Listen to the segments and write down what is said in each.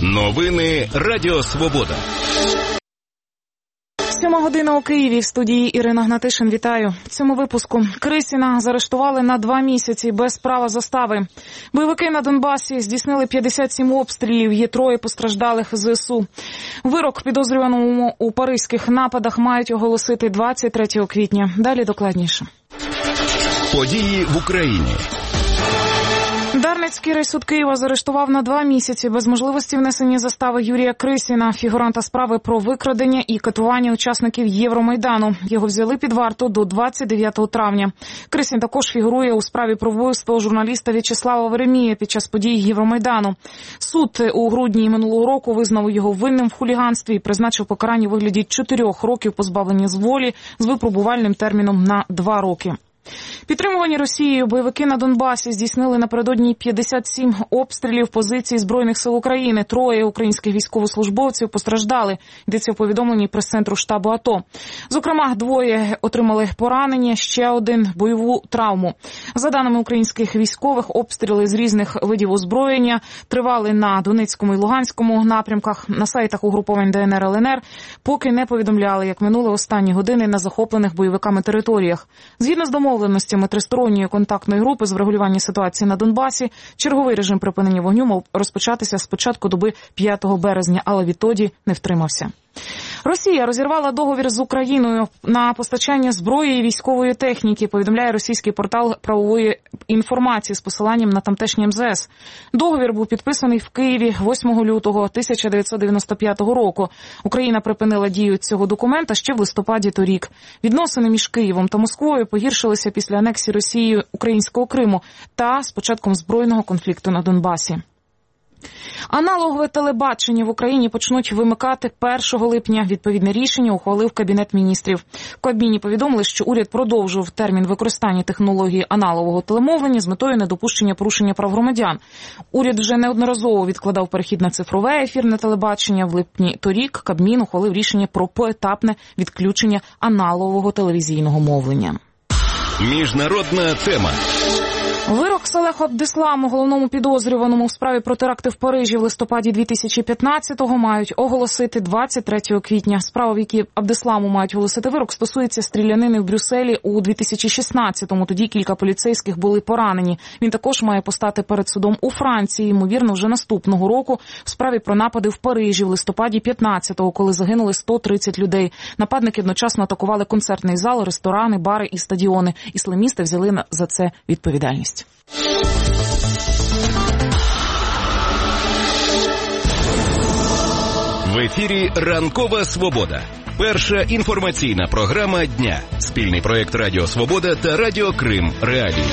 Новини Радіо Свобода. 7 година у Києві. В студії Ірина Гнатишин. Вітаю. В цьому випуску. Крисіна заарештували на 2 місяці без права застави. Бойовики на Донбасі здійснили 57 обстрілів. Є 3 постраждалих ЗСУ. Вирок підозрюваному у паризьких нападах мають оголосити 23 квітня. Далі докладніше. Події в Україні. Дарницький райсуд Києва заарештував на 2 місяці без можливості внесення застави Юрія Крисіна, фігуранта справи про викрадення і катування учасників Євромайдану. Його взяли під варту до 29 травня. Крисін також фігурує у справі про вбивство журналіста В'ячеслава Веремія під час подій Євромайдану. Суд у грудні минулого року визнав його винним в хуліганстві і призначив покарання у вигляді 4 років позбавлення з волі з випробувальним терміном на 2 роки. Підтримувані Росією бойовики на Донбасі здійснили напередодні 57 обстрілів позицій Збройних сил України. 3 українських військовослужбовців постраждали, йдеться в повідомленні прес-центру штабу АТО. Зокрема, 2 отримали поранення, ще 1 – бойову травму. За даними українських військових, обстріли з різних видів озброєння тривали на Донецькому і Луганському напрямках. На сайтах угруповань ДНР, ЛНР поки не повідомляли, як минули останні години на захоплених бойовиками територіях. Згідно з домовленостями тристоронньої контактної групи з врегулювання ситуації на Донбасі, черговий режим припинення вогню мав розпочатися з початку доби 5 березня, але відтоді не втримався. Росія розірвала договір з Україною на постачання зброї і військової техніки, повідомляє російський портал правової інформації з посиланням на тамтешнє МЗС. Договір був підписаний в Києві 8 лютого 1995 року. Україна припинила дію цього документа ще в листопаді торік. Відносини між Києвом та Москвою погіршилися після анексії Росією українського Криму та з початком збройного конфлікту на Донбасі. Аналогове телебачення в Україні почнуть вимикати 1 липня. Відповідне рішення ухвалив Кабінет міністрів. В Кабміні повідомили, що уряд продовжив термін використання технології аналогового телемовлення з метою недопущення порушення прав громадян. Уряд вже неодноразово відкладав перехід на цифрове ефірне телебачення. В липні торік Кабмін ухвалив рішення про поетапне відключення аналогового телевізійного мовлення. Міжнародна тема. Вирок Салеху Абдесламу, головному підозрюваному у справі про теракти в Парижі в листопаді 2015-го, мають оголосити 23 квітня. Справа, в якій Абдесламу мають оголосити вирок, стосується стрілянини в Брюсселі у 2016-му. Тоді кілька поліцейських були поранені. Він також має постати перед судом у Франції, ймовірно, вже наступного року, в справі про напади в Парижі в листопаді 15-го, коли загинули 130 людей. Нападники одночасно атакували концертний зал, ресторани, бари і стадіони. Ісламісти взяли за це відповідальність. В ефірі «Ранкова Свобода». Перша інформаційна програма дня. Спільний проєкт Радіо Свобода та Радіо Крим Реалії.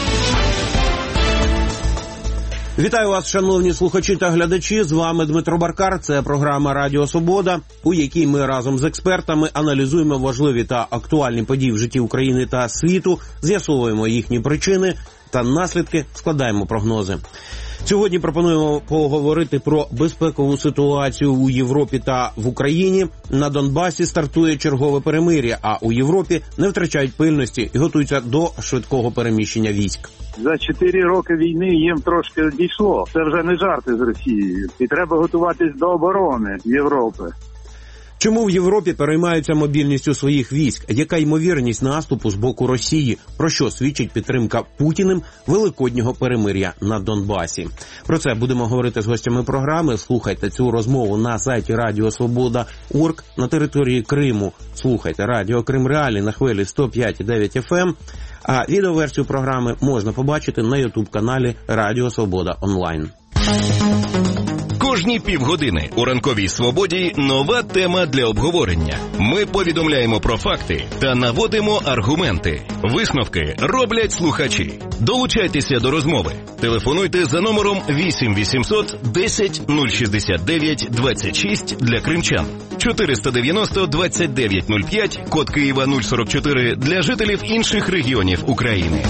Вітаю вас, шановні слухачі та глядачі. З вами Дмитро Баркар. Це програма «Радіо Свобода», у якій ми разом з експертами аналізуємо важливі та актуальні події в житті України та світу, з'ясовуємо їхні причини та наслідки, складаємо прогнози. Сьогодні пропонуємо поговорити про безпекову ситуацію у Європі та в Україні. На Донбасі стартує чергове перемир'я, а у Європі не втрачають пильності і готуються до швидкого переміщення військ. За 4 роки війни їм трошки дійшло. Це вже не жарти з Росією. І треба готуватись до оборони Європи. Чому в Європі переймаються мобільністю своїх військ? Яка ймовірність наступу з боку Росії? Про що свідчить підтримка Путіним великоднього перемир'я на Донбасі? Про це будемо говорити з гостями програми. Слухайте цю розмову на сайті Радіо Свобода.орг на території Криму. Слухайте Радіо Крим Реалії на хвилі 105,9 FM. А відеоверсію програми можна побачити на YouTube-каналі Радіо Свобода Онлайн. Кожні півгодини у «Ранковій Свободі» нова тема для обговорення. Ми повідомляємо про факти та наводимо аргументи. Висновки роблять слухачі. Долучайтеся до розмови. Телефонуйте за номером 8 800 10 069 26 для кримчан. 490 29 05, код Києва 044 для жителів інших регіонів України.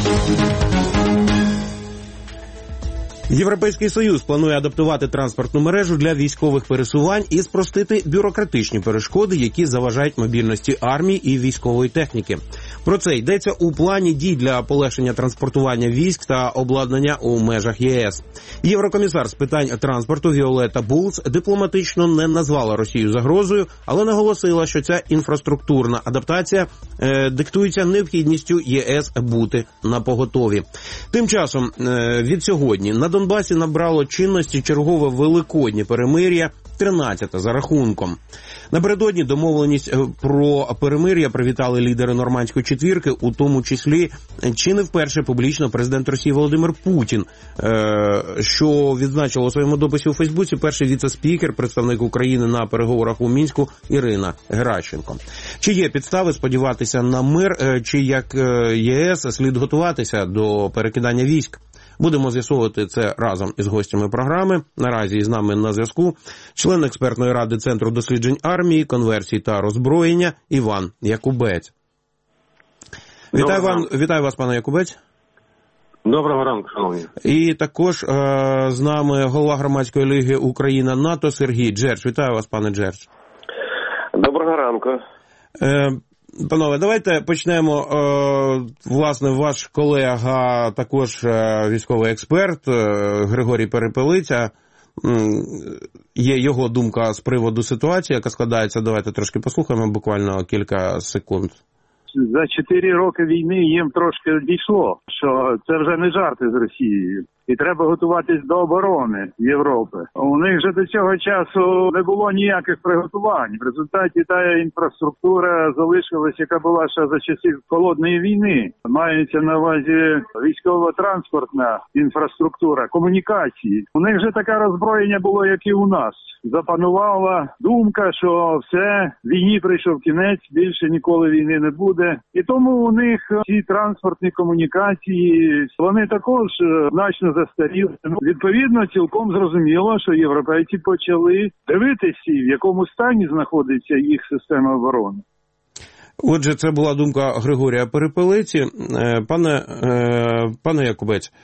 Європейський Союз планує адаптувати транспортну мережу для військових пересувань і спростити бюрократичні перешкоди, які заважають мобільності армії і військової техніки. Про це йдеться у плані дій для полегшення транспортування військ та обладнання у межах ЄС. Єврокомісар з питань транспорту Віолетта Булц дипломатично не назвала Росію загрозою, але наголосила, що ця інфраструктурна адаптація диктується необхідністю ЄС бути напоготові. Тим часом від сьогодні на Донбасі набрало чинності чергове великоднє перемир'я, 13-те за рахунком. Напередодні домовленість про перемир'я привітали лідери Нормандської четвірки, у тому числі чи не вперше публічно президент Росії Володимир Путін, що відзначила у своєму дописі у Фейсбуці перший віце-спікер, представник України на переговорах у Мінську Ірина Геращенко. Чи є підстави сподіватися на мир, чи як ЄС слід готуватися до перекидання військ? Будемо з'ясовувати це разом із гостями програми. Наразі із нами на зв'язку член експертної ради Центру досліджень армії, конверсій та роззброєння Іван Якубець. Вітаю вас, пане Якубець. Доброго ранку, шановні. І також з нами голова громадської ліги Україна-НАТО Сергій Джерч. Вітаю вас, пане Джерч. Доброго ранку. Панове, давайте почнемо. Власне, ваш колега, також військовий експерт Григорій Перепелиця. Є його думка з приводу ситуації, яка складається. Давайте трошки послухаємо, буквально кілька секунд. За 4 роки війни їм трошки дійшло, що це вже не жарти з Росією. І треба готуватись до оборони Європи. У них же до цього часу не було ніяких приготувань. В результаті та інфраструктура залишилась, яка була ще за часів Холодної війни. Мається на увазі військово-транспортна інфраструктура, комунікації. У них же таке роззброєння було, як і у нас. Запанувала думка, що все, війні прийшов кінець, більше ніколи війни не буде. І тому у них ці транспортні комунікації, вони також значно застаріли. Відповідно, цілком зрозуміло, що європейці почали дивитися, в якому стані знаходиться їх система оборони. Отже, це була думка Григорія Перепелиці. Пане Якубець,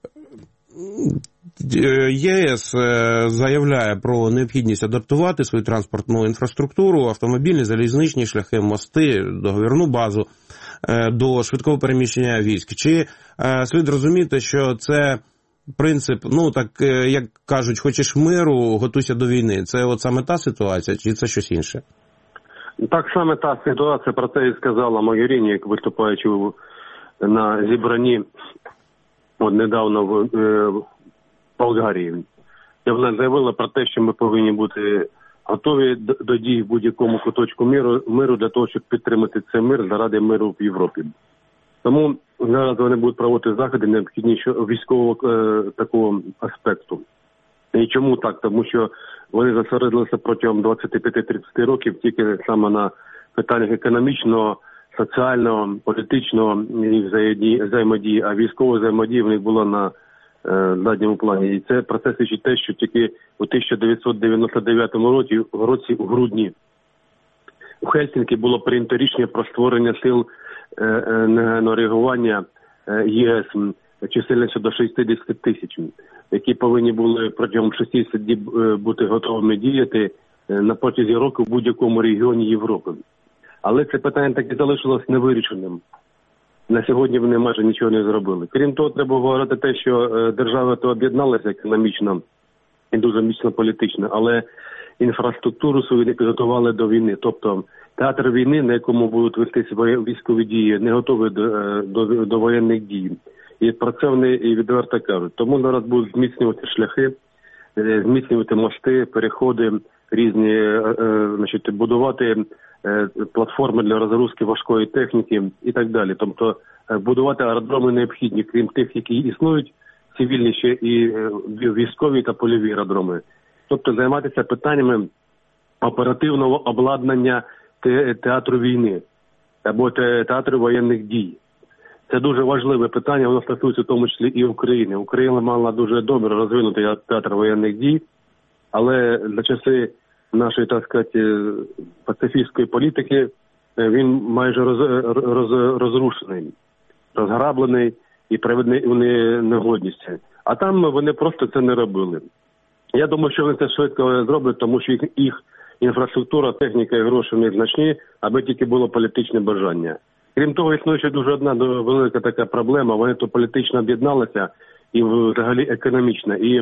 ЄС заявляє про необхідність адаптувати свою транспортну інфраструктуру, автомобільні, залізничні шляхи, мости, договірну базу до швидкого переміщення військ. Чи слід розуміти, що це принцип, так як кажуть, хочеш миру, готуйся до війни. Це от саме та ситуація, чи це щось інше? Так саме та ситуація, про це і сказала Могеріні, як виступаючи на зібранні недавно в Болгарії. Вона заявила про те, що ми повинні бути готові до дій в будь-якому куточку миру для того, щоб підтримати цей мир заради миру в Європі. Тому зараз вони будуть проводити заходи необхіднішого військового такого аспекту. І чому так? Тому що вони зосередилися протягом 25-30 років тільки саме на питаннях економічного, соціального, політичного взаємодії, а військова взаємодія в них була на задньому плані. І це про це свідчить те, що тільки у 1999 році у грудні у Хельсінкі було прийнято рішення про створення сил негайного реагування ЄС чисельністю до 60 тисяч, які повинні були протягом 60 діб бути готовими діяти на протязі року в будь-якому регіоні Європи. Але це питання так і залишилось невирішеним. На сьогодні вони майже нічого не зробили. Крім того, треба говорити те, що держави то об'єдналися економічно і дуже міцно політично, але інфраструктуру свою не підготували до війни. Тобто театр війни, на якому будуть вестися військові дії, не готовий до воєнних дій. І про це вони і відверто кажуть. Тому зараз будуть зміцнювати шляхи, зміцнювати мости, переходи різні, будувати платформи для розгрузки важкої техніки і так далі. Тобто будувати аеродроми необхідні, крім тих, які існують, цивільні ще і військові та польові аеродроми. Тобто займатися питаннями оперативного обладнання театру війни або театру воєнних дій. Це дуже важливе питання, воно стосується в тому числі і України. Україна мала дуже добре розвинутий театр воєнних дій, але за часи нашої, так сказати, пацифістської політики він майже розрушений, розграблений і приведений у негодність. А там вони просто це не робили. Я думаю, що вони це швидко зроблять, тому що їх інфраструктура, техніка і гроші не значні, аби тільки було політичне бажання. Крім того, існує ще дуже одна велика така проблема. Вони то політично об'єдналися і взагалі економічно. І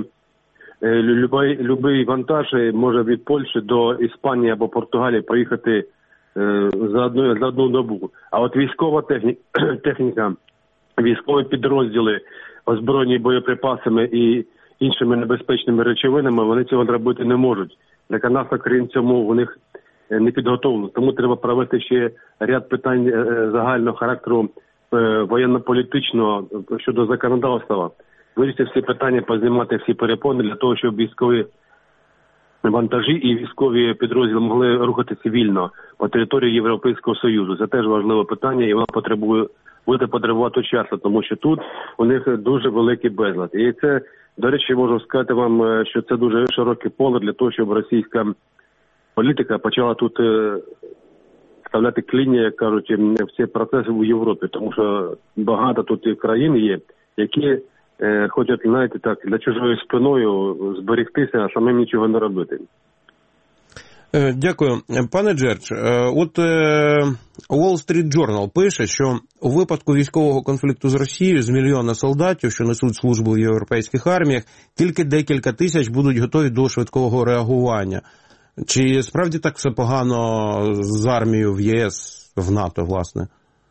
любий вантаж може від Польщі до Іспанії або Португалії проїхати за одну добу. А от військова техніка, військові підрозділи, озброєні боєприпасами і іншими небезпечними речовинами, вони цього робити не можуть. Для нас, крім цьому, у них не підготовлено. Тому треба провести ще ряд питань загального характеру воєнно-політичного щодо законодавства. Вирішити всі питання, познімати всі перепони для того, щоб військові вантажі і військові підрозділи могли рухатися вільно по території Європейського Союзу. Це теж важливе питання, і воно буде потребувати часу, тому що тут у них дуже великий безлад. І це, до речі, можу сказати вам, що це дуже широке поле для того, щоб російська політика почала тут вставляти кліні, як кажуть, в ці процеси в Європі, тому що багато тут країн є, які хочуть, знаєте, так, для чужою спиною зберегтися, а самим нічого не робити. Дякую. Пане Джердж, от Wall Street Journal пише, що у випадку військового конфлікту з Росією з мільйона солдатів, що несуть службу в європейських арміях, тільки декілька тисяч будуть готові до швидкого реагування. Чи справді так все погано з армією в ЄС, в НАТО, власне?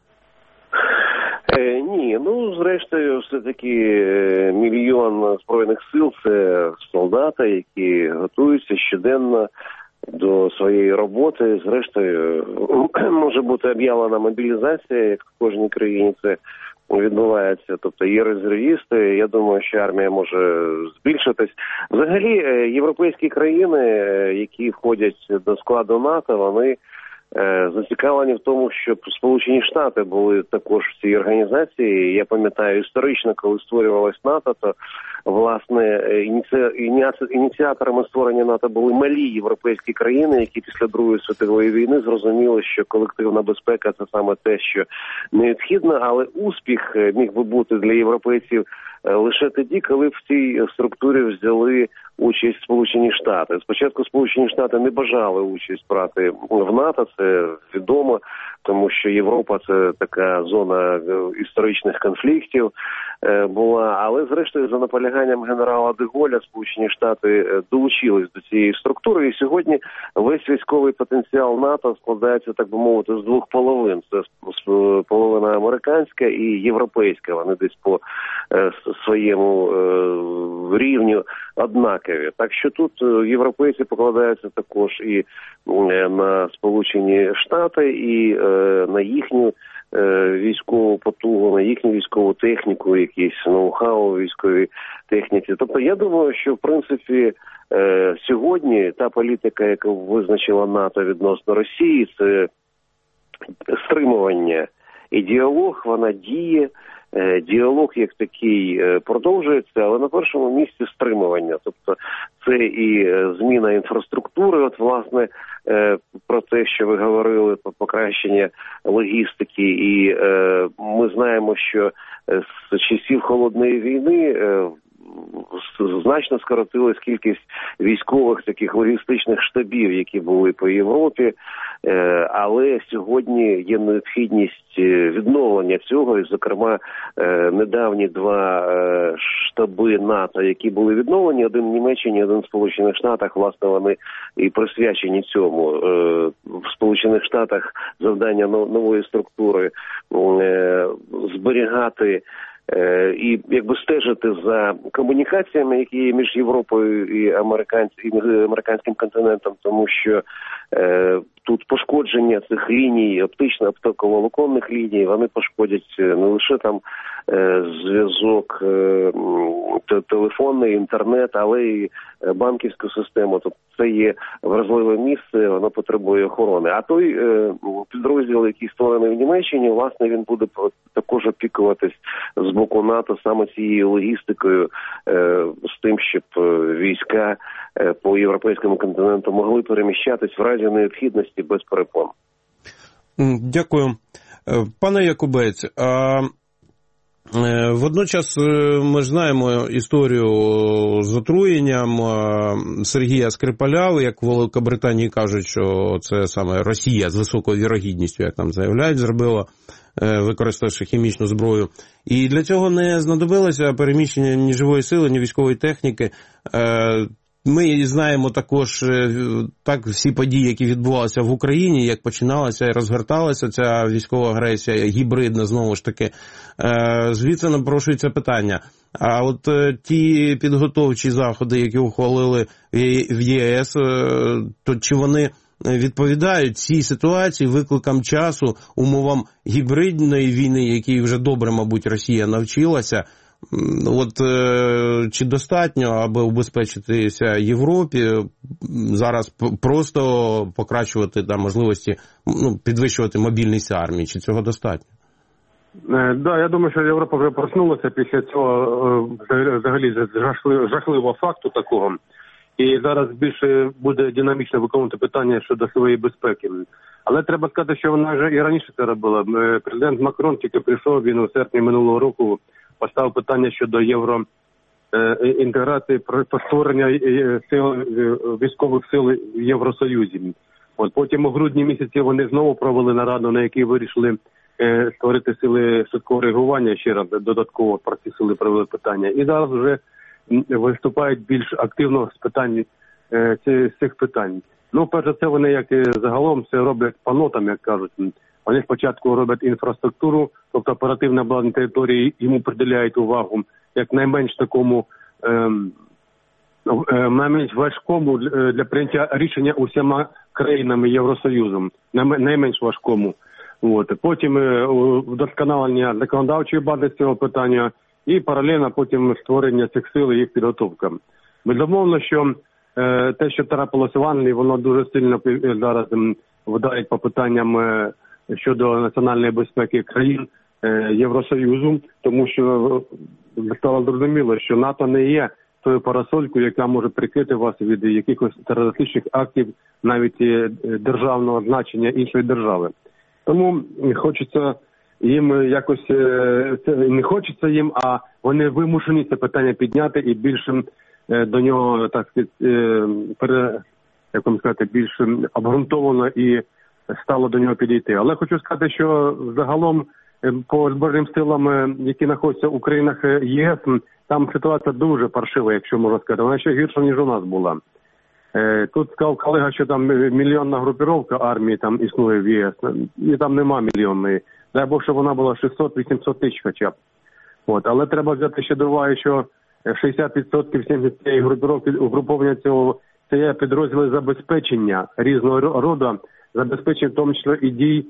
Ні, зрештою, все-таки мільйон Збройних сил – це солдати, які готуються щоденно до своєї роботи. Зрештою, може бути об'явлена мобілізація, як в кожній країні це відбувається. Тобто є резервісти, я думаю, що армія може збільшитись. Взагалі, європейські країни, які входять до складу НАТО, вони зацікавлені в тому, щоб Сполучені Штати були також в цій організації. Я пам'ятаю, історично, коли створювалась НАТО, то, власне, ініціаторами створення НАТО були малі європейські країни, які після Другої світової війни зрозуміли, що колективна безпека – це саме те, що необхідно, але успіх міг би бути для європейців лише тоді, коли в цій структурі взяли участь Сполучені Штати. Спочатку Сполучені Штати не бажали участь брати в НАТО, це відомо, тому що Європа – це така зона історичних конфліктів була, але зрештою за наполяганням генерала де Голля Сполучені Штати долучились до цієї структури, і сьогодні весь військовий потенціал НАТО складається, так би мовити, з двох половин. Це половина американська і європейська, вони десь по своєму рівню однакові. Так що тут європейці покладаються також і на Сполучені Штати, і на їхню військову потугу, на їхню військову техніку, якісь ноу-хау у військовій техніці. Тобто я думаю, що в принципі сьогодні та політика, яку визначила НАТО відносно Росії, це стримування і діалог, вона діє. Діалог як такий продовжується, але на першому місці стримування. Тобто це і зміна інфраструктури, от власне про те, що ви говорили, про покращення логістики. І ми знаємо, що з часів Холодної війни значно скоротилась кількість військових таких логістичних штабів, які були по Європі, але сьогодні є необхідність відновлення цього, і, зокрема, недавні два штаби НАТО, які були відновлені, один в Німеччині, один в Сполучених Штатах, власне, вони і присвячені цьому. В Сполучених Штатах завдання нової структури зберігати і якби стежити за комунікаціями, які є між Європою і американським континентом, тому що тут пошкодження цих ліній, оптично-оптиковолоконних ліній, вони пошкодять не лише там зв'язок телефонний, інтернет, але й банківську систему. Тобто це є вразливе місце, воно потребує охорони. А той підрозділ, який створений в Німеччині, власне, він буде також опікуватись з боку НАТО саме цією логістикою, з тим, щоб війська по європейському континенту могли переміщатись в разі необхідності без перепон. Дякую. Пане Якубець, водночас ми ж знаємо історію з отруєнням Сергія Скрипаля, як в Великобританії кажуть, що це саме Росія з високою вірогідністю, як там заявляють, зробила. використавши хімічну зброю. І для цього не знадобилося переміщення ні живої сили, ні військової техніки. Ми знаємо також так всі події, які відбувалися в Україні, як починалася і розгорталася ця військова агресія, гібридна, знову ж таки. Звідси напрошується питання. А от ті підготовчі заходи, які ухвалили в ЄС, то чи вони відповідають цій ситуації, викликам часу, умовам гібридної війни, якій вже добре, мабуть, Росія навчилася? От чи достатньо, аби убезпечитися Європі, зараз просто покращувати там можливості, підвищувати мобільність армії? Чи цього достатньо? Да, я думаю, що Європа вже проснулася після цього взагалі жахливого факту такого. І зараз більше буде динамічно виконувати питання щодо своєї безпеки. Але треба сказати, що вона вже і раніше це робила. Президент Макрон тільки прийшов, він у серпні минулого року поставив питання щодо євроінтеграції, про створення військових сил в Євросоюзі. От потім у грудні місяці вони знову провели нараду, на якій вирішили створити сили швидкого реагування, ще раз додатково про ці сили провели питання. І зараз вже виступають більш активно з питань цих питань. Перш за це вони, як і загалом, все роблять по нотам, як кажуть. Вони спочатку роблять інфраструктуру, тобто оперативне обладнання території, йому приділяють увагу, як найменш такому, найменш важкому для прийняття рішення усіма країнами Євросоюзу, найменш важкому. Потім вдосконалення законодавчої бази цього питання і паралельно потім створення цих сил і їх підготовка. Безумовно, що те, що трапилося в Англії, воно дуже сильно зараз вдарить по питанням щодо національної безпеки країн Євросоюзу, тому що стало зрозуміло, що НАТО не є тою парасолькою, яка може прикрити вас від якихось терористичних актів, навіть державного значення іншої держави. Тому хочеться їм якось, не хочеться їм, а вони вимушені це питання підняти і більше до нього, так сказати, більш обґрунтовано і стало до нього підійти. Але хочу сказати, що загалом по Збройним силам, які знаходяться в країнах ЄС, там ситуація дуже паршива, якщо можна сказати. Вона ще гірша, ніж у нас була. Тут сказав колега, що там мільйонна групіровка армії там існує в ЄС, і там нема мільйонної. Дай Бог, щоб вона була 600-800 тисяч хоча б. Але треба взяти ще до уваги, що 60% цієї групіровки, угруповання цього, це є підрозділи забезпечення різного роду, забезпечення в тому числі і дій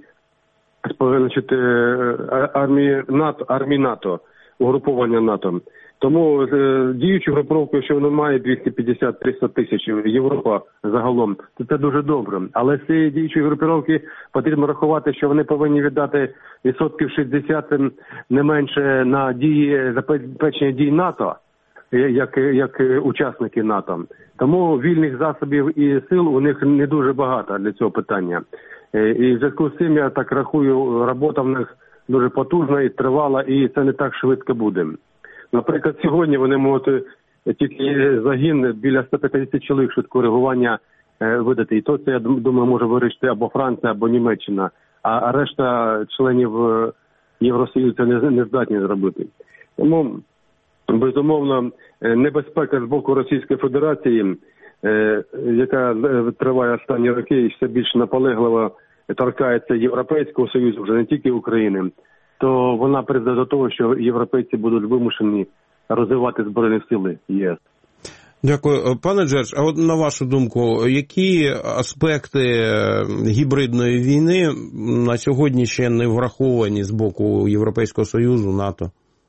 армії НАТО, угруповання НАТО. Тому діючу групировку, якщо вона має 250-300 тисяч Європа загалом, то це дуже добре. Але з цієї діючої групировки потрібно рахувати, що вони повинні віддати 60% не менше на дії, забезпечення дій НАТО, як учасники НАТО. Тому вільних засобів і сил у них не дуже багато для цього питання. І в зв'язку з цим, я так рахую, робота в них дуже потужна і тривала, і це не так швидко буде. Наприклад, сьогодні вони можуть тільки загін біля 150 чоловік швидкого реагування видати. І то це, я думаю, може вирішити або Франція, або Німеччина. А решта членів Євросоюзу це не здатні зробити. Тому, безумовно, небезпека з боку Російської Федерації, яка триває останні роки і все більш наполегливо торкається Європейського Союзу, вже не тільки України, то вона призведе до того, що європейці будуть вимушені розвивати Збройні сили ЄС. Дякую. Пане Джердж, а от на вашу думку, які аспекти гібридної війни на сьогодні ще не враховані з боку Європейського Союзу, НАТО?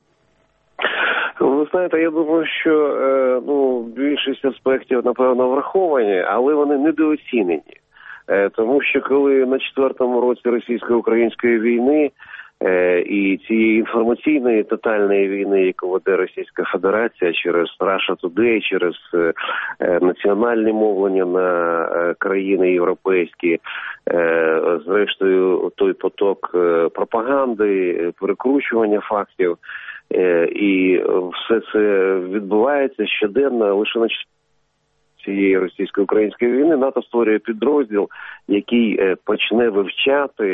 Ви знаєте, я думаю, що більшість аспектів, напевно, враховані, але вони недооцінені. Тому що коли на 4-му році російсько-української війни і цієї інформаційної тотальної війни, яку веде Російська Федерація через Russia Today, через національне мовлення на країни європейські, зрештою той поток пропаганди, перекручування фактів, і все це відбувається щоденно лише на цієї російсько-української війни. НАТО створює підрозділ, який почне вивчати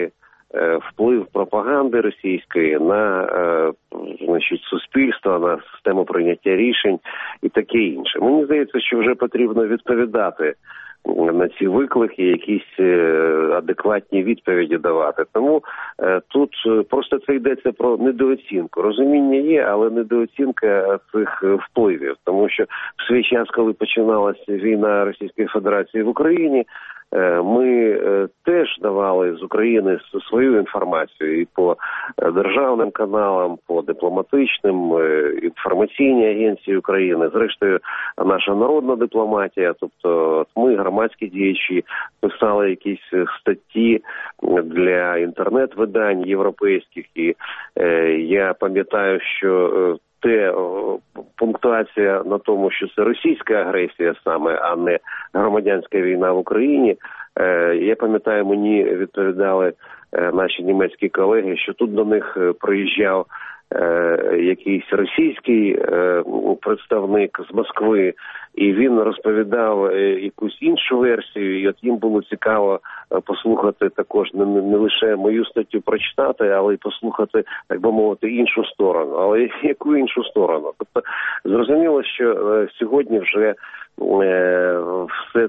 вплив пропаганди російської на суспільство, на систему прийняття рішень і таке інше. Мені здається, що вже потрібно відповідати на ці виклики, якісь адекватні відповіді давати. Тому тут просто це йдеться про недооцінку. Розуміння є, але недооцінка цих впливів. Тому що в свій час, коли починалася війна Російської Федерації в Україні, ми теж давали з України свою інформацію і по державним каналам, по дипломатичним, інформаційній агенції України. Зрештою, наша народна дипломатія, тобто ми, громадські діячі, писали якісь статті для інтернет-видань європейських. І я пам'ятаю, що пунктуація на тому, що це російська агресія саме, а не громадянська війна в Україні. Я пам'ятаю, мені відповідали наші німецькі колеги, що тут до них приїжджав якийсь російський представник з Москви, і він розповідав якусь іншу версію, і от їм було цікаво послухати також не лише мою статтю прочитати, але й послухати, так би мовити, іншу сторону. Але яку іншу сторону? Тобто зрозуміло, що сьогодні вже все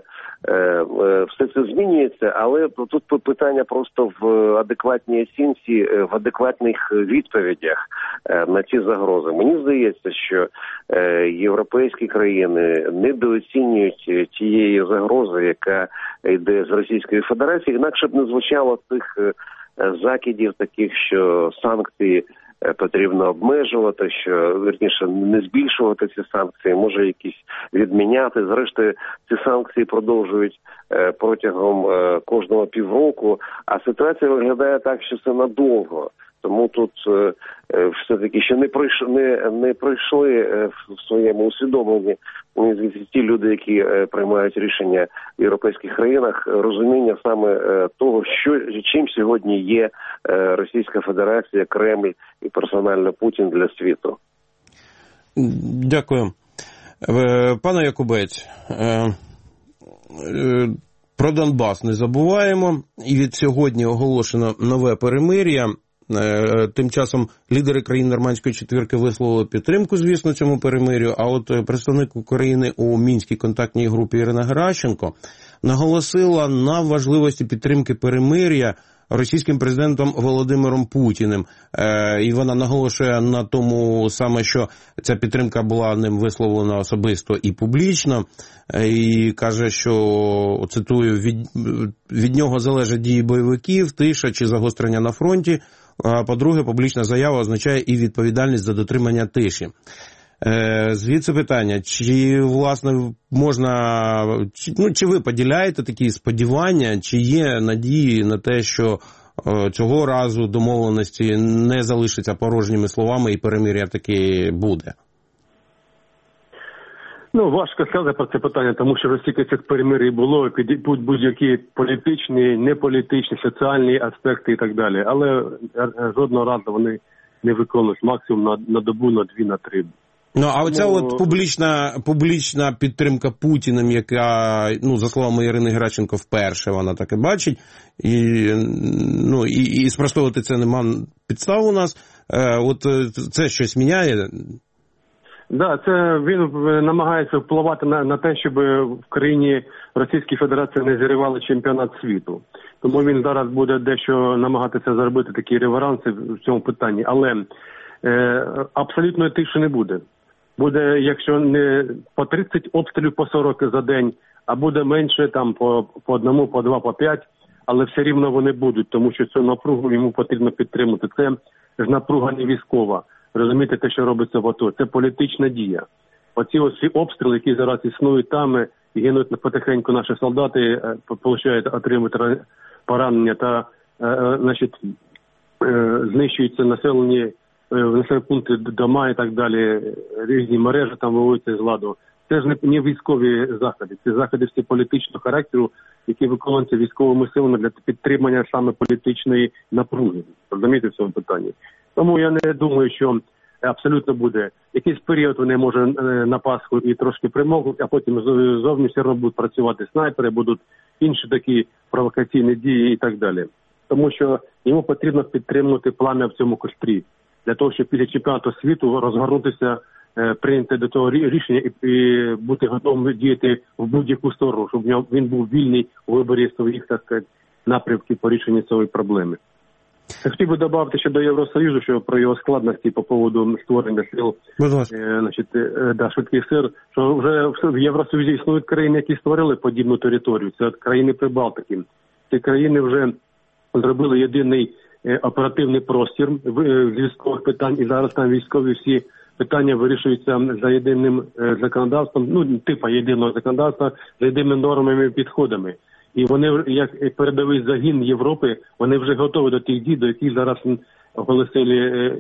це змінюється, але тут питання просто в адекватній оцінці, в адекватних відповідях на ці загрози. Мені здається, що європейські країни недооцінюють тієї загрози, яка йде з Російської Федерації, інакше б не звучало тих закидів таких, що санкції потрібно обмежувати, що, вірніше, не збільшувати ці санкції, може якісь відміняти. Зрештою, ці санкції продовжують протягом кожного півроку, а ситуація виглядає так, що це надовго. Тому тут все-таки ще не пройшли в своєму усвідомленні ті люди, які приймають рішення в європейських країнах, розуміння саме того, чим сьогодні є Російська Федерація, Кремль і персонально Путін для світу. Дякую. Пане Якубець, про Донбас не забуваємо. І від сьогодні оголошено нове перемир'я. Тим часом лідери країн Нормандської четвірки висловили підтримку, звісно, цьому перемир'ю, а от представник України у Мінській контактній групі Ірина Геращенко наголосила на важливості підтримки перемир'я російським президентом Володимиром Путіним. І вона наголошує на тому саме, що ця підтримка була ним висловлена особисто і публічно, і каже, що, цитую, від нього залежать дії бойовиків, тиша чи загострення на фронті. А по-друге, публічна заява означає і відповідальність за дотримання тиші. Звідси питання, чи, власне, можна, чи ви поділяєте такі сподівання, чи є надії на те, що цього разу домовленості не залишаться порожніми словами і перемир'я таки буде? Важко сказати про це питання, тому що стільки цих перемир'їв було, під будь-які політичні, неполітичні, соціальні аспекти і так далі. Але жодного разу вони не виконують, максимум на добу, на 2, на 3. А оця от публічна підтримка Путіним, яка, за словами Ірини Геращенко, вперше вона таке бачить, і спростовувати це нема підстав у нас. От це щось міняє? Це він намагається впливати на те, щоб в країні Російської Федерації не зірвали чемпіонат світу. Тому він зараз буде дещо намагатися зробити такі реверанси в цьому питанні. Але абсолютної тиші не буде. Буде, якщо не по 30 обстрілів, по 40 за день, а буде менше, там по 1, по 2, по 5, але все рівно вони будуть, тому що цю напругу йому потрібно підтримати. Це ж напруга не військова. Розумієте, те, що робиться в АТО, це політична дія. Оці ось обстріли, які зараз існують там, і гинуть потихеньку наші солдати, отримують поранення та, знищуються населені пункти, дома і так далі, різні мережі там виводяться з ладу. Це ж не військові заходи, це заходи всі політичного характеру, які виконуються військовими силами для підтримання саме політичної напруги. Розумієте, в цьому питанні. Тому я не думаю, що абсолютно буде. Якийсь період вони, може, на Пасху і трошки примовкнуть, а потім зовні все одно будуть працювати снайпери, будуть інші такі провокаційні дії і так далі. тому що йому потрібно підтримувати плам'я в цьому кострі, для того, щоб після чемпіонату світу розгорнутися, прийняти до того рішення і бути готовим діяти в будь-яку сторону, щоб він був вільний у виборі своїх, так сказати, напрямків по рішенню цієї проблеми. Хотів би додати ще до Євросоюзу, що про його складності по поводу створення сил, швидких сил, що вже в Євросоюзі існують країни, які створили подібну територію. Це країни Прибалтики. Ці країни вже зробили єдиний оперативний простір з військових питань, і зараз там військові всі питання вирішуються за єдиним законодавством, типу єдиного законодавства, за єдиними нормами і підходами. І вони, як передовий загін Європи, вони вже готові до тих дій, до яких зараз оголосили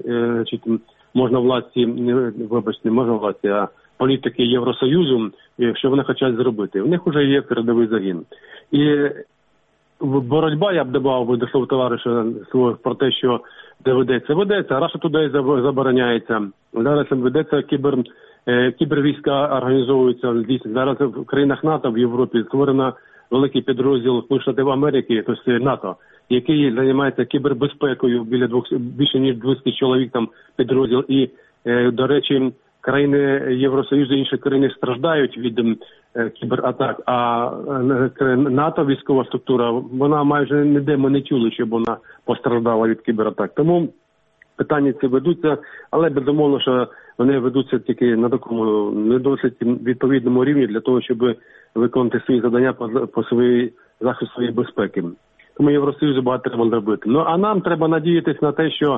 політики Євросоюзу, що вони хочуть зробити. У них вже є передовий загін. І боротьба, я б додав до слов товариша свого про те, що де ведеться, Раша туди забороняється. Зараз ведеться кібервійська організовуються. Зараз в країнах НАТО в Європі створено великий підрозділ Штатів Америки, тобто НАТО, який займається кібербезпекою, більше ніж 200 чоловік там підрозділ. І, до речі, країни Євросоюзу і інші країни страждають від кібератак, а НАТО, військова структура, вона майже ніде ми не чули, щоб вона постраждала від кібератак. Тому питання ці ведуться, але безумовно, що вони ведуться тільки на такому не досить відповідному рівні для того, щоб виконати свої завдання по своїй захисту своєї безпеки. Тому Євросоюзу багато треба зробити. А нам треба надіятися на те, що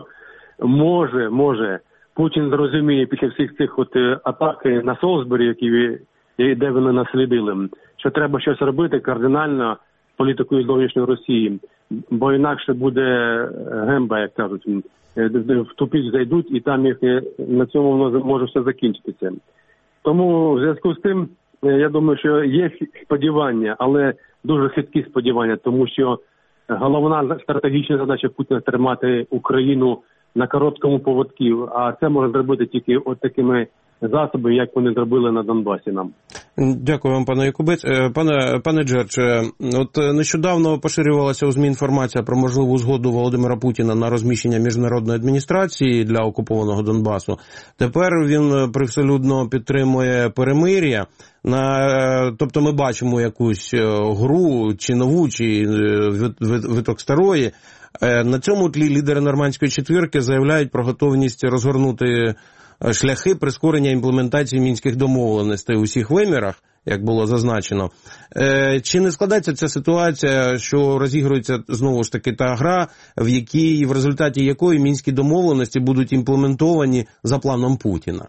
може Путін зрозуміє після всіх цих атак на Солсбері, де вони наслідили, що треба щось робити кардинально з політикою зовнішньої Росії, бо інакше буде гемба, як кажуть, в тупик зайдуть, і там їх на цьому воно може все закінчитися. Тому в зв'язку з тим, я думаю, що є сподівання, але дуже хиткі сподівання, тому що головна стратегічна задача Путіна – тримати Україну на короткому поводку, а це можна зробити тільки такими засоби, як вони зробили на Донбасі нам. Дякую вам, пане Якубець. Пане Джерч, нещодавно поширювалася у ЗМІ інформація про можливу згоду Володимира Путіна на розміщення міжнародної адміністрації для окупованого Донбасу. Тепер він привселюдно підтримує перемир'я. Тобто ми бачимо якусь гру, чи нову, чи виток старої. На цьому тлі лідери Нормандської четвірки заявляють про готовність розгорнути шляхи прискорення імплементації мінських домовленостей у всіх вимірах, як було зазначено. Чи не складається ця ситуація, що розігрується знову ж таки та гра, в результаті якої мінські домовленості будуть імплементовані за планом Путіна?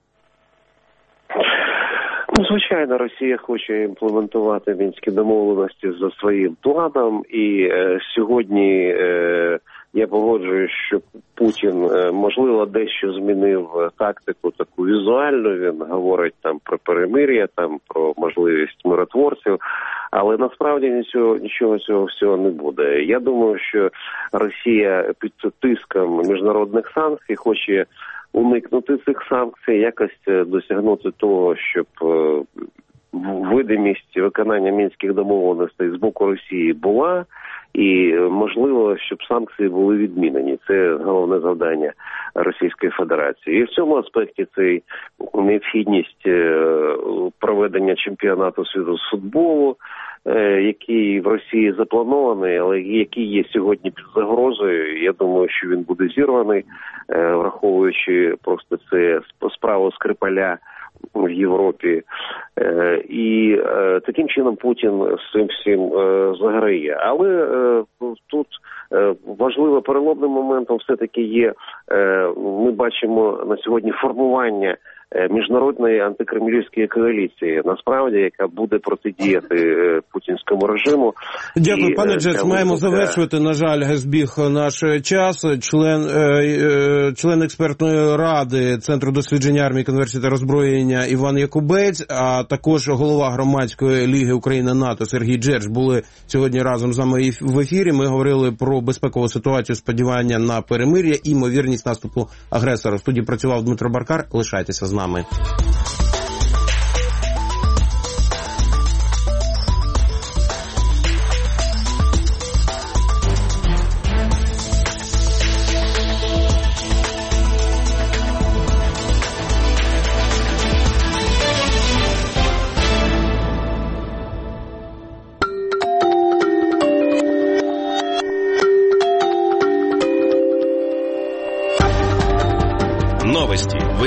Звичайно, Росія хоче імплементувати мінські домовленості за своїм планом, і сьогодні я погоджуюсь, що Путін, можливо, дещо змінив тактику таку візуальну, він говорить там про перемир'я, там про можливість миротворців, але насправді нічого цього всього не буде. Я думаю, що Росія під тиском міжнародних санкцій хоче уникнути цих санкцій, якось досягнути того, щоб видимість виконання мінських домовленостей з боку Росії була, і можливо, щоб санкції були відмінені. Це головне завдання Російської Федерації. І в цьому аспекті це необхідність проведення чемпіонату світу з футболу, який в Росії запланований, але який є сьогодні під загрозою. Я думаю, що він буде зірваний, враховуючи просто це справу Скрипаля в Європі. І таким чином Путін з цим всім заграє. Але тут важливо переломним моментом все-таки є, ми бачимо на сьогодні формування міжнародної антикремлівської коаліції, насправді, яка буде протидіяти путінському режиму. Дякую, пане Джерч, маємо завершувати, на жаль, збіг наш час. Член експертної ради Центру дослідження армії, конверсії та роззброєння Іван Якубець, а також голова Громадської ліги Україна-НАТО Сергій Джерч були сьогодні разом з нами в ефірі. Ми говорили про безпекову ситуацію, сподівання на перемир'я і ймовірність наступу агресора. В студії працював Дмитро Баркар. Лишайтеся з нами.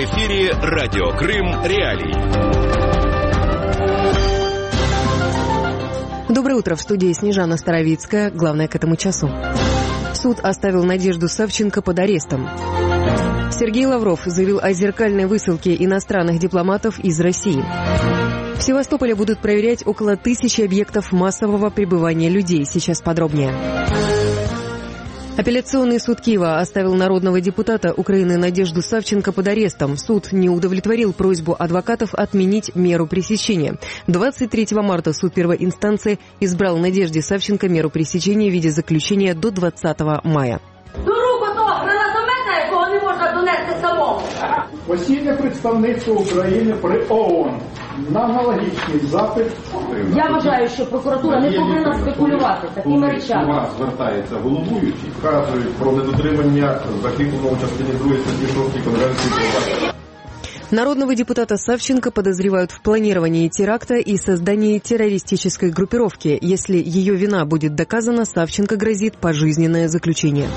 ефірі Радіо Крим Реалії. Доброе утро. В студии Снежана Старовицкая. Главное к этому часу. Суд оставил Надежду Савченко под арестом. Сергей Лавров заявил о зеркальной высылке иностранных дипломатов из России. В Севастополе будут проверять около 1000 объектов массового пребывания людей. Сейчас подробнее. Апелляционный суд Киева оставил народного депутата Украины Надежду Савченко под арестом. Суд не удовлетворил просьбу адвокатов отменить меру пресечения. 23 марта суд первой инстанции избрал Надежде Савченко меру пресечения в виде заключения до 20 мая. Постійне представництво України при ООН на аналогічний запит. Я вважаю, що прокуратура не повинна спекулювати такими речами. До вас звертається головуючий, вказують про недотримання закріпленого в частині 2 статті 6 Конвенції про Народного депутата Савченко подозревают в планировании теракта и создании террористической группировки. Если ее вина будет доказана, Савченко грозит пожизненное заключение.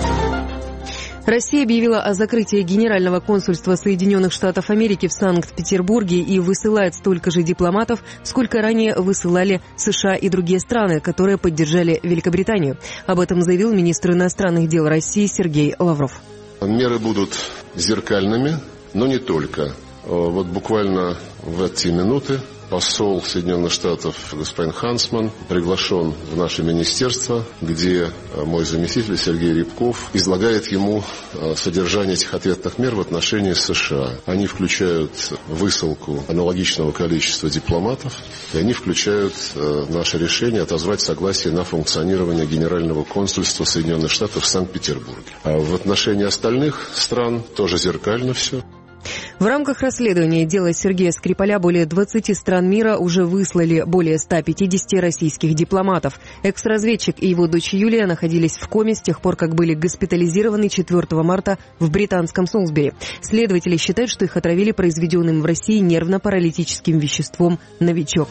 Россия объявила о закрытии Генерального консульства Соединенных Штатов Америки в Санкт-Петербурге и высылает столько же дипломатов, сколько ранее высылали США и другие страны, которые поддержали Великобританию. Об этом заявил министр иностранных дел России Сергей Лавров. Меры будут зеркальными, но не только. Вот буквально в эти минуты посол Соединенных Штатов господин Хансман приглашен в наше министерство, где мой заместитель Сергей Рябков излагает ему содержание этих ответных мер в отношении США. Они включают высылку аналогичного количества дипломатов, и они включают наше решение отозвать согласие на функционирование Генерального консульства Соединенных Штатов в Санкт-Петербурге. А в отношении остальных стран тоже зеркально все. В рамках расследования дела Сергея Скрипаля более 20 стран мира уже выслали более 150 российских дипломатов. Экс-разведчик и его дочь Юлия находились в коме с тех пор, как были госпитализированы 4 марта в британском Солсбери. Следователи считают, что их отравили произведенным в России нервно-паралитическим веществом «Новичок».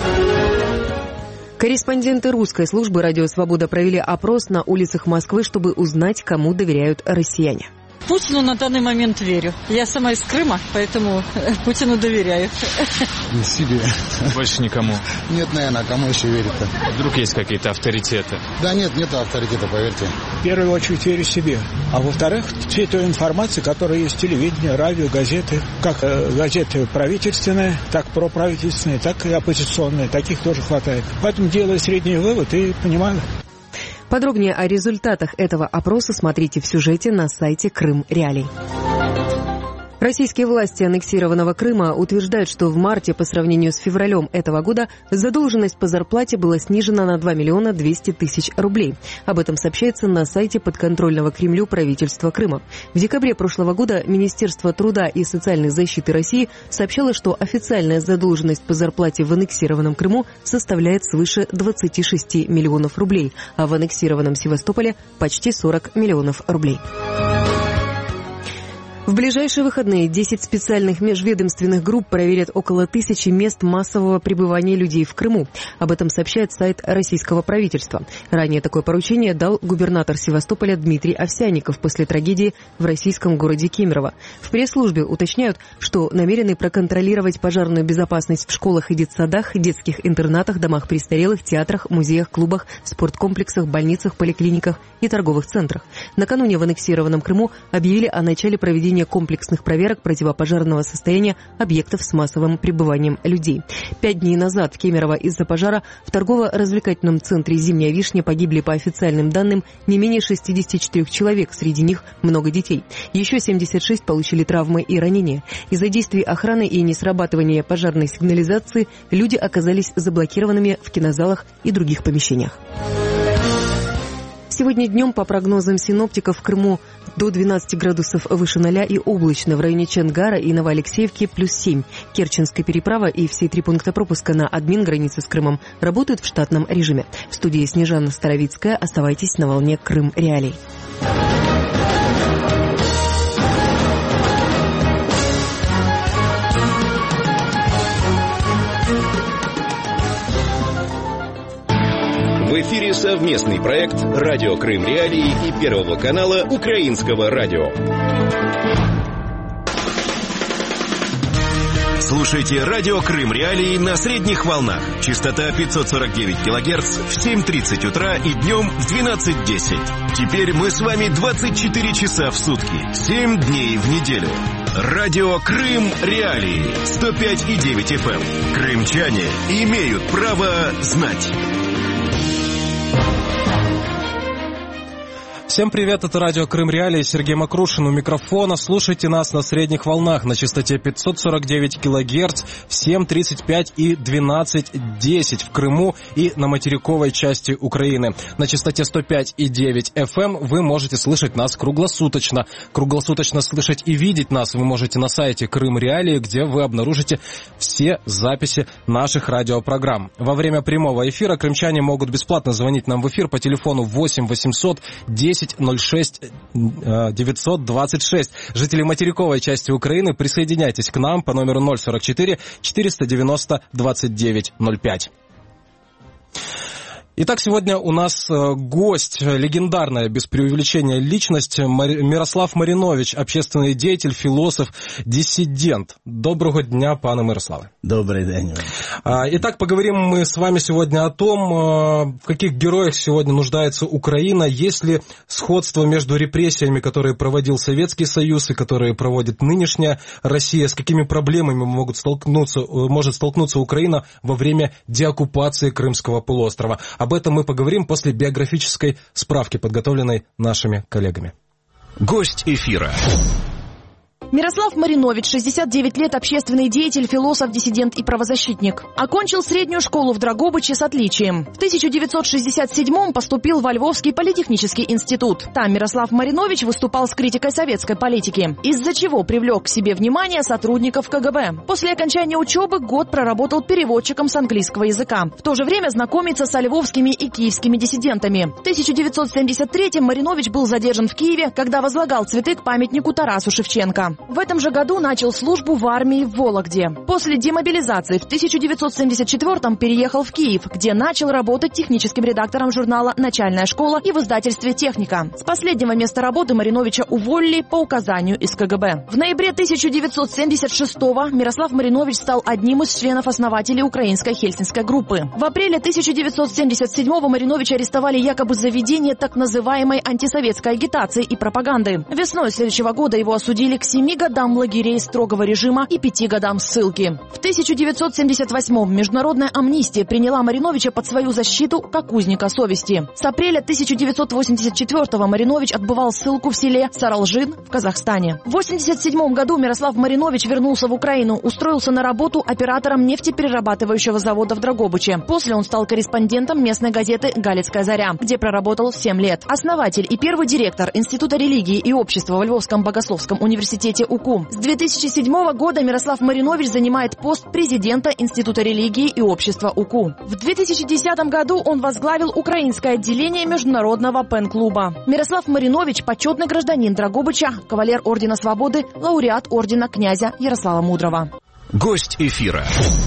Корреспонденты русской службы «Радио Свобода» провели опрос на улицах Москвы, чтобы узнать, кому доверяют россияне. Путину на данный момент верю. Я сама из Крыма, поэтому Путину доверяю. Себе. Больше никому? Нет, наверное, кому еще верить-то? Вдруг есть какие-то авторитеты? Да нет авторитета, поверьте. В первую очередь верю себе. А во-вторых, всей той информации, которая есть в телевидении, радио, газеты, как газеты правительственные, так проправительственные, так и оппозиционные. Таких тоже хватает. Поэтому делаю средний вывод и понимаю. Подробнее о результатах этого опроса смотрите в сюжете на сайте Крым Реалий. Российские власти аннексированного Крыма утверждают, что в марте по сравнению с февралем этого года задолженность по зарплате была снижена на 2 миллиона 200 тысяч рублей. Об этом сообщается на сайте подконтрольного Кремлю правительства Крыма. В декабре прошлого года Министерство труда и социальной защиты России сообщало, что официальная задолженность по зарплате в аннексированном Крыму составляет свыше 26 миллионов рублей, а в аннексированном Севастополе почти 40 миллионов рублей. В ближайшие выходные 10 специальных межведомственных групп проверят около 1000 мест массового пребывания людей в Крыму. Об этом сообщает сайт российского правительства. Ранее такое поручение дал губернатор Севастополя Дмитрий Овсянников после трагедии в российском городе Кемерово. В пресс-службе уточняют, что намерены проконтролировать пожарную безопасность в школах и детсадах, детских интернатах, домах престарелых, театрах, музеях, клубах, спорткомплексах, больницах, поликлиниках и торговых центрах. Накануне в аннексированном Крыму объявили о начале проведения комплексных проверок противопожарного состояния объектов с массовым пребыванием людей. 5 дней назад в Кемерово из-за пожара в торгово-развлекательном центре «Зимняя вишня» погибли по официальным данным не менее 64 человек, среди них много детей. Еще 76 получили травмы и ранения. Из-за действий охраны и несрабатывания пожарной сигнализации люди оказались заблокированными в кинозалах и других помещениях. Сегодня днем, по прогнозам синоптиков, в Крыму до 12 градусов выше 0 и облачно. В районе Чонгара и Новоалексеевки +7. Керченская переправа и все 3 пункта пропуска на админ границы с Крымом работают в штатном режиме. В студии Снежана Старовицкая. Оставайтесь на волне Крым Реалий. В эфире совместный проект «Радио Крым Реалии» и Первого канала Украинского радио. Слушайте радио Крым Реалии на средних волнах. Частота 549 кГц в 7:30 утра и днем в 12:10. Теперь мы с вами 24 часа в сутки, 7 дней в неделю. Радио Крым Реалии 105,9 FM. Крымчане имеют право знать. Всем привет, это радио Крым Реалии, Сергей Макрушин у микрофона. Слушайте нас на средних волнах на частоте 549 кГц в 7:35 и 12:10 в Крыму и на материковой части Украины. На частоте 105,9 FM вы можете слышать нас круглосуточно. Круглосуточно слышать и видеть нас вы можете на сайте Крым Реалии, где вы обнаружите все записи наших радиопрограмм. Во время прямого эфира крымчане могут бесплатно звонить нам в эфир по телефону 8 800 10 06 926. Жители материковой части Украины, присоединяйтесь к нам по номеру 044 490 29 05. Итак, сегодня у нас гость, легендарная, без преувеличения, личность Мирослав Марінович, общественный деятель, философ, диссидент. Доброго дня, пане Мирославе. Добрый день. Итак, поговорим мы с вами сегодня о том, в каких героях сегодня нуждается Украина, есть ли сходство между репрессиями, которые проводил Советский Союз и которые проводит нынешняя Россия, с какими проблемами может столкнуться Украина во время деоккупации Крымского полуострова. Об этом мы поговорим после биографической справки, подготовленной нашими коллегами. Гость эфира. Мирослав Марінович, 69 лет, общественный деятель, философ, диссидент и правозащитник. Окончил среднюю школу в Драгобыче с отличием. В 1967-м поступил во Львовский политехнический институт. Там Мирослав Марінович выступал с критикой советской политики, из-за чего привлек к себе внимание сотрудников КГБ. После окончания учебы год проработал переводчиком с английского языка. В то же время знакомится со львовскими и киевскими диссидентами. В 1973-м Марінович был задержан в Киеве, когда возлагал цветы к памятнику Тарасу Шевченко. В этом же году начал службу в армии в Вологде. После демобилизации в 1974-м переехал в Киев, где начал работать техническим редактором журнала «Начальная школа» и в издательстве «Техника». С последнего места работы Маріновича уволили по указанию из КГБ. В ноябре 1976-го Мирослав Марінович стал одним из членов-основателей украинской хельсинской группы. В апреле 1977-го Маріновича арестовали якобы за ведение так называемой антисоветской агитации и пропаганды. Весной следующего года его осудили к 7 годам лагерей строгого режима и 5 годам ссылки. В 1978-м международная амнистия приняла Маріновича под свою защиту как узника совести. С апреля 1984-го Марінович отбывал ссылку в селе Саралжин в Казахстане. В 1987 году Мирослав Марінович вернулся в Украину, устроился на работу оператором нефтеперерабатывающего завода в Драгобыче. После он стал корреспондентом местной газеты «Галицкая заря», где проработал 7 лет. Основатель и первый директор Института религии и общества в Львовском богословском университете УКУ. С 2007 года Мирослав Марінович занимает пост президента Института религии и общества УКУ. В 2010 году он возглавил украинское отделение Международного пен-клуба. Мирослав Марінович – почетный гражданин Драгобыча, кавалер Ордена Свободы, лауреат Ордена князя Ярослава Мудрого. Гость ефіра.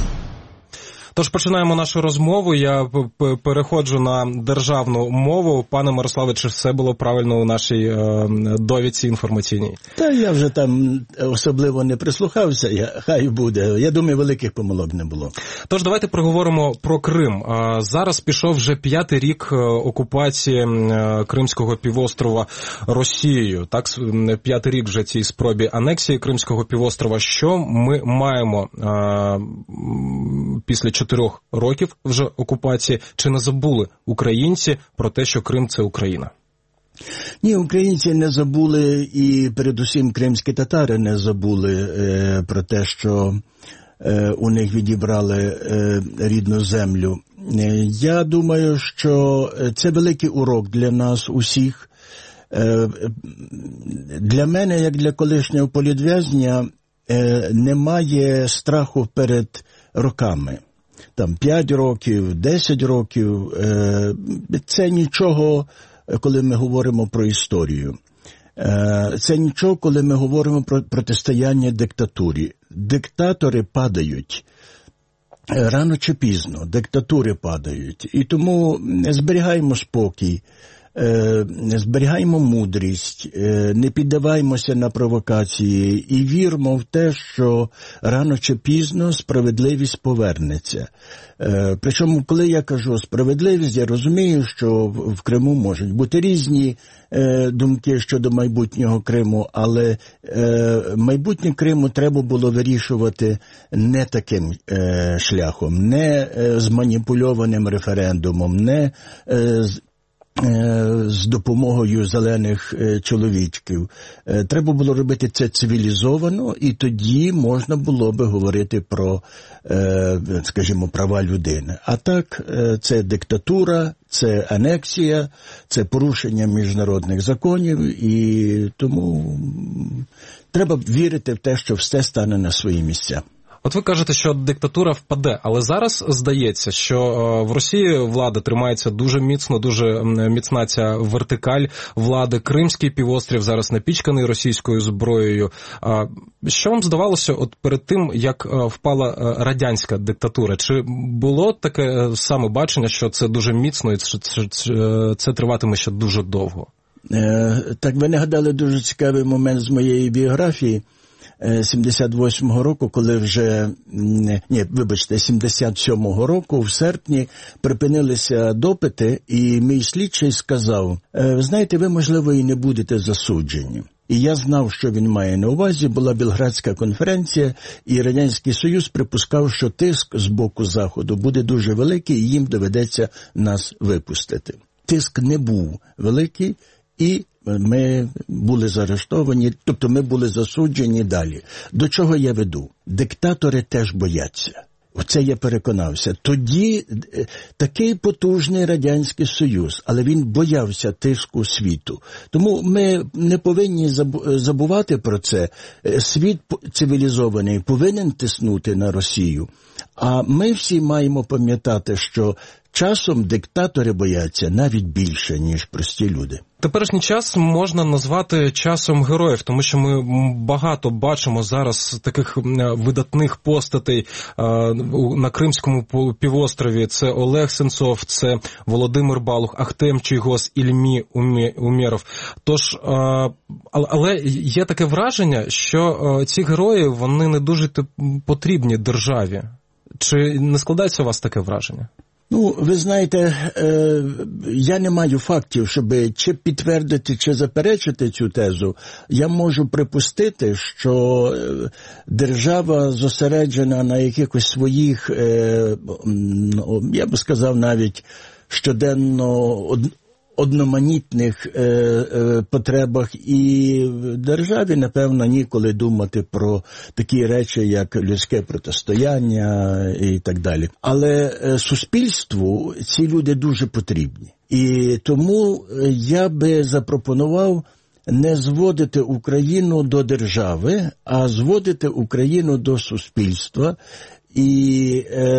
Тож починаємо нашу розмову. Я переходжу на державну мову. Пане Мирославе, чи все було правильно у нашій довідці інформаційній? Та я вже там особливо не прислухався, хай буде. Я думаю, великих помилок не було. Тож давайте проговоримо про Крим. Зараз пішов вже 5-й рік окупації Кримського півострова Росією. Так, 5-й рік вже цій спробі анексії Кримського півострова. Що ми маємо після 4 років вже окупації? Чи не забули українці про те, що Крим – це Україна? Ні, українці не забули, і передусім кримські татари не забули про те, що у них відібрали рідну землю. Я думаю, що це великий урок для нас усіх. Для мене, як для колишнього політв'язня, немає страху перед роками. Там 5 років, 10 років, це нічого, коли ми говоримо про історію. Це нічого, коли ми говоримо про протистояння диктатурі. Диктатори падають. Рано чи пізно диктатури падають. І тому зберігаємо спокій. зберігаємо мудрість, не піддаваймося на провокації і віримо в те, що рано чи пізно справедливість повернеться. Причому, коли я кажу справедливість, я розумію, що в Криму можуть бути різні думки щодо майбутнього Криму, але майбутнє Криму треба було вирішувати не таким шляхом, не зманіпульованим референдумом, не з допомогою зелених чоловічків. Треба було робити це цивілізовано, і тоді можна було би говорити про, скажімо, права людини. А так, це диктатура, це анексія, це порушення міжнародних законів, і тому треба вірити в те, що все стане на свої місця. От ви кажете, що диктатура впаде, але зараз здається, що в Росії влада тримається дуже міцно, дуже міцна ця вертикаль влади. Кримський півострів зараз напічканий російською зброєю. Що вам здавалося от перед тим, як впала радянська диктатура? Чи було таке саме бачення, що це дуже міцно і це триватиме ще дуже довго? Так, ви нагадали дуже цікавий момент з моєї біографії. 78-го року, коли вже, 77-го року, в серпні припинилися допити, і мій слідчий сказав, знаєте, ви, можливо, і не будете засуджені. І я знав, що він має на увазі, була Белградська конференція, і Радянський Союз припускав, що тиск з боку Заходу буде дуже великий, і їм доведеться нас випустити. Тиск не був великий, і ми були заарештовані, тобто ми були засуджені далі. До чого я веду? Диктатори теж бояться. Оце я переконався. Тоді такий потужний Радянський Союз, але він боявся тиску світу. Тому ми не повинні забувати про це. Світ цивілізований повинен тиснути на Росію. А ми всі маємо пам'ятати, що часом диктатори бояться навіть більше, ніж прості люди. Теперішній час можна назвати часом героїв, тому що ми багато бачимо зараз таких видатних постатей на Кримському півострові. Це Олег Сенцов, це Володимир Балух, Ахтем Чийгоз, Ільмі Умєров. Тож, але є таке враження, що ці герої, вони не дуже потрібні державі. Чи не складається у вас таке враження? Ну, ви знаєте, я не маю фактів, щоб чи підтвердити, чи заперечити цю тезу. Я можу припустити, що держава зосереджена на якихось своїх, я би сказав, навіть щоденно одноманітних потребах, і в державі, напевно, ніколи думати про такі речі, як людське протистояння і так далі. Але суспільству ці люди дуже потрібні. І тому я би запропонував не зводити Україну до держави, а зводити Україну до суспільства. І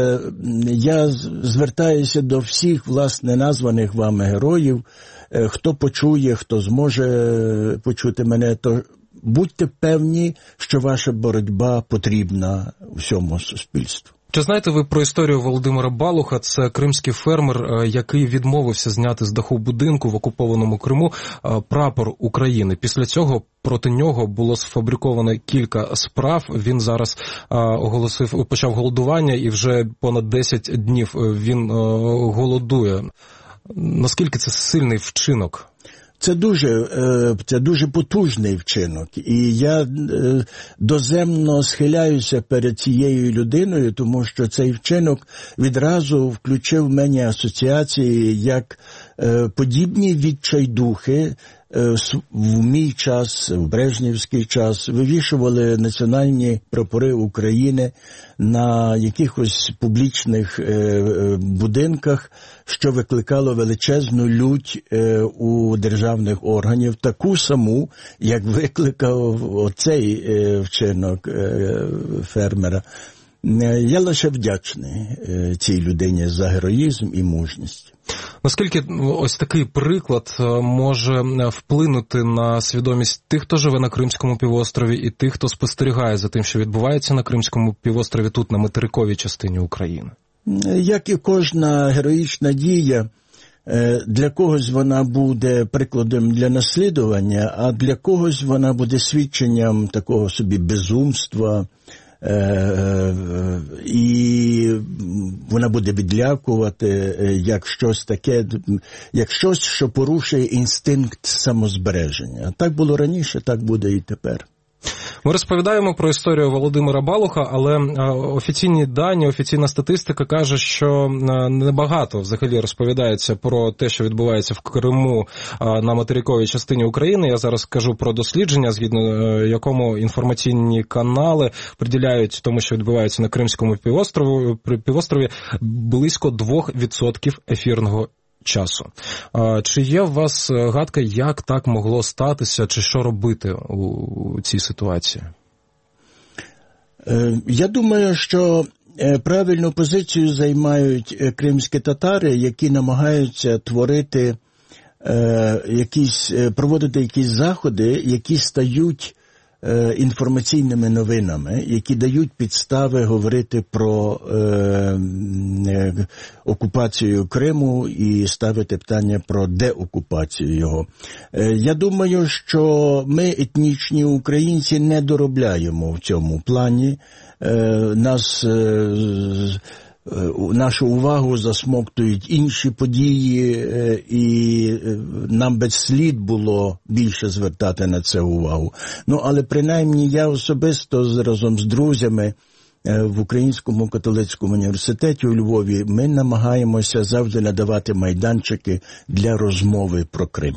я звертаюся до всіх, власне, названих вами героїв. Хто почує, хто зможе почути мене, то будьте певні, що ваша боротьба потрібна всьому суспільству. Чи знаєте ви про історію Володимира Балуха? Це кримський фермер, який відмовився зняти з даху будинку в окупованому Криму прапор України. Після цього проти нього було сфабриковано кілька справ. Він зараз почав голодування і вже понад 10 днів він голодує. Наскільки це сильний вчинок? Це дуже потужний вчинок, і я доземно схиляюся перед цією людиною, тому що цей вчинок відразу включив в мені асоціації, як подібні відчайдухи в мій час, в брежнівський час, вивішували національні прапори України на якихось публічних будинках, що викликало величезну лють у державних органів, таку саму, як викликав оцей вчинок фермера. Я лише вдячний цій людині за героїзм і мужність. Наскільки ось такий приклад може вплинути на свідомість тих, хто живе на Кримському півострові, і тих, хто спостерігає за тим, що відбувається на Кримському півострові тут, на материковій частині України? Як і кожна героїчна дія, Для когось вона буде прикладом для наслідування, а для когось вона буде свідченням такого собі безумства, і вона буде відлякувати як щось таке, як щось, що порушує інстинкт самозбереження. Так було раніше, так буде і тепер. Ми розповідаємо про історію Володимира Балуха, але офіційні дані, офіційна статистика каже, що небагато взагалі розповідається про те, що відбувається в Криму на материковій частині України. Я зараз кажу про дослідження, згідно якому інформаційні канали приділяють тому, що відбувається на Кримському півострові, близько 2% ефірного часу. Чи є у вас гадка, як так могло статися, чи що робити у цій ситуації? Я думаю, що правильну позицію займають кримські татари, які намагаються проводити якісь заходи, які стають інформаційними новинами, які дають підстави говорити про окупацію Криму і ставити питання про деокупацію його. Я думаю, що ми, етнічні українці, не доробляємо в цьому плані. Нашу увагу засмоктують інші події, і нам би слід було більше звертати на це увагу. Але принаймні я особисто разом з друзями в Українському католицькому університеті у Львові ми намагаємося завжди надавати майданчики для розмови про Крим.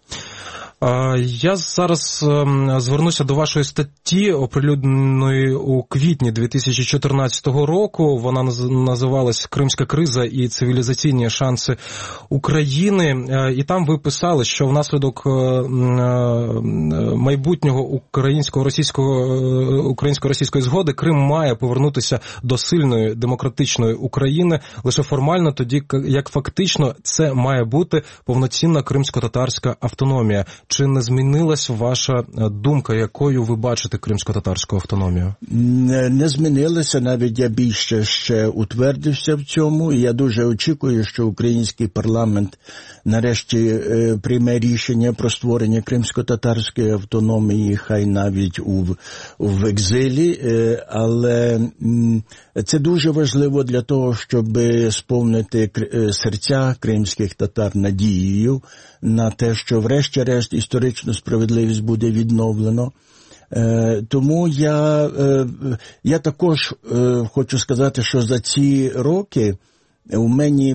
Я зараз звернуся до вашої статті, оприлюдненої у квітні 2014 року. Вона називалась «Кримська криза і цивілізаційні шанси України». І там ви писали, що внаслідок майбутнього українсько-російської згоди Крим має повернутися до сильної демократичної України лише формально, тоді як фактично це має бути повноцінна кримсько-татарська автономія. Чи не змінилась ваша думка, якою ви бачите кримсько-татарську автономію? Не змінилася, навіть я більше ще утвердився в цьому, і я дуже очікую, що український парламент нарешті прийме рішення про створення кримсько-татарської автономії, хай навіть в екзилі, але це дуже важливо для того, щоб сповнити серця кримських татар надією на те, що врешті-решт історичну справедливість буде відновлено. Тому я також хочу сказати, що за ці роки у мені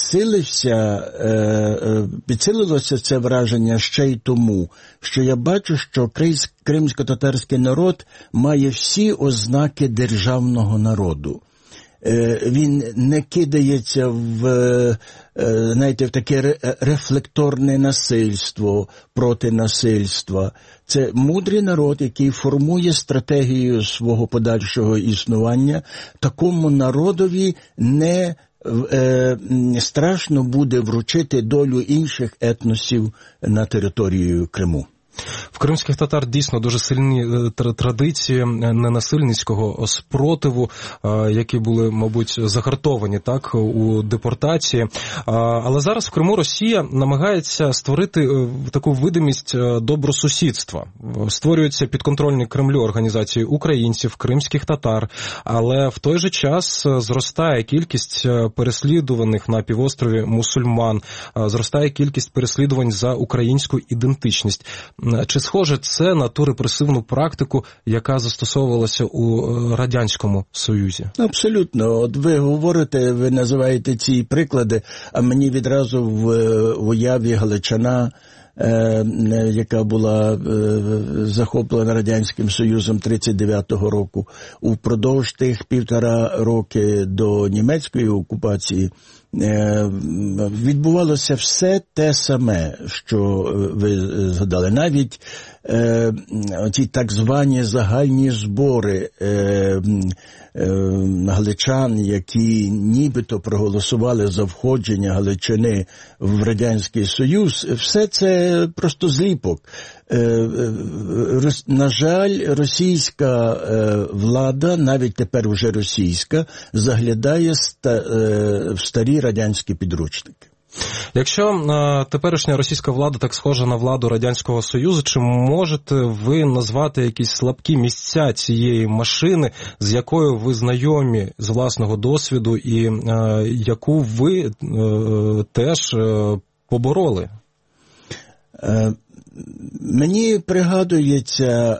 підсилилося це враження ще й тому, що я бачу, що кримсько-татарський народ має всі ознаки державного народу. Він не кидається в таке рефлекторне насильство проти насильства. Це мудрий народ, який формує стратегію свого подальшого існування. Такому народові не страшно буде вручити долю інших етносів на територію Криму. В кримських татар дійсно дуже сильні традиції ненасильницького спротиву, які були, мабуть, загартовані так у депортації. Але зараз в Криму Росія намагається створити таку видимість добросусідства. Створюються підконтрольні Кремлю організації українців, кримських татар, але в той же час зростає кількість переслідуваних на півострові мусульман, зростає кількість переслідувань за українську ідентичність. Чи схоже це на ту репресивну практику, яка застосовувалася у Радянському Союзі? Абсолютно. От ви говорите, ви називаєте ці приклади, а мені відразу в уяві галичана, яка була захоплена Радянським Союзом 1939 року. Упродовж тих 1,5 роки до німецької окупації відбувалося все те саме, що ви згадали. Навіть ті так звані загальні збори галичан, які нібито проголосували за входження Галичини в Радянський Союз, все це просто зліпок. На жаль, російська влада, навіть тепер вже російська, заглядає в старі радянські підручники. Якщо теперішня російська влада так схожа на владу Радянського Союзу, чи можете ви назвати якісь слабкі місця цієї машини, з якою ви знайомі з власного досвіду і яку ви теж побороли? Мені пригадується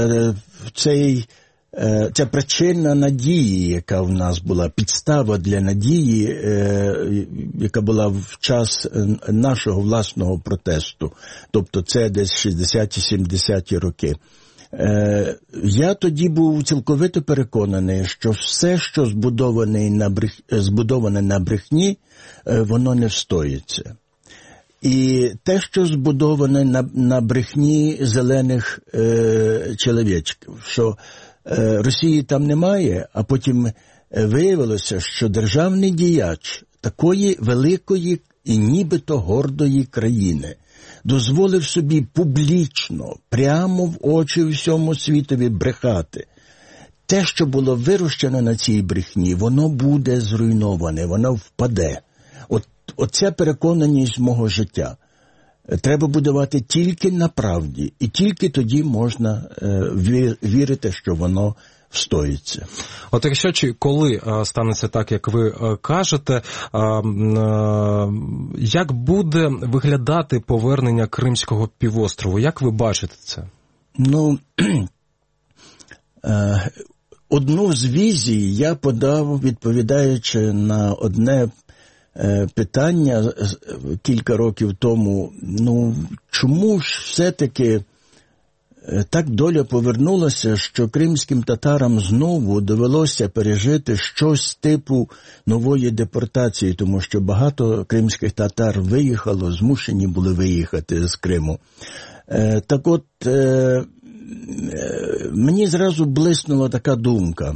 ця причина надії, яка в нас була, підстава для надії, яка була в час нашого власного протесту, тобто це десь 60-70 роки. Я тоді був цілковито переконаний, що все, що збудоване на брехні, воно не встоїться. І те, що збудоване на брехні зелених чоловічків, що Росії там немає, а потім виявилося, що державний діяч такої великої і нібито гордої країни дозволив собі публічно, прямо в очі всьому світові брехати. Те, що було вирощено на цій брехні, воно буде зруйноване, воно впаде. Оця переконаність мого життя. Треба будувати тільки на правді, і тільки тоді можна вірити, що воно встоїться. От якщо чи коли станеться так, як ви кажете, як буде виглядати повернення Кримського півострову? Як ви бачите це? Одну з візій я подав, відповідаючи на одне питання кілька років тому, чому ж все-таки так доля повернулася, що кримським татарам знову довелося пережити щось типу нової депортації, тому що багато кримських татар виїхало, змушені були виїхати з Криму. Так от, мені зразу блиснула така думка.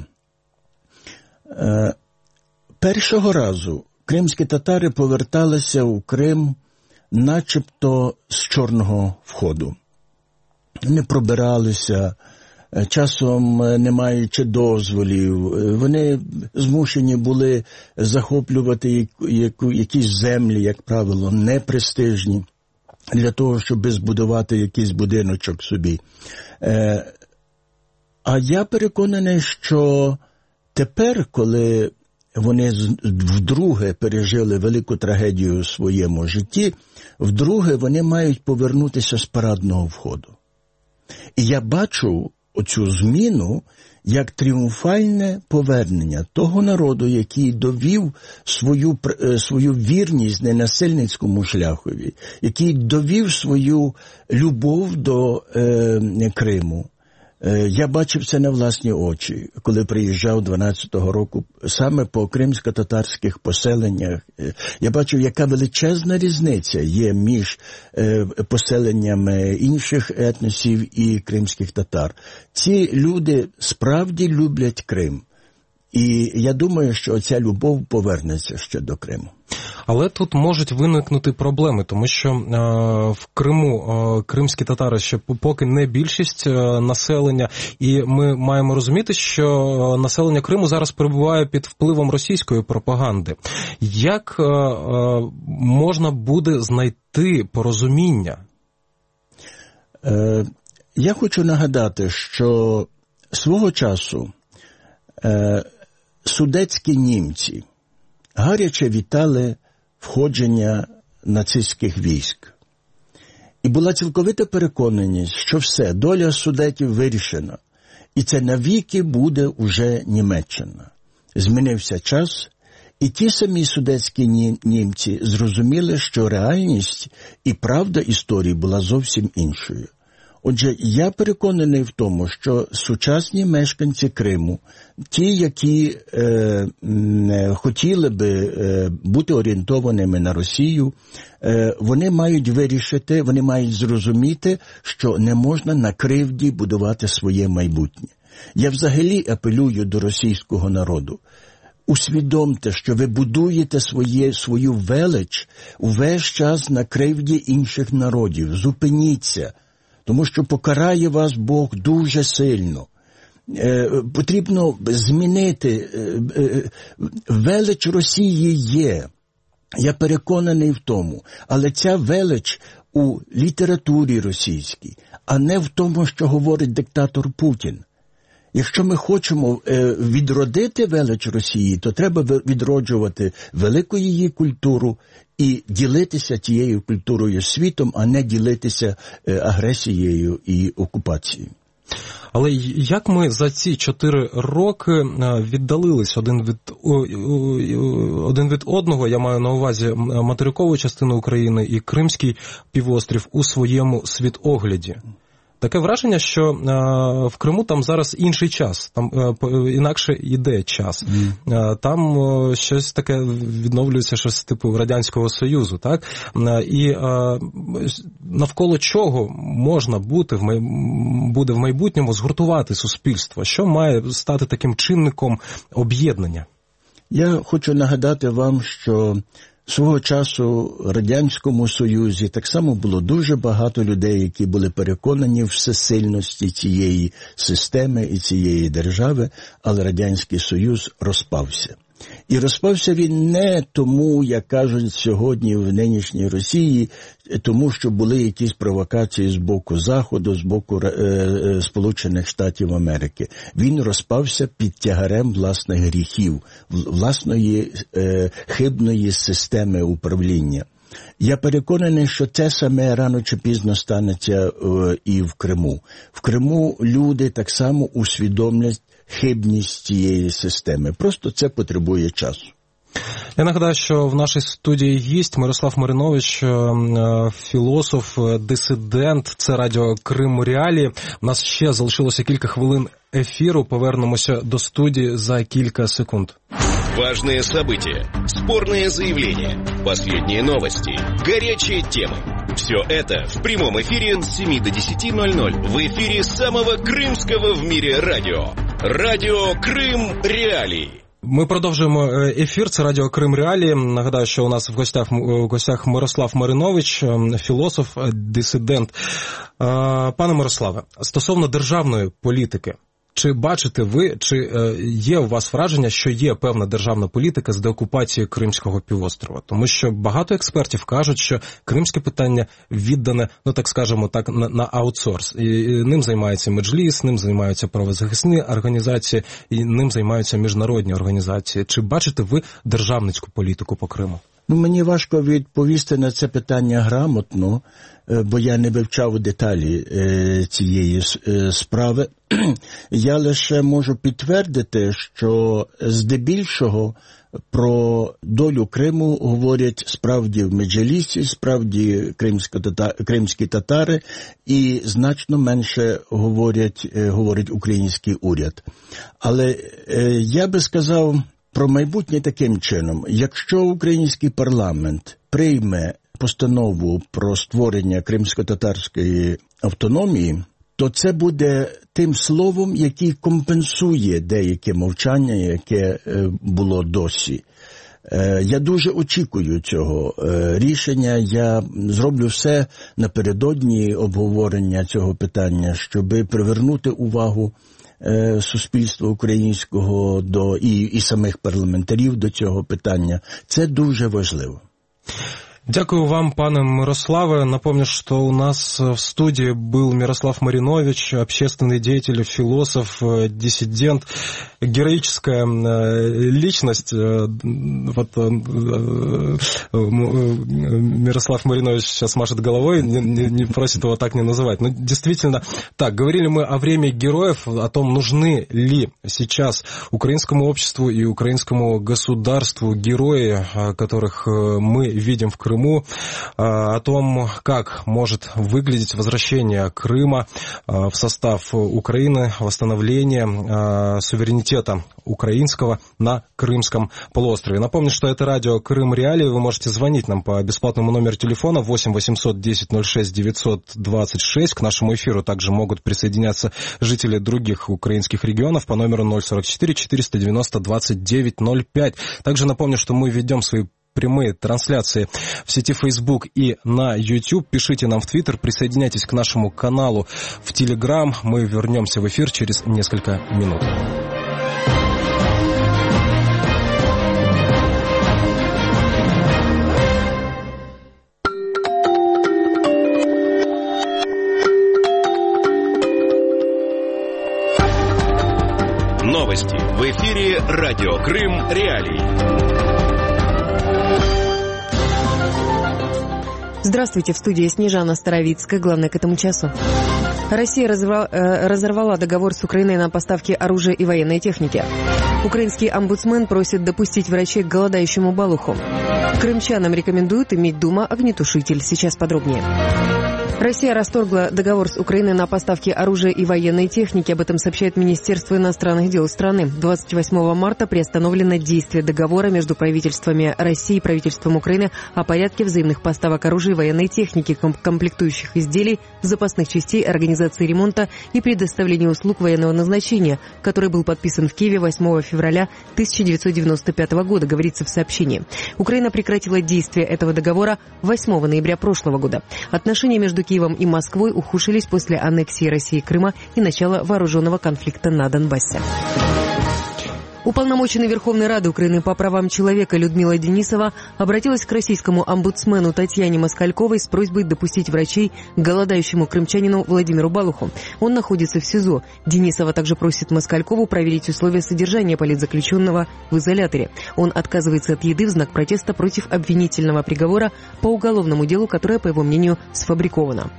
Першого разу кримські татари поверталися у Крим начебто з чорного входу. Вони пробиралися, часом не маючи дозволів. Вони змушені були захоплювати якісь землі, як правило, непрестижні, для того, щоб збудувати якийсь будиночок собі. А я переконаний, що тепер, коли вони вдруге пережили велику трагедію у своєму житті, вдруге вони мають повернутися з парадного входу. І я бачу оцю зміну як тріумфальне повернення того народу, який довів свою вірність ненасильницькому шляхові, який довів свою любов до Криму. Я бачив це на власні очі, коли приїжджав 12-го року саме по кримсько-татарських поселеннях. Я бачив, яка величезна різниця є між поселеннями інших етносів і кримських татар. Ці люди справді люблять Крим. І я думаю, що ця любов повернеться ще до Криму. Але тут можуть виникнути проблеми, тому що в Криму кримські татари ще поки не більшість населення, і ми маємо розуміти, що населення Криму зараз перебуває під впливом російської пропаганди. Як можна буде знайти порозуміння? Я хочу нагадати, що свого часу судетські німці гаряче вітали входження нацистських військ. І була цілковита переконаність, що все, доля судетів вирішена. І це навіки буде уже Німеччина. Змінився час, і ті самі судетські німці зрозуміли, що реальність і правда історії була зовсім іншою. Отже, я переконаний в тому, що сучасні мешканці Криму, ті, які хотіли би бути орієнтованими на Росію, вони мають вирішити, вони мають зрозуміти, що не можна на кривді будувати своє майбутнє. Я взагалі апелюю до російського народу. Усвідомте, що ви будуєте свою велич увесь час на кривді інших народів. Зупиніться. Тому що покарає вас Бог дуже сильно. Потрібно змінити. Велич Росії є. Я переконаний в тому, але ця велич у літературі російській, а не в тому, що говорить диктатор Путін. Якщо ми хочемо відродити велич Росії, то треба відроджувати велику її культуру і ділитися тією культурою з світом, а не ділитися агресією і окупацією. Але як ми за ці 4 роки віддалились один від одного, я маю на увазі материкову частину України і Кримський півострів, у своєму світогляді? Таке враження, що в Криму там зараз інший час, там інакше йде час. Там щось таке відновлюється, щось типу Радянського Союзу, так? І навколо чого можна буде в майбутньому згуртувати суспільство? Що має стати таким чинником об'єднання? Я хочу нагадати вам, що свого часу в Радянському Союзі так само було дуже багато людей, які були переконані в всесильності цієї системи і цієї держави, але Радянський Союз розпався. І розпався він не тому, як кажуть сьогодні в нинішній Росії, тому що були якісь провокації з боку Заходу, з боку Сполучених Штатів Америки. Він розпався під тягарем власних гріхів, власної хибної системи управління. Я переконаний, що це саме рано чи пізно станеться і в Криму. В Криму люди так само усвідомлять хибність цієї системи. Просто це потребує часу. Я нагадаю, що в нашій студії гість Мирослав Маринович, філософ, дисидент. Це радіо Крим Реалії. У нас ще залишилося кілька хвилин ефіру. Повернемося до студії за кілька секунд. Важные события, спорные заявления, последние новости, горячие темы. Все это в прямом эфире с 7 до 10:00 в эфире самого крымского в мире радио. Радіо Крим Реалії. Ми продовжуємо ефір, це Радіо Крим Реалії. Нагадаю, що у нас в гостях Мирослав Маринович, філософ, дисидент. Пане Мирославе, стосовно державної політики, чи бачите ви, чи є у вас враження, що є певна державна політика з деокупації Кримського півострова? Тому що багато експертів кажуть, що кримське питання віддане, ну так скажемо так, на аутсорс. І ним займається Меджліс, ним займаються правозахисні організації, і ним займаються міжнародні організації. Чи бачите ви державницьку політику по Криму? Мені важко відповісти на це питання грамотно, бо я не вивчав деталі цієї справи. Я лише можу підтвердити, що здебільшого про долю Криму говорять справді в Меджлісі, справді кримські татари, і значно менше говорить український уряд. Але я би сказав про майбутнє таким чином. Якщо український парламент прийме постанову про створення кримсько-татарської автономії, то це буде тим словом, який компенсує деяке мовчання, яке було досі. Я дуже очікую цього рішення. Я зроблю все напередодні обговорення цього питання, щоб привернути увагу суспільства українського і самих парламентарів до цього питання. Це дуже важливо. Дякую вам, пане Мирославе. Напомню, что у нас в студии был Мирослав Маринович, общественный деятель, философ, диссидент, героическая личность. Вот Мирослав Маринович сейчас машет головой, не просит его так не называть. Но действительно так. Говорили мы о времени героев, о том, нужны ли сейчас украинскому обществу и украинскому государству герои, которых мы видим в Крыму, о том, как может выглядеть возвращение Крыма в состав Украины, восстановление суверенитета украинского на Крымском полуострове. Напомню, что это радио Крым Реалии. Вы можете звонить нам по бесплатному номеру телефона 8 800 10 06 926. К нашему эфиру также могут присоединяться жители других украинских регионов по номеру 044 490 29 05. Также напомню, что мы ведем свои прямые трансляции в сети Facebook и на YouTube. Пишите нам в Twitter, присоединяйтесь к нашему каналу в Telegram. Мы вернемся в эфир через несколько минут. новости. В эфире Радио Крым Реалии. Здравствуйте, в студии Снежана Старовицкая. Главное к этому часу. Россия разорвала договор с Украиной на поставки оружия и военной техники. Украинский омбудсмен просит допустить врачей к голодающему Балуху. Крымчанам рекомендуют иметь дома огнетушитель. Сейчас подробнее. Россия расторгла договор с Украиной на поставки оружия и военной техники. Об этом сообщает Министерство иностранных дел страны. 28 марта приостановлено действие договора между правительствами России и правительством Украины о порядке взаимных поставок оружия и военной техники, комплектующих изделий, запасных частей, организации ремонта и предоставления услуг военного назначения, который был подписан в Киеве 8 февраля 1995 года, говорится в сообщении. Украина прекратила действие этого договора 8 ноября прошлого года. Отношения между Киевом и Москвой ухудшились после аннексии России Крыма и начала вооруженного конфликта на Донбассе. Уполномоченный Верховной Рады Украины по правам человека Людмила Денисова обратилась к российскому омбудсмену Татьяне Москальковой с просьбой допустить врачей к голодающему крымчанину Владимиру Балуху. Он находится в СИЗО. Денисова также просит Москалькову проверить условия содержания политзаключенного в изоляторе. Он отказывается от еды в знак протеста против обвинительного приговора по уголовному делу, которое, по его мнению, сфабриковано.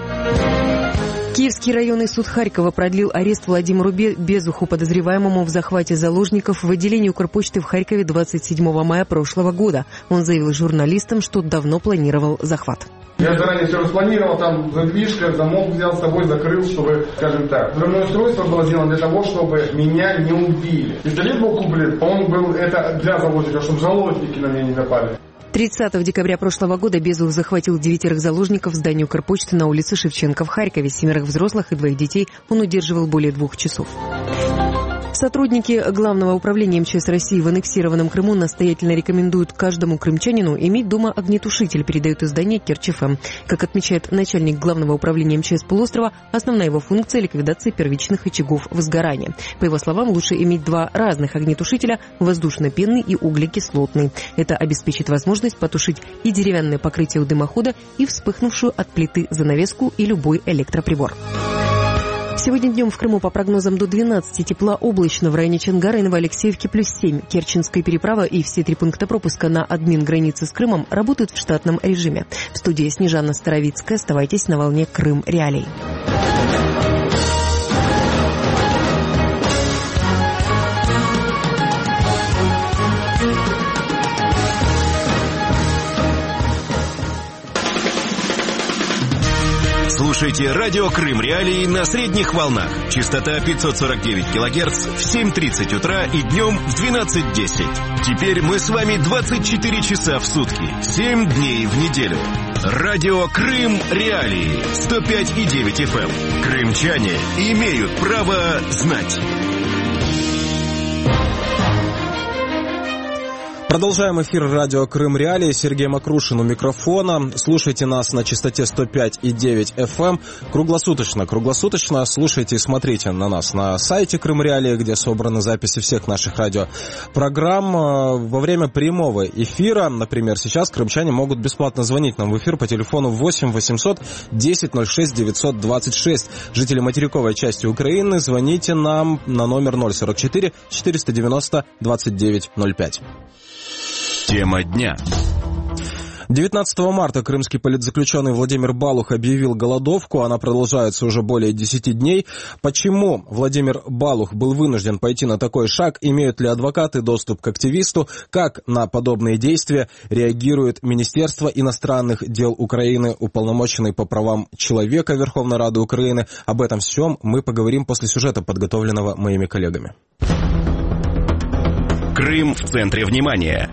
Киевский районный суд Харькова продлил арест Владимиру Безуху, подозреваемому в захвате заложников в отделении Укрпочты в Харькове 27 мая прошлого года. Он заявил журналистам, что давно планировал захват. Я заранее все распланировал, там задвижка, замок взял с собой, закрыл, чтобы, скажем так, взрывное устройство было сделано для того, чтобы меня не убили. Пистолет был куплен, по-моему, был это для заложников, чтобы заложники на меня не напали. 30 декабря прошлого года Безух захватил 9 заложников в здании Укрпочты на улице Шевченко в Харькове. 7 взрослых и 2 детей он удерживал более 2 часов. Сотрудники Главного управления МЧС России в аннексированном Крыму настоятельно рекомендуют каждому крымчанину иметь дома огнетушитель, передает издание Керчь-ФМ. Как отмечает начальник Главного управления МЧС полуострова, основная его функция – ликвидация первичных очагов возгорания. По его словам, лучше иметь 2 разных огнетушителя – воздушно-пенный и углекислотный. Это обеспечит возможность потушить и деревянное покрытие у дымохода, и вспыхнувшую от плиты занавеску и любой электроприбор. Сегодня днем в Крыму по прогнозам до 12 тепла, облачно, в районе Чонгара и Новоалексеевки +7. Керченская переправа и все 3 пункта пропуска на админ границы с Крымом работают в штатном режиме. В студии Снежана Старовицкая. Оставайтесь на волне Крым Реалий. Слушайте Радио Крым Реалии на средних волнах. Частота 549 килогерц в 7:30 утра и днем в 12:10. Теперь мы с вами 24 часа в сутки, 7 дней в неделю. Радио Крым Реалии 105,9 FM. Крымчане имеют право знать. Продолжаем эфир радио Крым Реалии. Сергей Макрушин у микрофона. Слушайте нас на частоте 105,9 FM. Круглосуточно слушайте и смотрите на нас на сайте Крым Реалии, где собраны записи всех наших радиопрограмм. Во время прямого эфира, например, сейчас крымчане могут бесплатно звонить нам в эфир по телефону 8 800 10 06 926. Жители материковой части Украины, звоните нам на номер 044 490 2905. Тема дня. 19 марта крымский политзаключенный Владимир Балух объявил голодовку. Она продолжается уже более 10 дней. Почему Владимир Балух был вынужден пойти на такой шаг? Имеют ли адвокаты доступ к активисту? Как на подобные действия реагирует Министерство иностранных дел Украины, уполномоченный по правам человека Верховной Рады Украины? Об этом всем мы поговорим после сюжета, подготовленного моими коллегами. Крым в центре внимания.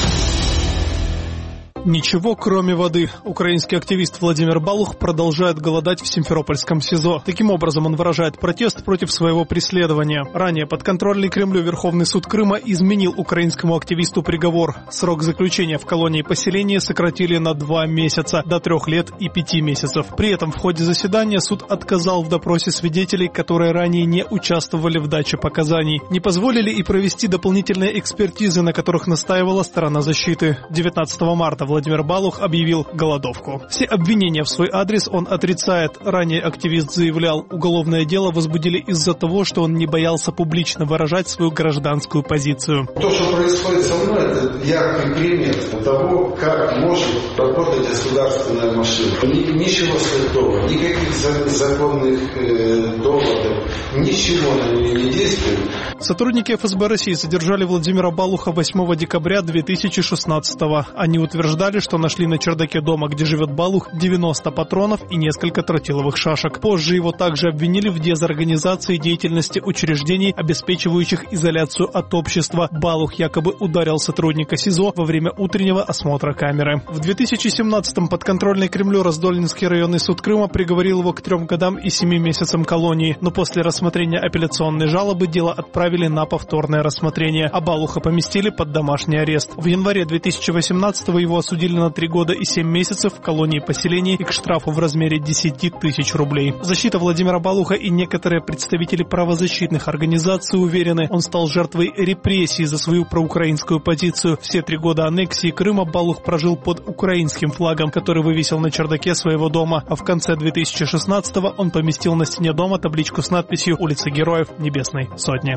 Ничего, кроме воды. Украинский активист Владимир Балух продолжает голодать в Симферопольском СИЗО. Таким образом, он выражает протест против своего преследования. Ранее подконтрольный Кремлю Верховный суд Крыма изменил украинскому активисту приговор. Срок заключения в колонии поселения сократили на 2 месяца, до 3 лет и 5 месяцев. При этом в ходе заседания суд отказал в допросе свидетелей, которые ранее не участвовали в даче показаний. Не позволили и провести дополнительные экспертизы, на которых настаивала сторона защиты. 19 марта Владимир Балух объявил голодовку. Все обвинения в свой адрес он отрицает. Ранее активист заявлял, уголовное дело возбудили из-за того, что он не боялся публично выражать свою гражданскую позицию. То, что происходит со мной, это яркий пример того, как может работать государственная машина. Ничего святого, никаких законных доводов, ничего на нее не действует. Сотрудники ФСБ России задержали Владимира Балуха 8 декабря 2016-го. Они утверждали, что нашли на чердаке дома, где живет Балух, 90 патронов и несколько тротиловых шашек. Позже его также обвинили в дезорганизации деятельности учреждений, обеспечивающих изоляцию от общества. Балух якобы ударил сотрудника СИЗО во время утреннего осмотра камеры. В 2017-м подконтрольный Кремлю Раздольнинский районный суд Крыма приговорил его к 3 годам и 7 месяцам колонии. Но после рассмотрения апелляционной жалобы дело отправили на повторное рассмотрение, а Балуха поместили под домашний арест. В январе 2018-го его осудили на 3 года и 7 месяцев в колонии-поселении и к штрафу в размере 10 тысяч рублей. Защита Владимира Балуха и некоторые представители правозащитных организаций уверены, он стал жертвой репрессий за свою проукраинскую позицию. Все 3 года аннексии Крыма Балух прожил под украинским флагом, который вывесил на чердаке своего дома, а в конце 2016-го он поместил на стене дома табличку с надписью «Улица Героев Небесной Сотни».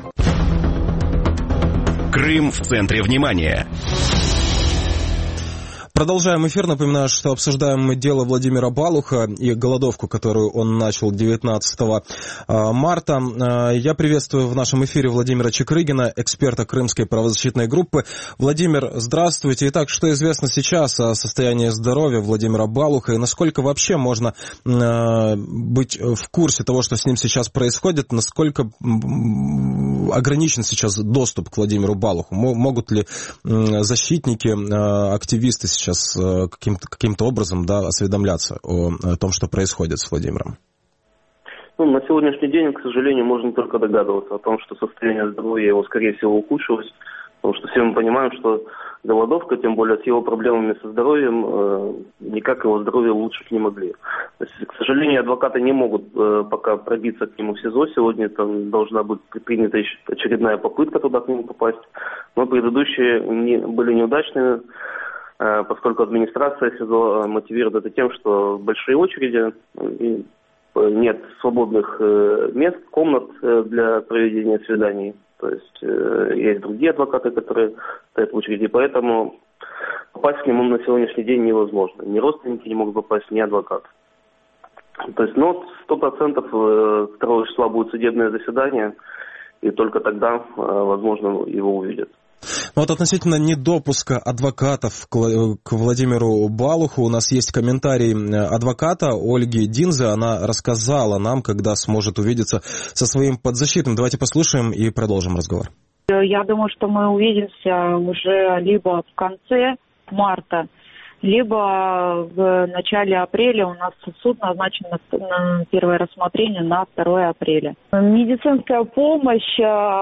Крым в центре внимания. Продолжаем эфир. Напоминаю, что обсуждаем мы дело Владимира Балуха и голодовку, которую он начал 19 марта. Я приветствую в нашем эфире Владимира Чекрыгина, эксперта Крымской правозащитной группы. Владимир, здравствуйте. Итак, что известно сейчас о состоянии здоровья Владимира Балуха и насколько вообще можно быть в курсе того, что с ним сейчас происходит, насколько ограничен сейчас доступ к Владимиру Балуху? Могут ли защитники, активисты сейчас каким-то образом осведомляться о том, что происходит с Владимиром? На сегодняшний день, к сожалению, можно только догадываться о том, что состояние здоровья его, скорее всего, ухудшилось. Потому что все мы понимаем, что голодовка, тем более с его проблемами со здоровьем, никак его здоровье улучшить не могли. То есть, к сожалению, адвокаты не могут пока пробиться к нему в СИЗО. Сегодня там должна быть предпринята очередная попытка туда к нему попасть. Но предыдущие были неудачными, поскольку администрация СИЗО мотивирует это тем, что большие очереди, и нет свободных мест, комнат для проведения свиданий. То есть есть другие адвокаты, которые стоят в очереди, поэтому попасть к нему на сегодняшний день невозможно. Ни родственники не могут попасть, ни адвокат. То есть, 100% 2 числа будет судебное заседание, и только тогда, возможно, его увидят. Вот относительно недопуска адвокатов к Владимиру Балуху, у нас есть комментарий адвоката Ольги Динзе. Она рассказала нам, когда сможет увидеться со своим подзащитным. Давайте послушаем и продолжим разговор. Я думаю, что мы увидимся уже либо в конце марта, либо в начале апреля. У нас суд назначен на первое рассмотрение на 2 апреля. Медицинская помощь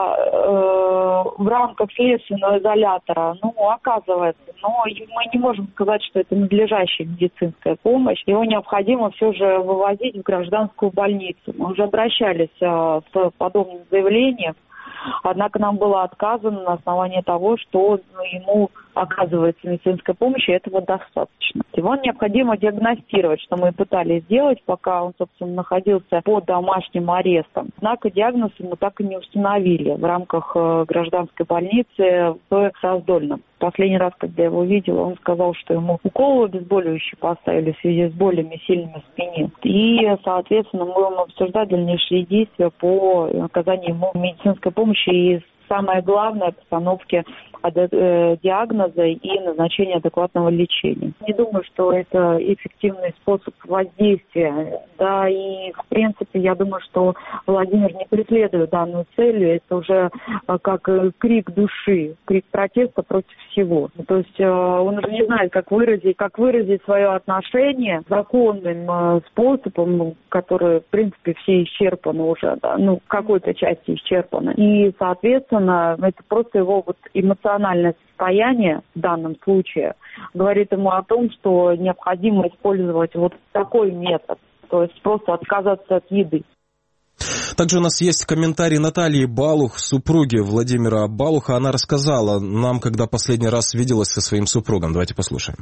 в рамках следственного изолятора, оказывается, но мы не можем сказать, что это надлежащая медицинская помощь. Его необходимо все же вывозить в гражданскую больницу. Мы уже обращались с подобным заявлением, однако нам было отказано на основании того, что ему оказывается медицинская помощь, и этого достаточно. Его необходимо диагностировать, что мы пытались сделать, пока он, собственно, находился под домашним арестом. Однако диагноз ему так и не установили в рамках гражданской больницы в Раздольном. Последний раз, когда я его видела, он сказал, что ему уколы обезболивающие поставили в связи с болями сильными в спине. И, соответственно, мы будем обсуждать дальнейшие действия по оказанию ему медицинской помощи и, самое главное, постановке диагноза и назначения адекватного лечения. Не думаю, что это эффективный способ воздействия. Да, и, в принципе, я думаю, что Владимир не преследует данную цель. Это уже как крик души, крик протеста против всего. То есть он уже не знает, как выразить свое отношение законным способом, который, в принципе, все исчерпаны уже, да, в какой-то части исчерпаны. И, соответственно, это просто его эмоциональное состояние в данном случае говорит ему о том, что необходимо использовать вот такой метод, то есть просто отказаться от еды. Также у нас есть комментарий Натальи Балух, супруги Владимира Балуха. Она рассказала нам, когда последний раз виделась со своим супругом. Давайте послушаем.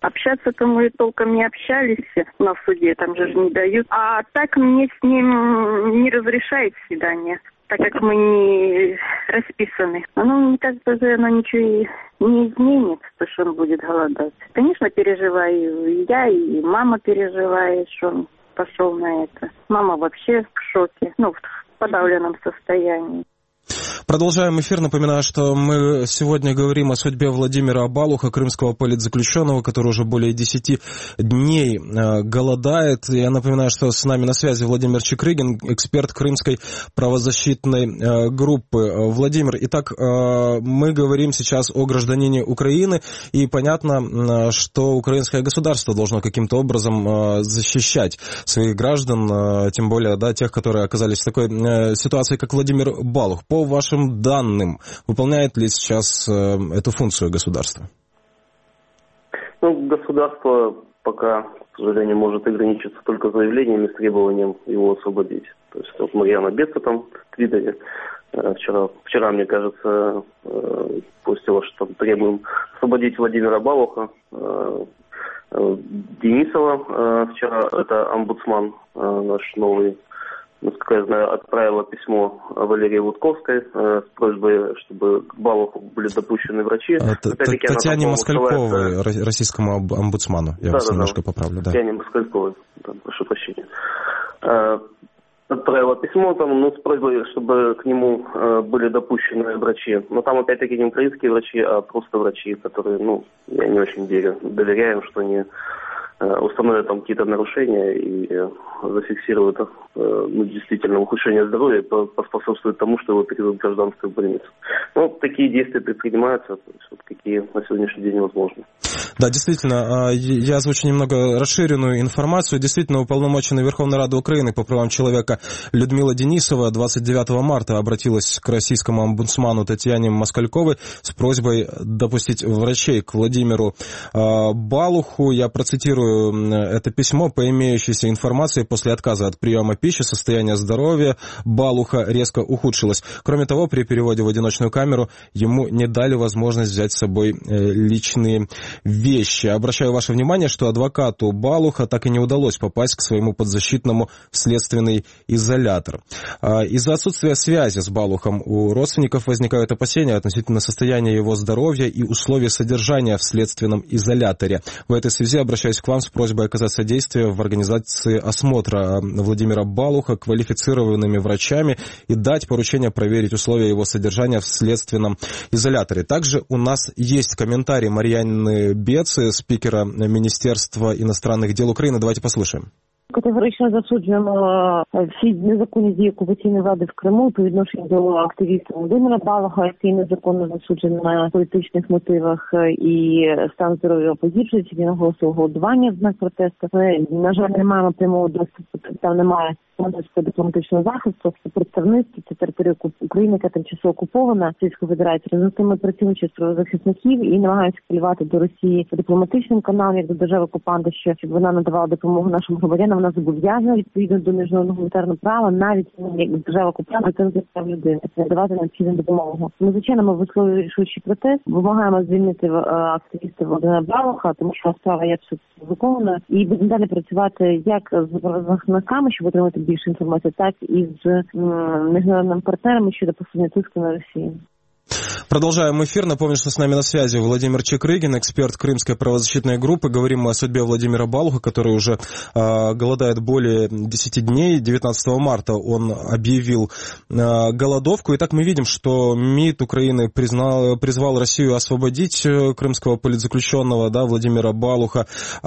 Общаться-то мы толком не общались на суде, там же не дают. А так мне с ним не разрешает свидание, так как мы не расписаны. Оно так даже оно ничего и не изменит, что он будет голодать. Конечно, переживаю и я, и мама переживает, что он пошел на это. Мама вообще в шоке, в подавленном состоянии. Продолжаем эфир. Напоминаю, что мы сегодня говорим о судьбе Владимира Балуха, крымского политзаключенного, который уже более 10 дней голодает. Я напоминаю, что с нами на связи Владимир Чекрыгин, эксперт крымской правозащитной группы. Владимир, итак, мы говорим сейчас о гражданине Украины, и понятно, что украинское государство должно каким-то образом защищать своих граждан, тем более тех, которые оказались в такой ситуации, как Владимир Балух. По вашим данным, выполняет ли сейчас эту функцию государство? Государство пока, к сожалению, может ограничиться только заявлениями с требованием его освободить. То есть Марьяна Беца там в Твиттере вчера, мне кажется, постила, что там требуем освободить Владимира Балуха. Денисова вчера, это омбудсман наш новый, насколько я знаю, отправила письмо Валерии Лутковской с просьбой, чтобы к Балуху были допущены врачи. Татьяне Москальковой, российскому омбудсману. Я вас немножко поправлю. Татьяне Москальковой, прошу прощения. Отправила письмо с просьбой, чтобы к нему были допущены врачи. Но там опять-таки не украинские врачи, а просто врачи, которые, я не очень доверяю, что они установят там какие-то нарушения и зафиксируют действительно ухудшение здоровья и поспособствует тому, что его переведут в гражданскую больницу. Такие действия предпринимаются, какие на сегодняшний день возможны. Да, действительно, я озвучу немного расширенную информацию. Действительно, уполномоченный Верховной Рады Украины по правам человека Людмила Денисова 29 марта обратилась к российскому омбудсману Татьяне Москальковой с просьбой допустить врачей к Владимиру Балуху. Я процитирую это письмо. По имеющейся информации, после отказа от приема пищи состояние здоровья Балуха резко ухудшилось. Кроме того, при переводе в одиночную камеру ему не дали возможность взять с собой личные вещи. Обращаю ваше внимание, что адвокату Балуха так и не удалось попасть к своему подзащитному в следственный изолятор. Из-за отсутствия связи с Балухом у родственников возникают опасения относительно состояния его здоровья и условий содержания в следственном изоляторе. В этой связи обращаюсь к вам с просьбой оказать содействие в организации осмотра Владимира Балуха квалифицированными врачами и дать поручение проверить условия его содержания в следственном изоляторе. Также у нас есть комментарий Марьяны Бецы, спикера Міністерства іностранних діл України. Давайте послухаємо. Категорично засуджуємо всі незаконні дії окупаційної влади в Криму по відношенню до активіста Володимира Балуха, який незаконно засуджений на політичних мотивах і стан здоров'я погіршується. Він оголосив голодування в знак протесту. Ми, на жаль, не маємо прямого доступу, там немає дипломатичного захисту, представництво, це територія України, яка тимчасово окупована Російською Федерацією. Разом з тим ми працюємо через правозахисників і намагаємося апелювати до Росії дипломатичним каналом, як до держави-окупанта, щоб вона надавала допомогу нашим громадянам. Вона зобов'язана відповідно до міжнародного гуманітарного права, навіть як держава-окупанта, це прав людини, надавати необхідну допомогу. Ми, звичайно, ми висловлюємо рішучий протест, вимагаємо звільнити активіста Володимира Балуха, тому що справа є законною, і будемо далі працювати як з правозахисниками, щоб отримати більше інформації, так і з міжнародними партнерами щодо посилення тиску на Росію. Продолжаем эфир. Напомню, что с нами на связи Владимир Чекрыгин, эксперт крымской правозащитной группы. Говорим мы о судьбе Владимира Балуха, который уже голодает более 10 дней. 19 марта он объявил голодовку. Итак, мы видим, что МИД Украины призвал Россию освободить крымского политзаключенного, Владимира Балуха.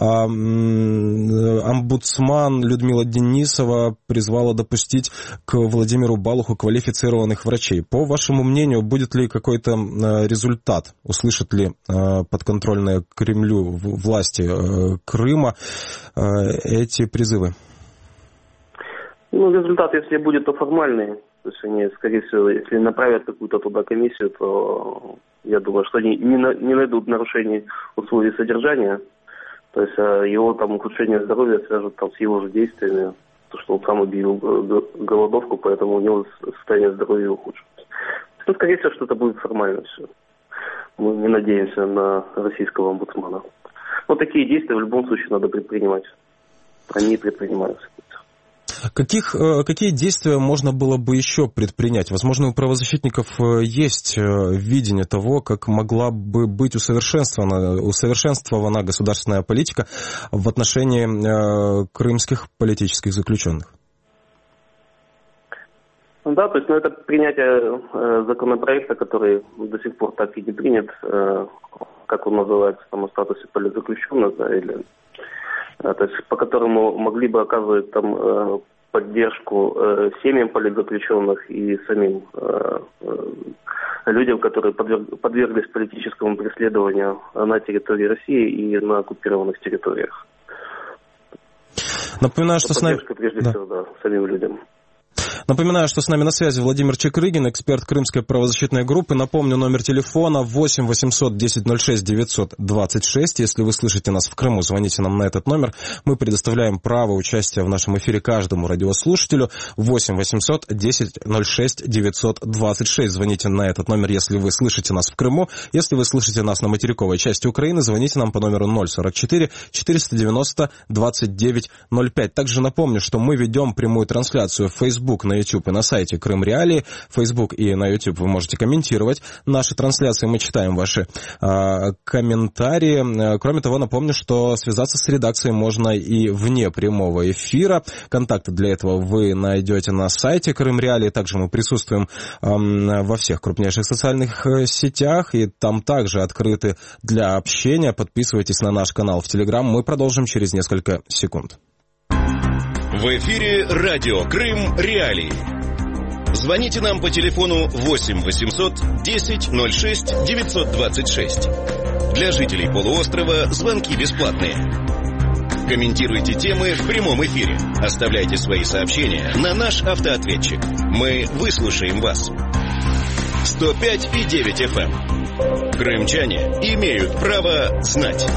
Омбудсман Людмила Денисова призвала допустить к Владимиру Балуху квалифицированных врачей. По вашему мнению, будет ли какой-то результат? Услышат ли подконтрольные Кремлю власти Крыма эти призывы? Результат, если будет, то формальный. То есть они, скорее всего, если направят какую-то туда комиссию, то я думаю, что они не найдут нарушений условий содержания. То есть его ухудшение здоровья свяжут с его же действиями. То, что он сам объявил голодовку, поэтому у него состояние здоровья ухудшилось. Скорее всего, что это будет формально все. Мы не надеемся на российского омбудсмана. Но такие действия в любом случае надо предпринимать. Они предпринимаются. Какие действия можно было бы еще предпринять? Возможно, у правозащитников есть видение того, как могла бы быть усовершенствована государственная политика в отношении крымских политических заключенных. Да, то есть это принятие законопроекта, который до сих пор так и не принят, как он называется, там, о статусе политзаключенных, да, или, то есть по которому могли бы оказывать там поддержку семьям политзаключенных и самим людям, которые подверглись политическому преследованию на территории России и на оккупированных территориях. Напоминаю, что поддержка, прежде всего, да, самим людям. Напоминаю, что с нами на связи Владимир Чекрыгин, эксперт Крымской правозащитной группы. Напомню, номер телефона 8 800 1006 926. Если вы слышите нас в Крыму, звоните нам на этот номер. Мы предоставляем право участия в нашем эфире каждому радиослушателю. 8 800 1006 926. Звоните на этот номер, если вы слышите нас в Крыму. Если вы слышите нас на материковой части Украины, звоните нам по номеру 044 490 2905. Также напомню, что мы ведем прямую трансляцию в Facebook, на YouTube и на сайте Крым Реалии. В Facebook и на YouTube вы можете комментировать наши трансляции, мы читаем ваши комментарии. Кроме того, напомню, что связаться с редакцией можно и вне прямого эфира. Контакты для этого вы найдете на сайте Крым Реалии. Также мы присутствуем во всех крупнейших социальных сетях, и там также открыты для общения. Подписывайтесь на наш канал в Telegram. Мы продолжим через несколько секунд. В эфире радио Крым Реалии. Звоните нам по телефону 8 800 10 06 926. Для жителей полуострова звонки бесплатные. Комментируйте темы в прямом эфире. Оставляйте свои сообщения на наш автоответчик. Мы выслушаем вас. 105,9 FM. Крымчане имеют право знать.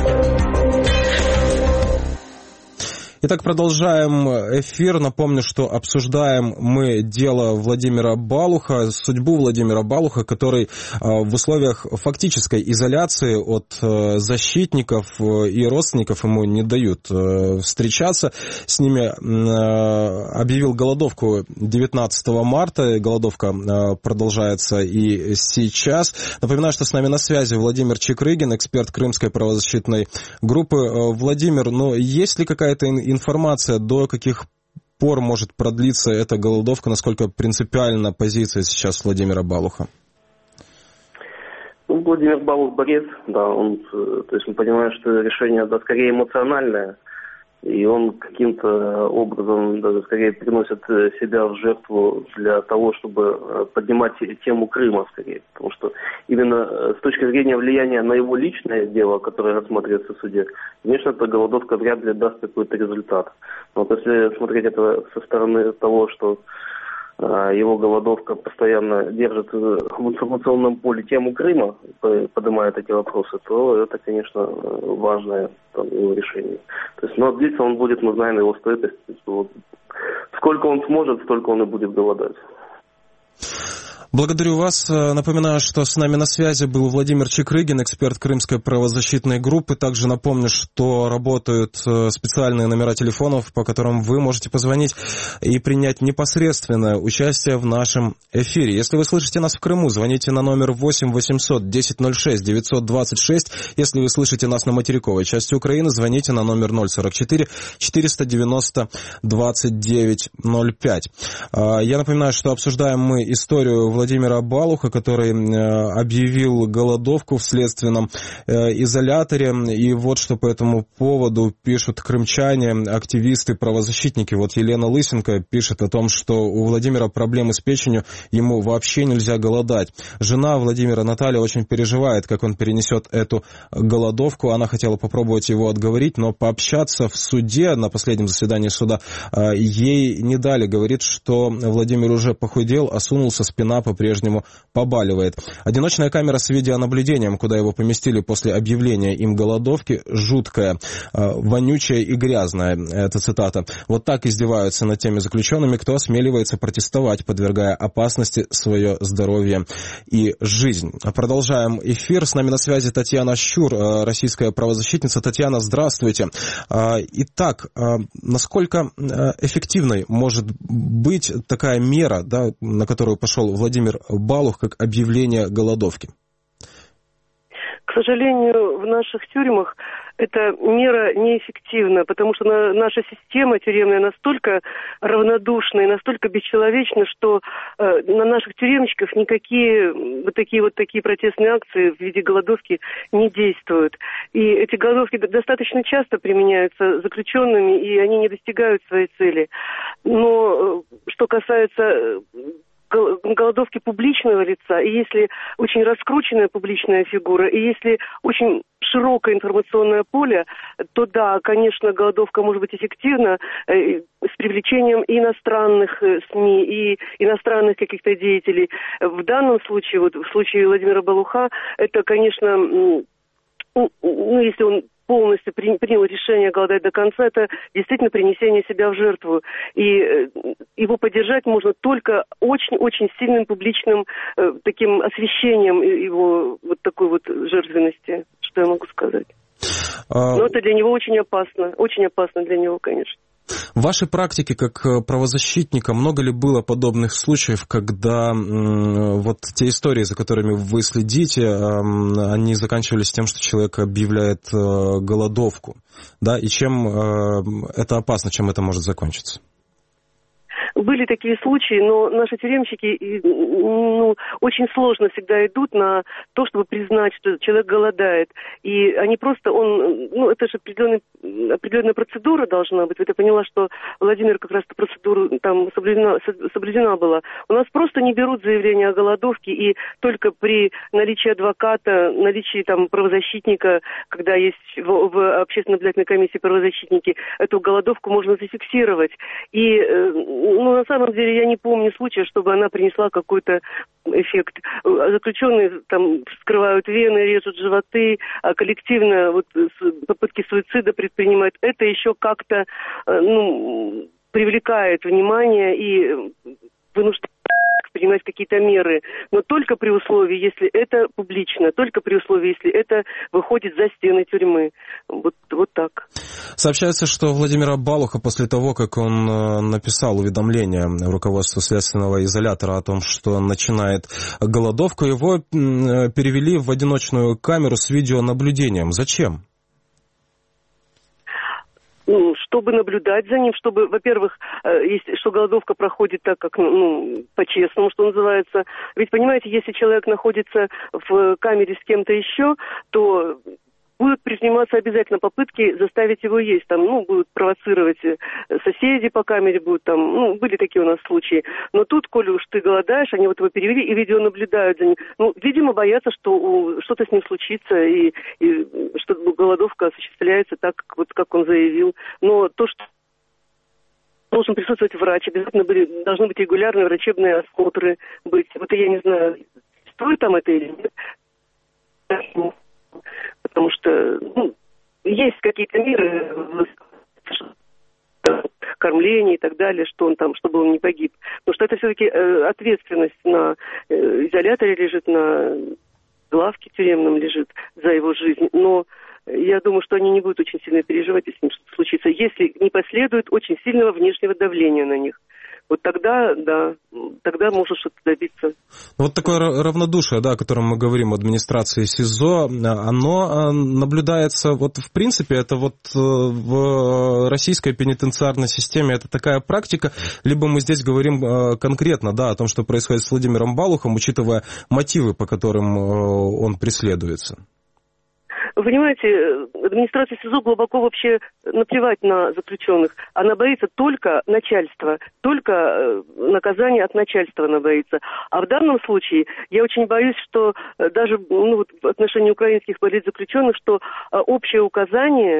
Итак, продолжаем эфир. Напомню, что обсуждаем мы дело Владимира Балуха, судьбу Владимира Балуха, который в условиях фактической изоляции от защитников и родственников ему не дают встречаться. С ними объявил голодовку 19 марта. Голодовка продолжается и сейчас. Напоминаю, что с нами на связи Владимир Чекрыгин, эксперт Крымской правозащитной группы. Владимир, есть ли какая-то информация, до каких пор может продлиться эта голодовка, насколько принципиальна позиция сейчас Владимира Балуха? Владимир Балух борец, да, то есть мы понимаем, что решение, да, скорее эмоциональное, и он каким-то образом даже скорее приносит себя в жертву для того, чтобы поднимать тему Крыма скорее. Потому что именно с точки зрения влияния на его личное дело, которое рассматривается в суде, конечно, эта голодовка вряд ли даст какой-то результат. Но вот если смотреть это со стороны того, что его голодовка постоянно держит в информационном поле тему Крыма, поднимая эти вопросы, то это, конечно, важное его решение. То есть, но длиться он будет, мы знаем его стойкость. Вот, сколько он сможет, столько он и будет голодать. Благодарю вас. Напоминаю, что с нами на связи был Владимир Чекрыгин, эксперт Крымской правозащитной группы. Также напомню, что работают специальные номера телефонов, по которым вы можете позвонить и принять непосредственное участие в нашем эфире. Если вы слышите нас в Крыму, звоните на номер 8 800 1006 926. Если вы слышите нас на материковой части Украины, звоните на номер 044 490 2905. Я напоминаю, что обсуждаем мы историю Владимира Балуха, который объявил голодовку в следственном изоляторе. И вот что по этому поводу пишут крымчане, активисты, правозащитники. Вот Елена Лысенко пишет о том, что у Владимира проблемы с печенью, ему вообще нельзя голодать. Жена Владимира, Наталья, очень переживает, как он перенесет эту голодовку. Она хотела попробовать его отговорить, но пообщаться в суде, на последнем заседании суда, ей не дали. Говорит, что Владимир уже похудел, осунулся, спина по-прежнему побаливает. Одиночная камера с видеонаблюдением, куда его поместили после объявления им голодовки, жуткая, вонючая и грязная. Это цитата. Вот так издеваются над теми заключенными, кто осмеливается протестовать, подвергая опасности свое здоровье и жизнь. Продолжаем эфир. С нами на связи Татьяна Щур, российская правозащитница. Татьяна, здравствуйте. Итак, насколько эффективной может быть такая мера, да, на которую пошел Владимир Балух, как объявление голодовки? К сожалению, в наших тюрьмах эта мера неэффективна, потому что наша система тюремная настолько равнодушна и настолько бесчеловечна, что на наших тюремщиков никакие такие протестные акции в виде голодовки не действуют. И эти голодовки достаточно часто применяются заключенными, и они не достигают своей цели. Но что касается голодовки публичного лица, и если очень раскрученная публичная фигура, и если очень широкое информационное поле, то да, конечно, голодовка может быть эффективна с привлечением и иностранных СМИ, и иностранных каких-то деятелей. В данном случае, вот в случае Владимира Балуха, это, конечно, если он полностью принял решение голодать до конца, это действительно принесение себя в жертву. И его поддержать можно только очень-очень сильным публичным таким освещением его вот такой вот жертвенности, что я могу сказать. Но это для него очень опасно для него, конечно. В вашей практике как правозащитника много ли было подобных случаев, когда вот те истории, за которыми вы следите, они заканчивались тем, что человек объявляет голодовку, да, и чем это опасно, чем это может закончиться? Были такие случаи, но наши тюремщики очень сложно всегда идут на то, чтобы признать, что человек голодает. И они просто, это же определенная процедура должна быть. Я поняла, что Владимир как раз эту процедуру там соблюдена была. У нас просто не берут заявление о голодовке, и только при наличии адвоката, наличии там правозащитника, когда есть в общественно-наблюдательной комиссии правозащитники, эту голодовку можно зафиксировать. И на самом деле я не помню случая, чтобы она принесла какой-то эффект. Заключенные там вскрывают вены, режут животы, а коллективно попытки суицида предпринимают. Это еще как-то привлекает внимание и вынуждает принимать какие-то меры, но только при условии, если это публично, только при условии, если это выходит за стены тюрьмы. Вот так. Сообщается, что Владимира Балуха после того, как он написал уведомление руководству следственного изолятора о том, что он начинает голодовку, его перевели в одиночную камеру с видеонаблюдением. Зачем? Чтобы наблюдать за ним, чтобы, во-первых, что голодовка проходит так, как, по-честному, что называется. Ведь, понимаете, если человек находится в камере с кем-то еще, то будут предприниматься обязательно попытки заставить его есть. Там, будут провоцировать соседи по камере, будут там, были такие у нас случаи. Но тут, коли уж ты голодаешь, они его перевели и видеонаблюдают за ним. Видимо, боятся, что что-то с ним случится, и что голодовка осуществляется так, как он заявил. Но то, что должен присутствовать врач, обязательно должны быть регулярные врачебные осмотры быть. Я не знаю, стоит там это или нет. Потому что есть какие-то меры кормления и так далее, чтобы он не погиб. Потому что это все-таки ответственность на изоляторе лежит, на главке тюремном лежит за его жизнь. Но я думаю, что они не будут очень сильно переживать, если с ним что-то случится, если не последует очень сильного внешнего давления на них. Вот тогда, да, тогда можно что-то добиться. Вот такое равнодушие, да, о котором мы говорим, администрации СИЗО, оно наблюдается, в принципе, это в российской пенитенциарной системе это такая практика, либо мы здесь говорим конкретно, да, о том, что происходит с Владимиром Балухом, учитывая мотивы, по которым он преследуется. Вы понимаете, администрация СИЗО глубоко вообще наплевать на заключенных. Она боится только начальства, только наказания от начальства она боится. А в данном случае я очень боюсь, что даже в отношении украинских политзаключенных, что общее указание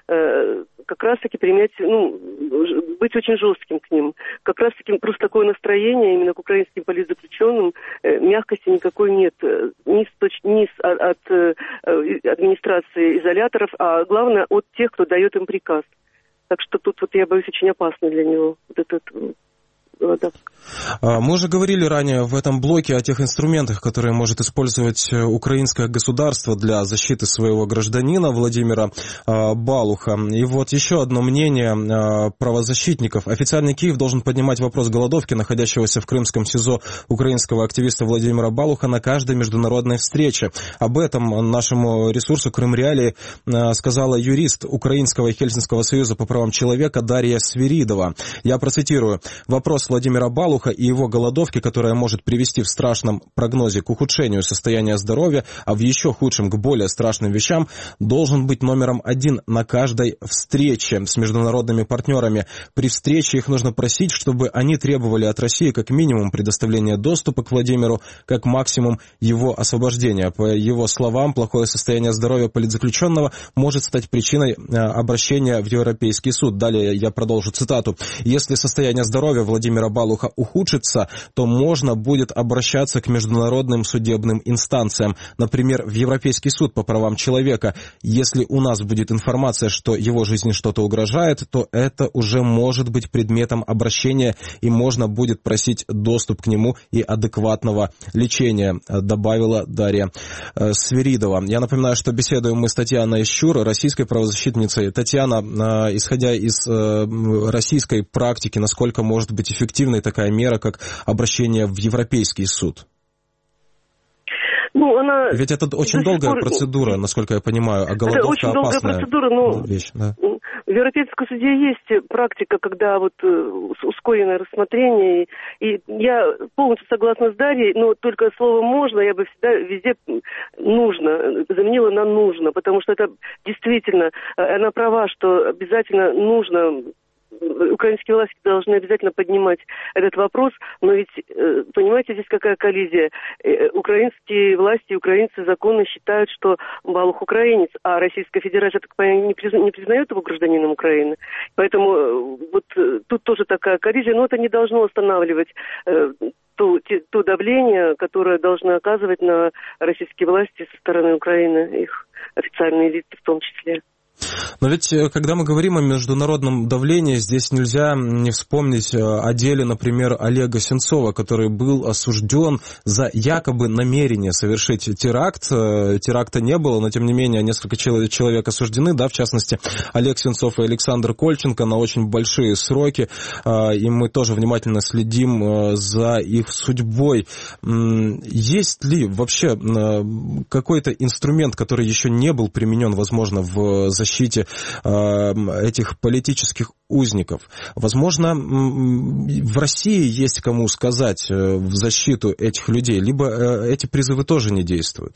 как раз-таки применять, быть очень жестким к ним. Как раз-таки просто такое настроение именно к украинским политзаключенным, мягкости никакой нет. Ни от администрации изоляторов, а главное от тех, кто дает им приказ. Так что тут я боюсь, очень опасно для него вот этот... Да. Мы уже говорили ранее в этом блоке о тех инструментах, которые может использовать украинское государство для защиты своего гражданина Владимира Балуха. И вот еще одно мнение правозащитников. Официальный Киев должен поднимать вопрос голодовки находящегося в крымском СИЗО украинского активиста Владимира Балуха на каждой международной встрече. Об этом нашему ресурсу Крым Реалии сказала юрист Украинского и Хельсинского союза по правам человека Дарья Свиридова. Я процитирую. Вопрос Владимира Балуха и его голодовки, которая может привести в страшном прогнозе к ухудшению состояния здоровья, а в еще худшем к более страшным вещам, должен быть номером 1 на каждой встрече с международными партнерами. При встрече их нужно просить, чтобы они требовали от России как минимум предоставления доступа к Владимиру, как максимум его освобождения. По его словам, плохое состояние здоровья политзаключенного может стать причиной обращения в Европейский суд. Далее я продолжу цитату. Если состояние здоровья Владимира Балуха ухудшится, то можно будет обращаться к международным судебным инстанциям, например, в Европейский суд по правам человека. Если у нас будет информация, что его жизни что-то угрожает, то это уже может быть предметом обращения, и можно будет просить доступ к нему и адекватного лечения, добавила Дарья Свиридова. Я напоминаю, что беседуем мы с Татьяной Щур, российской правозащитницей. Татьяна, исходя из российской практики, насколько может быть эффективной такая мера, как обращение в Европейский суд? Ведь это очень долгая процедура, насколько я понимаю, а голодовка опасная вещь. Да? В Европейском суде есть практика, когда ускоренное рассмотрение, и я полностью согласна с Дарьей, но только слово «можно» я бы всегда везде «нужно» заменила на «нужно», потому что это действительно, она права, что обязательно нужно. Украинские власти должны обязательно поднимать этот вопрос, но ведь, понимаете, здесь какая коллизия. Украинские власти, украинцы законно считают, что Балух украинец, а Российская Федерация, так понимаю, не признает его гражданином Украины. Поэтому тут тоже такая коллизия, но это не должно останавливать то давление, которое должно оказывать на российские власти со стороны Украины, их официальные лица в том числе. Но ведь, когда мы говорим о международном давлении, здесь нельзя не вспомнить о деле, например, Олега Сенцова, который был осужден за якобы намерение совершить теракт. Теракта не было, но, тем не менее, несколько человек осуждены, да, в частности, Олег Сенцов и Александр Кольченко на очень большие сроки, и мы тоже внимательно следим за их судьбой. Есть ли вообще какой-то инструмент, который еще не был применен, возможно, в защите этих политических узников? Возможно, в России есть кому сказать в защиту этих людей, либо эти призывы тоже не действуют?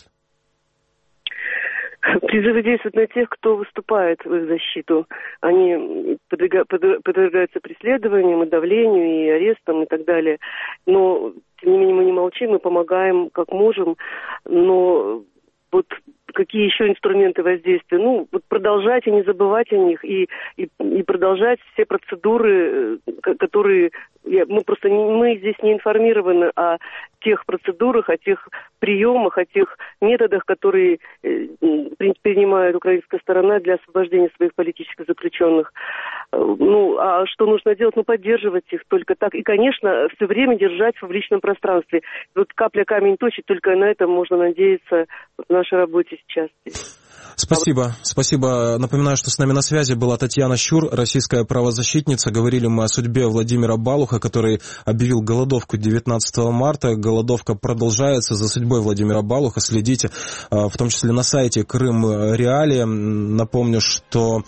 Призывы действуют на тех, кто выступает в их защиту. Они подвергаются преследованиям и давлению, и арестам, и так далее. Но, тем не менее, мы не молчим, мы помогаем как можем, но какие еще инструменты воздействия? Продолжать и не забывать о них, и продолжать все процедуры, которые... Мы здесь не информированы о тех процедурах, о тех приемах, о тех методах, которые принимает украинская сторона для освобождения своих политических заключенных. А что нужно делать? Поддерживать их только так. И, конечно, все время держать в публичном пространстве. Капля камень точит, только на это можно надеяться в нашей работе сейчас. Спасибо. Спасибо. Напоминаю, что с нами на связи была Татьяна Щур, российская правозащитница. Говорили мы о судьбе Владимира Балуха, который объявил голодовку 19 марта. Голодовка продолжается. За судьбой Владимира Балуха следите, в том числе на сайте Крым Реалии. Напомню, что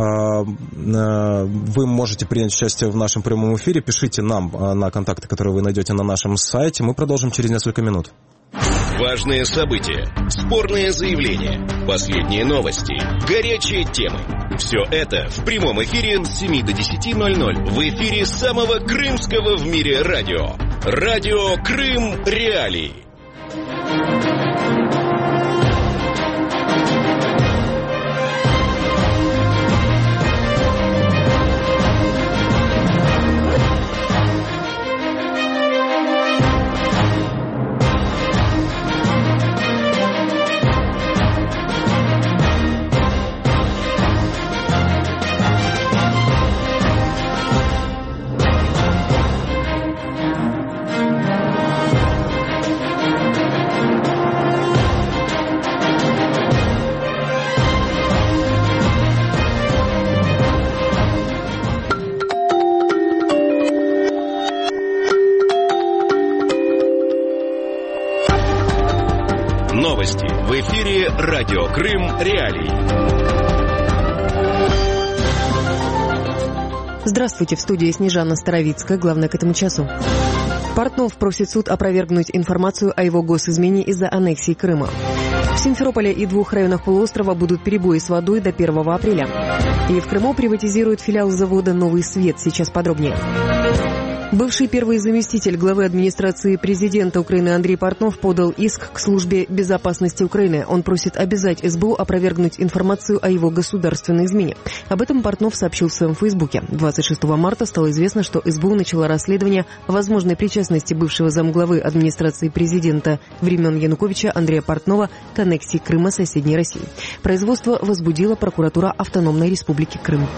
вы можете принять участие в нашем прямом эфире. Пишите нам на контакты, которые вы найдете на нашем сайте. Мы продолжим через несколько минут. Важные события, спорные заявления, последние новости, горячие темы. Все это в прямом эфире с 7 до 10:00 в эфире самого крымского в мире радио. Радио Крым Реалии. Радио Крым Реалии. Здравствуйте, в студии Снежана Старовицкая. Главное к этому часу. Портнов просит суд опровергнуть информацию о его госизмене из-за аннексии Крыма. В Симферополе и 2 районах полуострова будут перебои с водой до 1 апреля. И в Крыму приватизируют филиал завода «Новый свет». Сейчас подробнее. Бывший первый заместитель главы администрации президента Украины Андрей Портнов подал иск к службе безопасности Украины. Он просит обязать СБУ опровергнуть информацию о его государственной измене. Об этом Портнов сообщил в своем фейсбуке. 26 марта стало известно, что СБУ начала расследование возможной причастности бывшего замглавы администрации президента времен Януковича Андрея Портнова к аннексии Крыма соседней России. Производство возбудила прокуратура Автономной Республики Крым.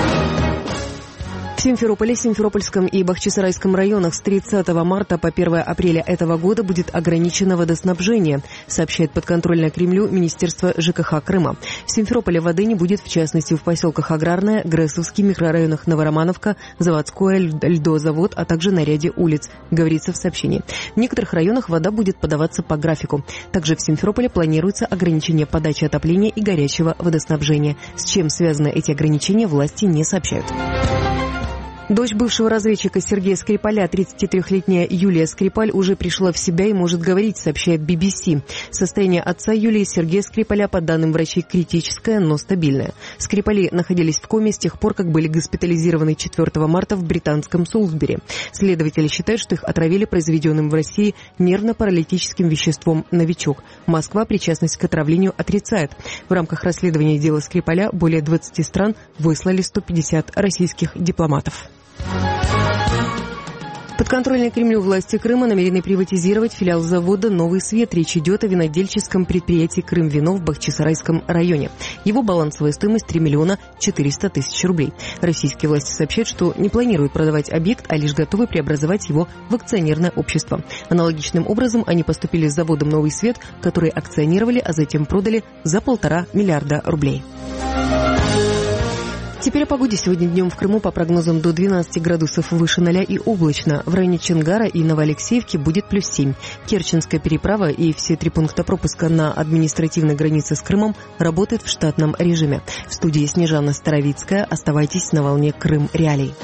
В Симферополе, Симферопольском и Бахчисарайском районах с 30 марта по 1 апреля этого года будет ограничено водоснабжение, сообщает подконтрольное Кремлю Министерство ЖКХ Крыма. В Симферополе воды не будет, в частности, в поселках Аграрная, Грессовский, микрорайонах Новоромановка, Заводское, льдозавод, а также на ряде улиц, говорится в сообщении. В некоторых районах вода будет подаваться по графику. Также в Симферополе планируется ограничение подачи отопления и горячего водоснабжения. С чем связаны эти ограничения, власти не сообщают. Дочь бывшего разведчика Сергея Скрипаля, 33-летняя Юлия Скрипаль, уже пришла в себя и может говорить, сообщает BBC. Состояние отца Юлии, Сергея Скрипаля, по данным врачей, критическое, но стабильное. Скрипали находились в коме с тех пор, как были госпитализированы 4 марта в британском Солсбери. Следователи считают, что их отравили произведенным в России нервно-паралитическим веществом «Новичок». Москва причастность к отравлению отрицает. В рамках расследования дела Скрипаля более 20 стран выслали 150 российских дипломатов. Подконтрольные Кремлю власти Крыма намерены приватизировать филиал завода «Новый свет». Речь идет о винодельческом предприятии «Крымвино» в Бахчисарайском районе. Его балансовая стоимость 3 миллиона 400 тысяч рублей. Российские власти сообщают, что не планируют продавать объект, а лишь готовы преобразовать его в акционерное общество. Аналогичным образом они поступили с заводом «Новый свет», который акционировали, а затем продали за 1,5 миллиарда рублей. Теперь о погоде. Сегодня днем в Крыму по прогнозам до 12 градусов выше 0 и облачно. В районе Чонгара и Новоалексеевки будет +7. Керченская переправа и все 3 пункта пропуска на административной границе с Крымом работают в штатном режиме. В студии Снежана Старовицкая. Оставайтесь на волне Крым Реалий.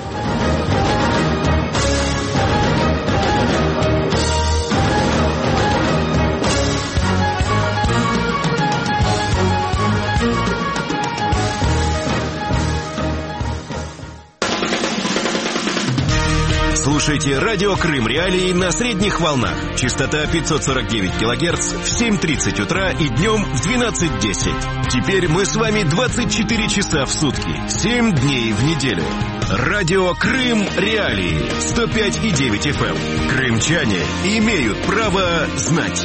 Слушайте радио Крым Реалии на средних волнах. Частота 549 килогерц в 7:30 утра и днем в 12:10. Теперь мы с вами 24 часа в сутки, 7 дней в неделю. Радио Крым Реалии 105,9 FM. Крымчане имеют право знать.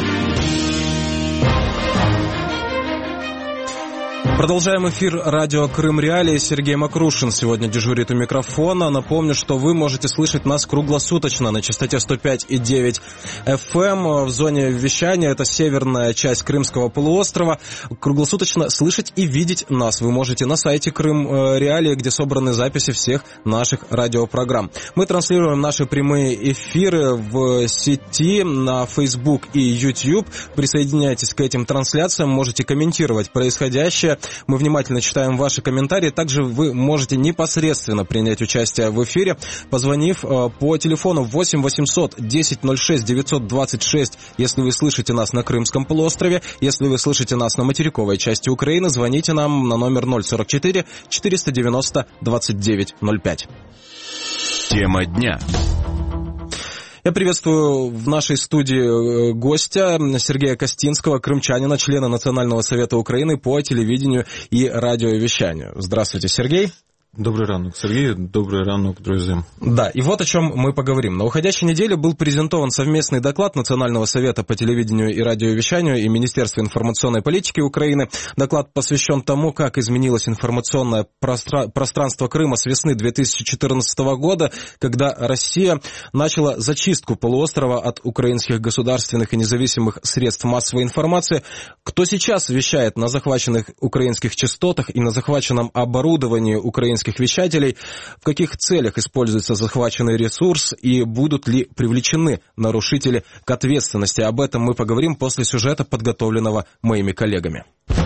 Продолжаем эфир радио Крым Реалии. Сергей Макрушин сегодня дежурит у микрофона. Напомню, что вы можете слышать нас круглосуточно на частоте 105,9 FM в зоне вещания. Это северная часть Крымского полуострова. Круглосуточно слышать и видеть нас вы можете на сайте Крым Реалии, где собраны записи всех наших радиопрограмм. Мы транслируем наши прямые эфиры в сети на Facebook и YouTube. Присоединяйтесь к этим трансляциям, можете комментировать происходящее. Мы внимательно читаем ваши комментарии. Также вы можете непосредственно принять участие в эфире, позвонив по телефону 8 800 10 06 926, если вы слышите нас на Крымском полуострове. Если вы слышите нас на материковой части Украины, звоните нам на номер 044 490 2905. Тема дня. Я приветствую в нашей студии гостя Сергея Костинского, крымчанина, члена Национального совета Украины по телевидению и радиовещанию. Здравствуйте, Сергей. Добрый ранок, Сергей. Добрый ранок, друзья. Да, и вот о чем мы поговорим. На уходящей неделе был презентован совместный доклад Национального совета по телевидению и радиовещанию и Министерства информационной политики Украины. Доклад посвящен тому, как изменилось информационное пространство Крыма с весны 2014 года, когда Россия начала зачистку полуострова от украинских государственных и независимых средств массовой информации. Кто сейчас вещает на захваченных украинских частотах и на захваченном оборудовании украинских украинских вещателей, в каких целях используется захваченный ресурс и будут ли привлечены нарушители к ответственности. Об этом мы поговорим после сюжета, подготовленного моими коллегами.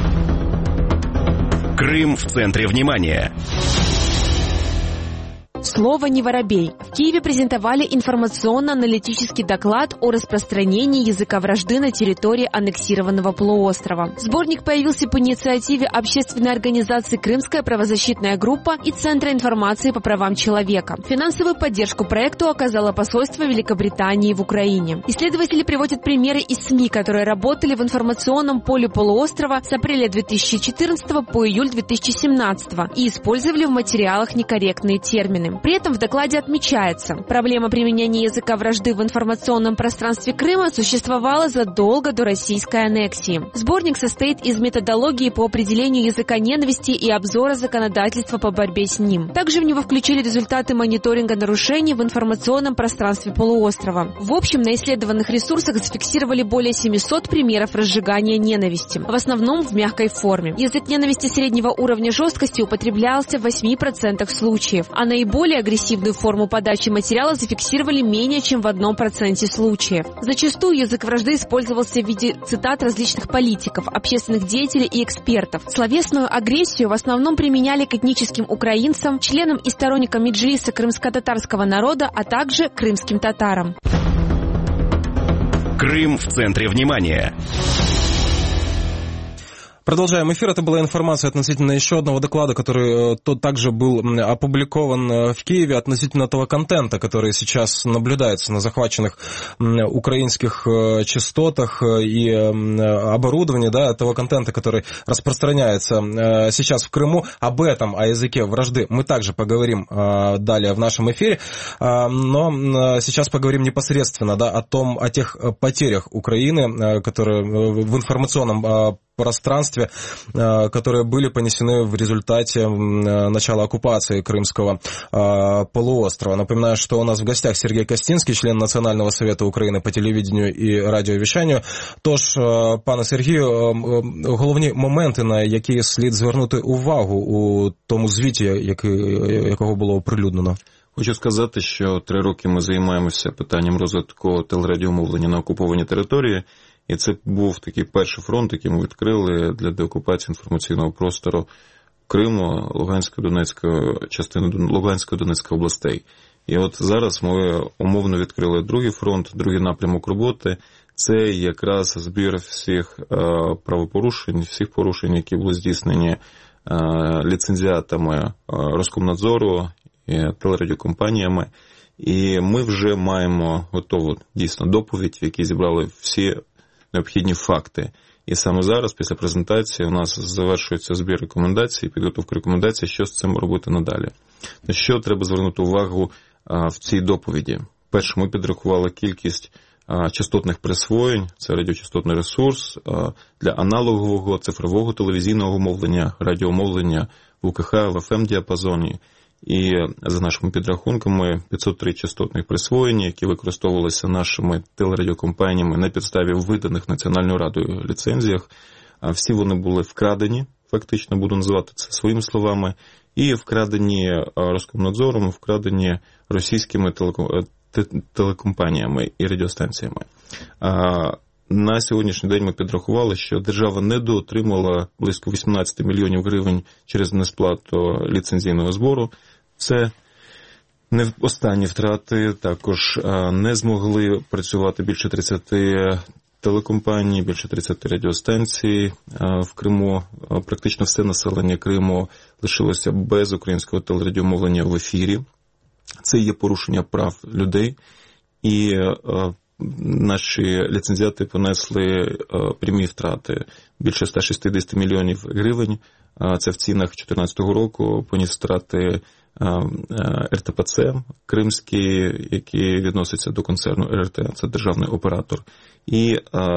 Крым в центре внимания. Слово не воробей. В Киеве презентовали информационно-аналитический доклад о распространении языка вражды на территории аннексированного полуострова. Сборник появился по инициативе общественной организации «Крымская правозащитная группа» и Центра информации по правам человека. Финансовую поддержку проекту оказало посольство Великобритании в Украине. Исследователи приводят примеры из СМИ, которые работали в информационном поле полуострова с апреля 2014 по июль 2017 и использовали в материалах некорректные термины. При этом в докладе отмечается, проблема применения языка вражды в информационном пространстве Крыма существовала задолго до российской аннексии. Сборник состоит из методологии по определению языка ненависти и обзора законодательства по борьбе с ним. Также в него включили результаты мониторинга нарушений в информационном пространстве полуострова. В общем, на исследованных ресурсах зафиксировали более 700 примеров разжигания ненависти, в основном в мягкой форме. Язык ненависти среднего уровня жесткости употреблялся в 8% случаев, а наиболее агрессивную форму подачи материала зафиксировали менее чем в 1% случаев. Зачастую язык вражды использовался в виде цитат различных политиков, общественных деятелей и экспертов. Словесную агрессию в основном применяли к этническим украинцам, членам и сторонникам меджлиса крымско-татарского народа, а также крымским татарам. Крым в центре внимания. Продолжаем эфир. Это была информация относительно еще одного доклада, который также был опубликован в Киеве относительно того контента, который сейчас наблюдается на захваченных украинских частотах и оборудовании, да, того контента, который распространяется сейчас в Крыму. Об этом, о языке вражды, мы также поговорим далее в нашем эфире, но сейчас поговорим непосредственно, да, о тех потерях Украины, которые в информационном пространстве, которые были понесены в результате начала оккупации Крымского полуострова. Напоминаю, что у нас в гостях Сергей Костинский, член Национального совета України по телевидению і радіовіщанню. Тож, пане Сергію, головні моменти, на які слід звернути увагу у тому звіті, якого було оприлюднено? Хочу сказати, що 3 роки ми займаємося питанням розвитку телерадіомовлення на окупованій території. І це був такий перший фронт, який ми відкрили для деокупації інформаційного простору Криму, Луганської, Донецької, частини Луганської, Донецької областей. І от зараз ми умовно відкрили другий фронт, другий напрямок роботи. Це якраз збір всіх правопорушень, всіх порушень, які були здійснені ліцензіатами Роскомнадзору і телерадіокомпаніями. І ми вже маємо готову дійсно доповідь, в якій зібрали всі необхідні факти. І саме зараз, після презентації, у нас завершується збір рекомендацій, підготовка рекомендацій, що з цим робити надалі. На що треба звернути увагу в цій доповіді? Перше, ми підрахували кількість частотних присвоєнь, це радіочастотний ресурс, для аналогового, цифрового телевізійного мовлення, радіомовлення в УКХ, в ФМ-діапазоні. І за нашими підрахунками 503 частотних присвоєння, які використовувалися нашими телерадіокомпаніями на підставі виданих Національною радою ліцензіях. Всі вони були вкрадені, фактично буду називати це своїми словами, і вкрадені Роскомнадзором, вкрадені російськими телекомпаніями і радіостанціями. На сьогоднішній день ми підрахували, що держава недоотримала близько 18 мільйонів гривень через несплату ліцензійного збору. Це не останні втрати, також не змогли працювати більше 30 телекомпаній, більше 30 радіостанцій в Криму. Практично все населення Криму лишилося без українського телерадіомовлення в ефірі. Це є порушення прав людей. І наші ліцензіати понесли прямі втрати більше 160 мільйонів гривень. Це в цінах 2014 року поніс втрати РТПЦ Кримський, який відноситься до концерну РРТ, це державний оператор. І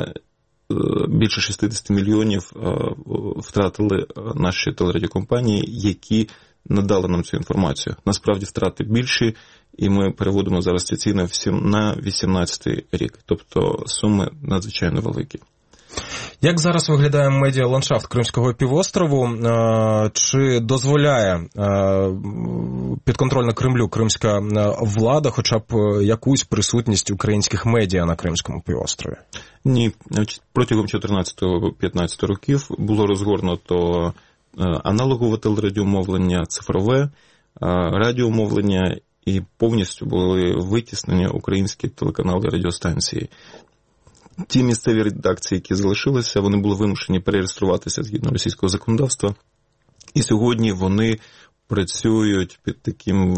більше 60 мільйонів втратили наші телерадіокомпанії, які надали нам цю інформацію. Насправді втрати більші, і ми переводимо зараз ці ціни на 2018 рік. Тобто суми надзвичайно великі. Як зараз виглядає медіаландшафт Кримського півострову? Чи дозволяє підконтрольна Кремлю кримська влада хоча б якусь присутність українських медіа на Кримському півострові? Ні. Протягом 14-15 років було розгорнуто аналогове телерадіомовлення, цифрове радіомовлення, і повністю були витіснені українські телеканали і радіостанції. Ті місцеві редакції, які залишилися, вони були вимушені перереєструватися згідно російського законодавства. І сьогодні вони працюють під таким,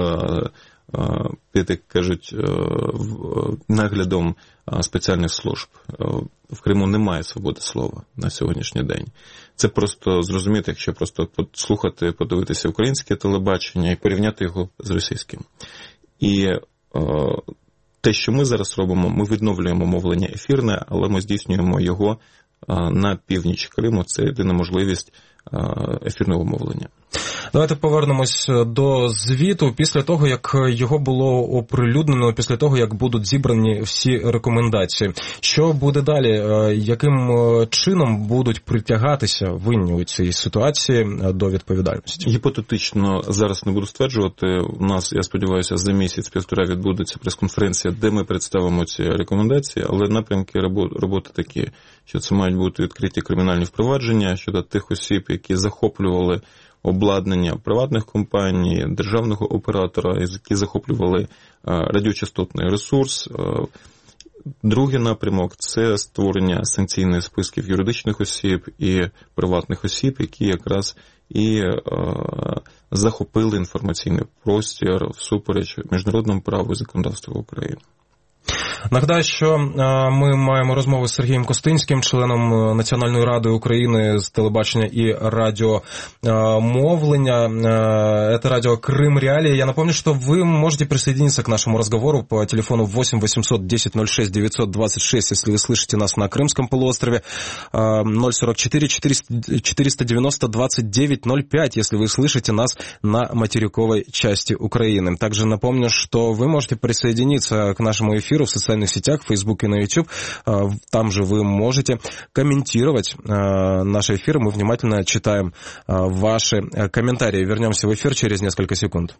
як кажуть, наглядом спеціальних служб. В Криму немає свободи слова на сьогоднішній день. Це просто зрозуміти, якщо просто послухати, подивитися українське телебачення і порівняти його з російським. І те, що ми зараз робимо, ми відновлюємо мовлення ефірне, але ми здійснюємо його на північ Криму. Це єдина можливість ефірного мовлення. Давайте повернемось до звіту. Після того, як його було оприлюднено, після того, як будуть зібрані всі рекомендації. Що буде далі? Яким чином будуть притягатися винні у цій ситуації до відповідальності? Гіпотетично зараз не буду стверджувати. У нас, я сподіваюся, за місяць-півтора відбудеться прес-конференція, де ми представимо ці рекомендації, але напрямки роботи такі, що це мають бути відкриті кримінальні впровадження щодо тих осіб, які захоплювали обладнання приватних компаній, державного оператора, які захоплювали радіочастотний ресурс. Другий напрямок – це створення санкційних списків юридичних осіб і приватних осіб, які якраз і захопили інформаційний простір всупереч міжнародному праву і законодавству України. Нагадаю, що ми маємо розмову з Сергієм Костинським, членом Національної ради України з телебачення і радиомовления. Это радио «Крым Реалии». Я напомню, что вы можете присоединиться к нашему разговору по телефону 8 800 10 06 926, если вы слышите нас на Крымском полуострове, 044 490 29 05, если вы слышите нас на материковой части Украины. Также напомню, что вы можете присоединиться к нашему эфиру в социальных сетях, в Facebook и на YouTube. Там же вы можете комментировать наши эфиры. Мы внимательно читаем ваши комментарии. Вернемся в эфир через несколько секунд.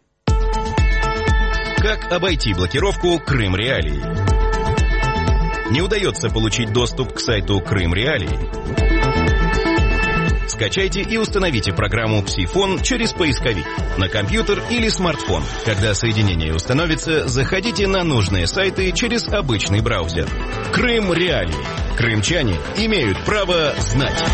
Как обойти блокировку «Крым Реалии»? Не удается получить доступ к сайту «Крым Реалии»? Скачайте и установите программу «Псифон» через поисковик на компьютер или смартфон. Когда соединение установится, заходите на нужные сайты через обычный браузер. Крым Реалии. Крымчане имеют право знать.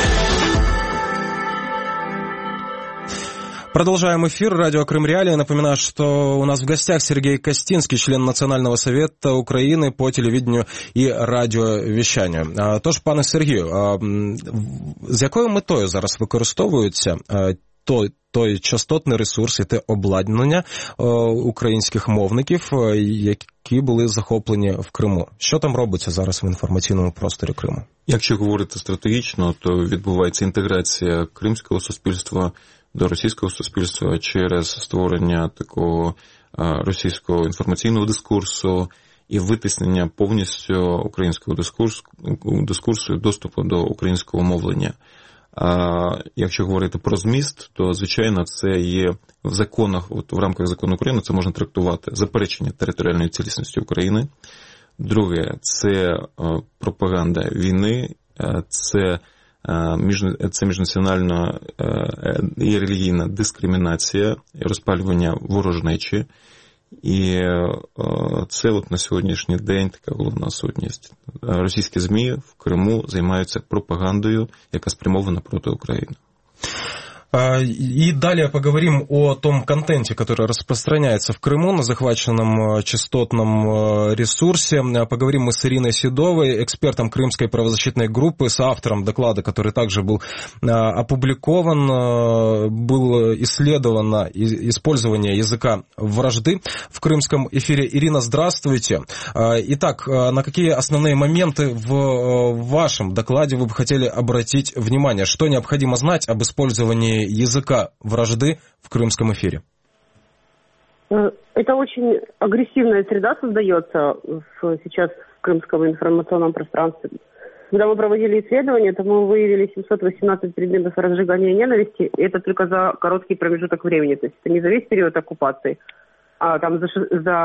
Продолжаем эфир. Радио «Крым Реалии». Напоминаю, что у нас в гостях Сергей Костинский, член Национального совета України по телевидению і радіовіщанню. Тож, пане Сергію, з якою метою зараз використовується той частотний ресурс і те обладнання українських мовників, які були захоплені в Криму? Що там робиться зараз в інформаційному просторі Криму? Якщо говорити стратегічно, то відбувається інтеграція кримського суспільства до російського суспільства через створення такого російського інформаційного дискурсу і витиснення повністю українського дискурсу і доступу до українського мовлення. А якщо говорити про зміст, то, звичайно, це є в законах, от в рамках закону України це можна трактувати заперечення територіальної цілісності України. Друге, це пропаганда війни, це міжнаціональна і релігійна дискримінація, розпалювання ворожнечі. І це от на сьогоднішній день така головна сутність. Російські ЗМІ в Криму займаються пропагандою, яка спрямована проти України. И далее поговорим о том контенте, который распространяется в Крыму на захваченном частотном ресурсе. Поговорим мы с Ириной Седовой, экспертом Крымской правозащитной группы, соавтором доклада, который также был опубликован. Было исследовано использование языка вражды в крымском эфире. Ирина, здравствуйте. Итак, на какие основные моменты в вашем докладе вы бы хотели обратить внимание? Что необходимо знать об использовании языка вражды в крымском эфире? Это очень агрессивная среда создается сейчас в крымском информационном пространстве. Когда мы проводили исследование, то мы выявили 718 предметов разжигания ненависти, и это только за короткий промежуток времени, то есть это не за весь период оккупации, а там за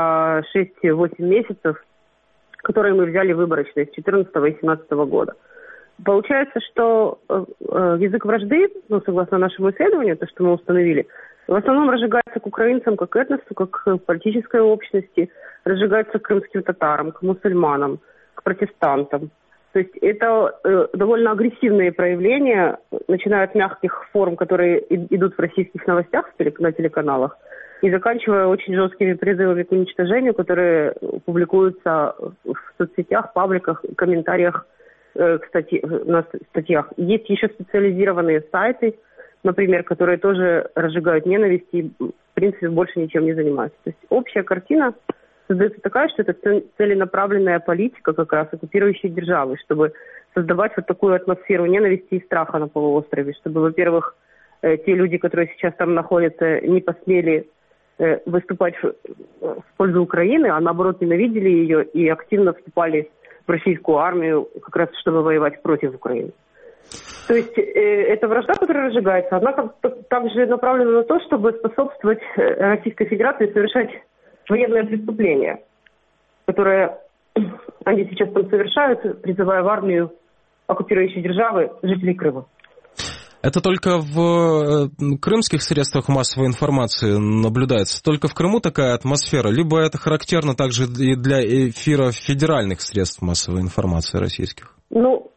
6-8 месяцев, которые мы взяли выборочно из 2014 и 2017 года. Получается, что язык вражды, ну, согласно нашему исследованию, то, что мы установили, в основном разжигается к украинцам, как этносу, как к политической общности, разжигается к крымским татарам, к мусульманам, к протестантам. То есть это довольно агрессивные проявления, начиная от мягких форм, которые идут в российских новостях на телеканалах, и заканчивая очень жесткими призывами к уничтожению, которые публикуются в соцсетях, пабликах, комментариях на статьях. Есть еще специализированные сайты, например, которые тоже разжигают ненависть и, в принципе, больше ничем не занимаются. То есть общая картина создается такая, что это целенаправленная политика как раз оккупирующей державы, чтобы создавать вот такую атмосферу ненависти и страха на полуострове, чтобы, во-первых, те люди, которые сейчас там находятся, не посмели выступать в пользу Украины, а наоборот ненавидели ее и активно вступали в российскую армию как раз чтобы воевать против Украины. То есть эта вражда, которая разжигается, она также направлена на то, чтобы способствовать Российской Федерации совершать военное преступление, которое они сейчас там совершают, призывая в армию оккупирующей державы жителей Крыма. Это только в крымских средствах массовой информации наблюдается? Только в Крыму такая атмосфера? Либо это характерно также и для эфиров федеральных средств массовой информации российских? Ну,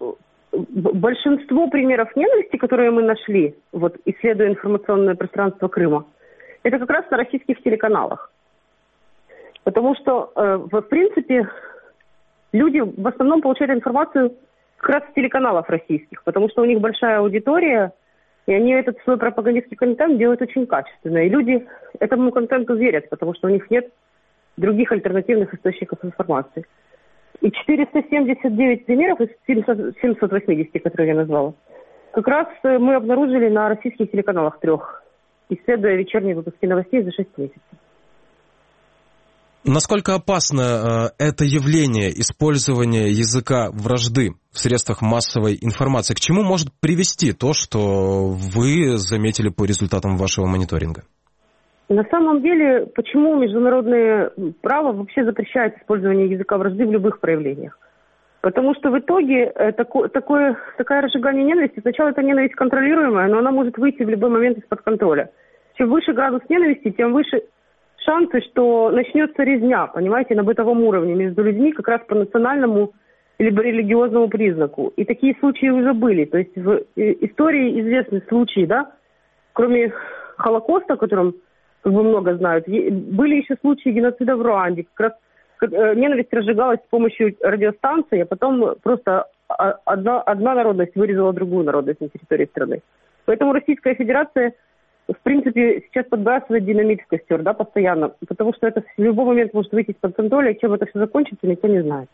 большинство примеров ненависти, которые мы нашли, вот, исследуя информационное пространство Крыма, это как раз на российских телеканалах. Потому что, в принципе, люди в основном получают информацию как раз с телеканалов российских, потому что у них большая аудитория, и они этот свой пропагандистский контент делают очень качественно. И люди этому контенту верят, потому что у них нет других альтернативных источников информации. И 479 примеров из 780, которые я назвала, как раз мы обнаружили на российских телеканалах 3, исследуя вечерние выпуски новостей за 6 месяцев. Насколько опасно это явление использования языка вражды в средствах массовой информации? К чему может привести то, что вы заметили по результатам вашего мониторинга? На самом деле, почему международное право вообще запрещает использование языка вражды в любых проявлениях? Потому что в итоге такое разжигание ненависти, сначала это ненависть контролируемая, но она может выйти в любой момент из-под контроля. Чем выше градус ненависти, тем выше шансы, что начнется резня, понимаете, на бытовом уровне между людьми как раз по национальному либо религиозному признаку. И такие случаи уже были. То есть в истории известны случаи, да, кроме Холокоста, о котором как бы много знают, были еще случаи геноцида в Руанде. Как раз ненависть разжигалась с помощью радиостанции, а потом просто одна народность вырезала другую народность на территории страны. Поэтому Российская Федерация в принципе, сейчас подбрасывает динамит в костер, да, постоянно, потому что это в любой момент может выйти из-под контроля, и чем это все закончится, никто не знает.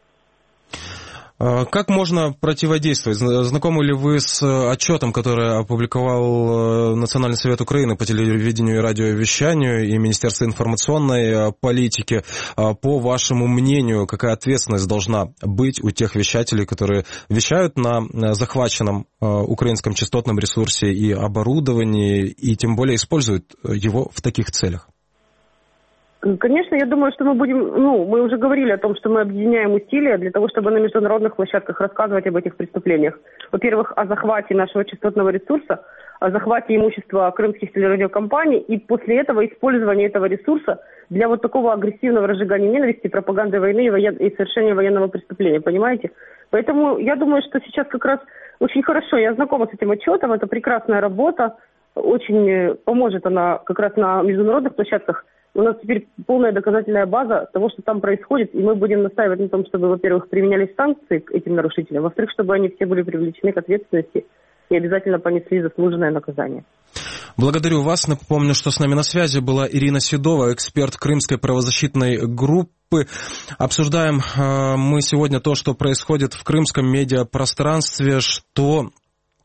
Как можно противодействовать? Знакомы ли вы с отчетом, который опубликовал Национальный совет Украины по телевидению и радиовещанию и Министерство информационной политики? По вашему мнению, какая ответственность должна быть у тех вещателей, которые вещают на захваченном украинском частотном ресурсе и оборудовании, и тем более используют его в таких целях? Конечно, я думаю, что мы уже говорили о том, что мы объединяем усилия для того, чтобы на международных площадках рассказывать об этих преступлениях. Во-первых, о захвате нашего частотного ресурса, о захвате имущества крымских телерадиокомпаний и после этого использования этого ресурса для вот такого агрессивного разжигания ненависти, пропаганды войны и совершения военного преступления, понимаете? Поэтому я думаю, что сейчас как раз очень хорошо, я знакома с этим отчетом, это прекрасная работа, очень поможет она как раз на международных площадках. У нас теперь полная доказательная база того, что там происходит, и мы будем настаивать на том, чтобы, во-первых, применялись санкции к этим нарушителям, во-вторых, чтобы они все были привлечены к ответственности и обязательно понесли заслуженное наказание. Благодарю вас. Напомню, что с нами на связи была Ирина Седова, эксперт Крымской правозащитной группы. Обсуждаем мы сегодня то, что происходит в крымском медиапространстве, что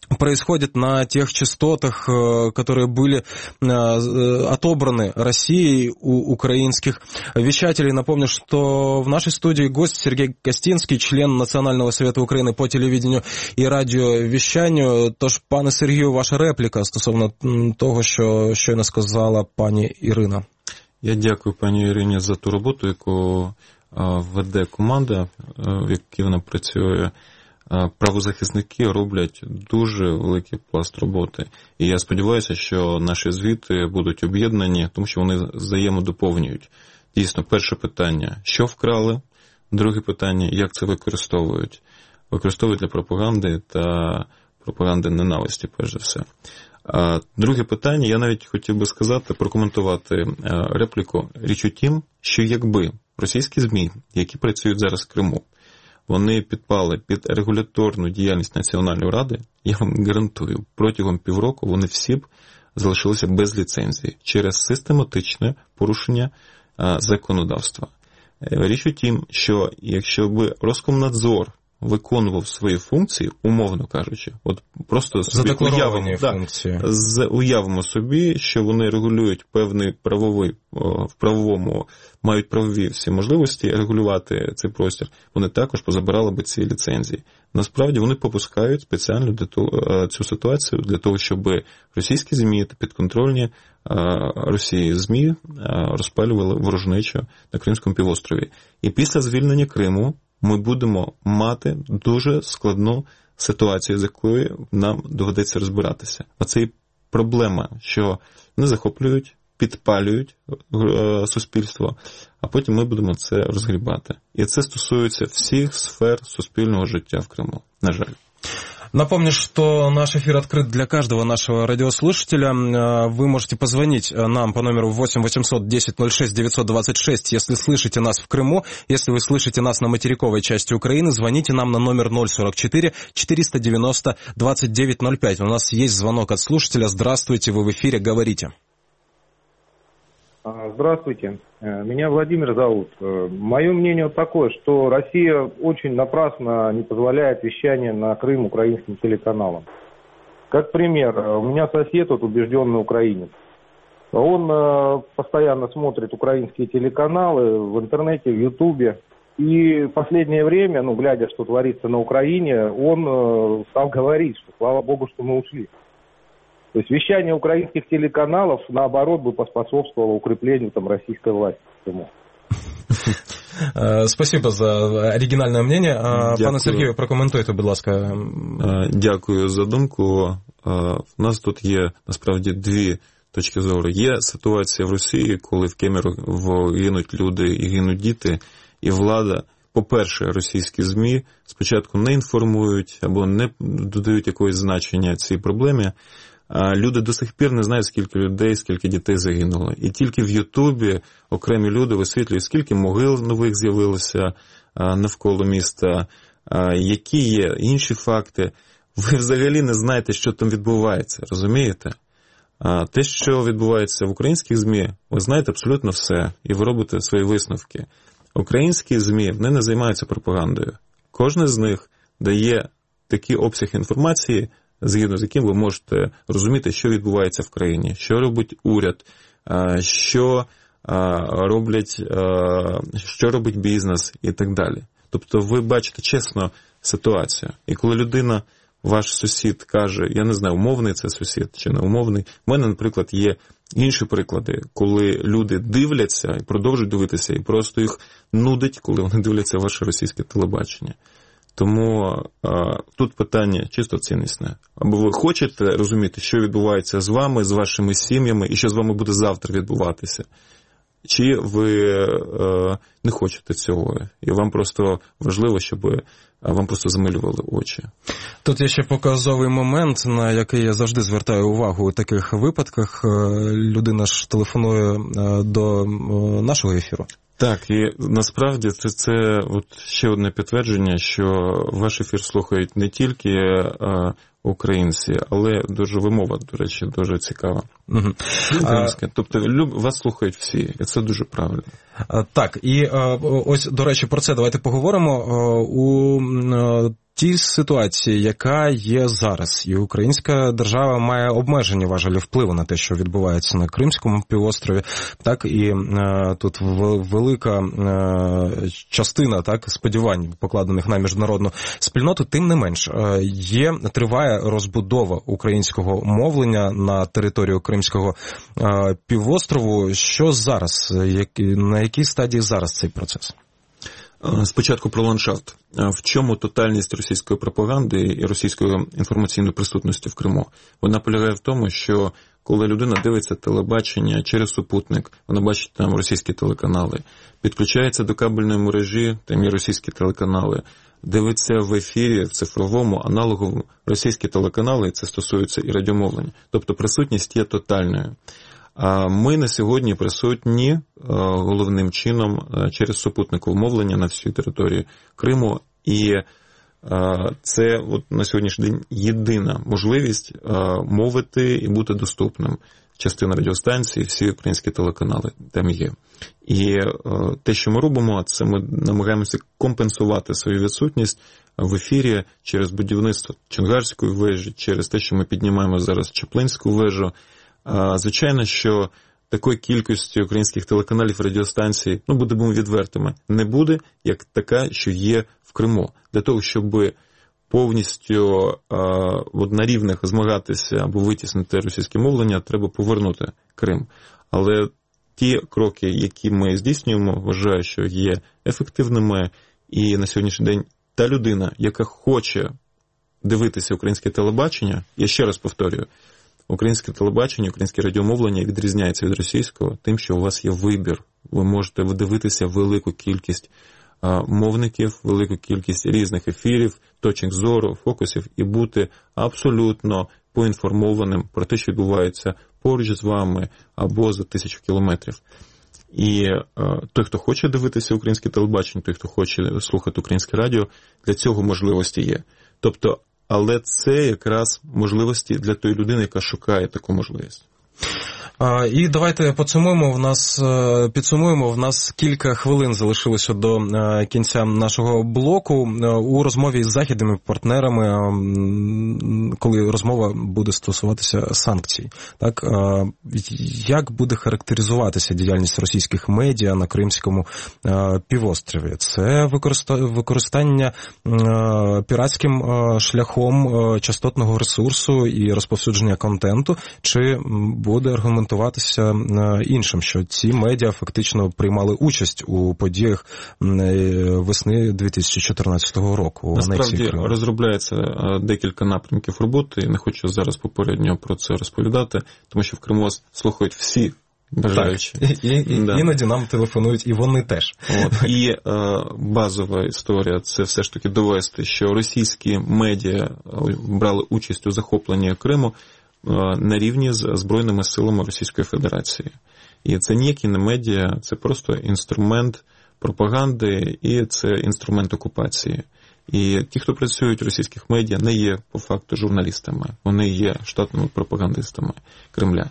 происходит на тех частотах, которые были отобраны Россией у украинских вещателей. Напомню, что в нашей студии гость Сергей Костинський, член Національного совета України по телевидению і радіовіщанню. Тож, пане Сергію, ваша репліка стосовно того, що щойно сказала пані Ірина. Я дякую пані Ірині за ту роботу, яку веде команда, в якій вона працює. Правозахисники роблять дуже великий пласт роботи. І я сподіваюся, що наші звіти будуть об'єднані, тому що вони взаємодоповнюють. Дійсно, перше питання – що вкрали? Друге питання – як це використовують? Використовують для пропаганди та пропаганди ненависті, перш за все. Друге питання, я навіть хотів би сказати, прокоментувати репліку. Річ у тім, що якби російські ЗМІ, які працюють зараз в Криму, вони підпали під регуляторну діяльність Національної ради, я вам гарантую, протягом півроку вони всі б залишилися без ліцензії через систематичне порушення законодавства. Річ у тім, що якщо б Роскомнадзор виконував свої функції, умовно кажучи, от просто собі уявимо собі, що вони регулюють певний мають правові всі можливості регулювати цей простір, вони також позабирали би ці ліцензії. Насправді вони попускають спеціально цю ситуацію для того, щоб російські ЗМІ та підконтрольні Росії ЗМІ розпалювали ворожнечу на Кримському півострові. І після звільнення Криму ми будемо мати дуже складну ситуацію, з якою нам доведеться розбиратися. Оце і проблема, що не захоплюють, підпалюють суспільство, а потім ми будемо це розгрібати. І це стосується всіх сфер суспільного життя в Криму, на жаль. Напомню, что наш эфир открыт для каждого нашего радиослушателя. Вы можете позвонить нам по номеру 8 800 10 06 926, если слышите нас в Крыму. Если вы слышите нас на материковой части Украины, звоните нам на номер 044 490 2905. У нас есть звонок от слушателя. Здравствуйте, вы в эфире, говорите. Здравствуйте, меня Владимир зовут. Мое мнение такое, что Россия очень напрасно не позволяет вещание на Крым украинским телеканалам. Как пример, у меня сосед, убежденный украинец. Он постоянно смотрит украинские телеканалы в интернете, в Ютубе. И в последнее время, глядя, что творится на Украине, он стал говорить, что слава богу, что мы ушли. То есть вещание украинских телеканалов, наоборот, бы поспособствовало укреплению российской власти в Крыму. Спасибо за оригінальне мнення. Пане Сергію, прокоментуйте, будь ласка. Дякую за думку. У нас тут є, насправді, дві точки зору. Є ситуація в Росії, коли в Кемерово гинуть люди і гинуть діти, і влада, по-перше, російські ЗМІ спочатку не інформують або не додають якогось значення цій проблемі. Люди до сих пір не знають, скільки людей, скільки дітей загинуло. І тільки в Ютубі окремі люди висвітлюють, скільки могил нових з'явилося навколо міста, які є інші факти. Ви взагалі не знаєте, що там відбувається, розумієте? Те, що відбувається в українських ЗМІ, ви знаєте абсолютно все, і ви робите свої висновки. Українські ЗМІ, вони не займаються пропагандою. Кожен з них дає такий обсяг інформації, згідно з яким ви можете розуміти, що відбувається в країні, що робить уряд, що робить бізнес і так далі. Тобто ви бачите чесно ситуацію. І коли людина, ваш сусід каже, я не знаю, умовний це сусід чи не умовний, в мене, наприклад, є інші приклади, коли люди дивляться і продовжують дивитися, і просто їх нудить, коли вони дивляться ваше російське телебачення. Тому тут питання чисто ціннісне. Або ви хочете розуміти, що відбувається з вами, з вашими сім'ями, і що з вами буде завтра відбуватися, чи ви не хочете цього, і вам просто важливо, щоб вам просто замилювали очі. Тут є ще показовий момент, на який я завжди звертаю увагу у таких випадках. Людина ж телефонує до нашого ефіру. Так, і насправді це от ще одне підтвердження, що ваш ефір слухають не тільки українці, але дуже вимова, до речі, дуже цікава. Угу. Українська. Тобто вас слухають всі, і це дуже правильно. Так, і ось, до речі, про це давайте поговоримо. У тій ситуації, яка є зараз, і українська держава має обмежені важелі впливу на те, що відбувається на Кримському півострові, так, і тут велика частина, так, сподівань, покладених на міжнародну спільноту, тим не менш, триває розбудова українського мовлення на територію Кримського півострову. Що зараз, на якій стадії зараз цей процес? Спочатку про ландшафт. В чому тотальність російської пропаганди і російської інформаційної присутності в Криму? Вона полягає в тому, що коли людина дивиться телебачення через супутник, вона бачить там російські телеканали, підключається до кабельної мережі, там є російські телеканали, дивиться в ефірі, в цифровому, аналоговому російські телеканали, і це стосується і радіомовлення. Тобто присутність є тотальною. А ми на сьогодні присутні головним чином через супутникове мовлення на всій території Криму. І це от на сьогоднішній день єдина можливість мовити і бути доступним. Частина радіостанцій, всі українські телеканали там є. І те, що ми робимо, це ми намагаємося компенсувати свою відсутність в ефірі через будівництво Чонгарської вежі, через те, що ми піднімаємо зараз Чаплинську вежу. Звичайно, що такої кількості українських телеканалів, радіостанцій, будемо відвертими, не буде, як така, що є в Криму. Для того, щоб повністю на рівних змагатися або витіснити російське мовлення, треба повернути Крим. Але ті кроки, які ми здійснюємо, вважаю, що є ефективними. І на сьогоднішній день та людина, яка хоче дивитися українське телебачення, я ще раз повторюю, українське телебачення, українське радіомовлення відрізняється від російського тим, що у вас є вибір. Ви можете дивитися велику кількість мовників, велику кількість різних ефірів, точок зору, фокусів і бути абсолютно поінформованим про те, що відбувається поруч з вами або за 1000 кілометрів. І той, хто хоче дивитися українське телебачення, той, хто хоче слухати українське радіо, для цього можливості є. Тобто, але це якраз можливості для тої людини, яка шукає таку можливість. І давайте підсумуємо. В нас кілька хвилин залишилося до кінця нашого блоку. У розмові з західними партнерами, коли розмова буде стосуватися санкцій, так, як буде характеризуватися діяльність російських медіа на Кримському півострові? Це використання піратським шляхом частотного ресурсу і розповсюдження контенту, чи буде аргументуватися іншим, що ці медіа фактично приймали участь у подіях весни 2014 року. Насправді розробляється декілька напрямків роботи, і не хочу зараз попередньо про це розповідати, тому що в Криму слухають всі бажаючі. Іноді нам телефонують, і вони теж. І базова історія – це все ж таки довести, що російські медіа брали участь у захопленні Криму на рівні з Збройними силами Російської Федерації. І це ніякі не медіа, це просто інструмент пропаганди і це інструмент окупації. І ті, хто працюють в російських медіа, не є по факту журналістами, вони є штатними пропагандистами Кремля.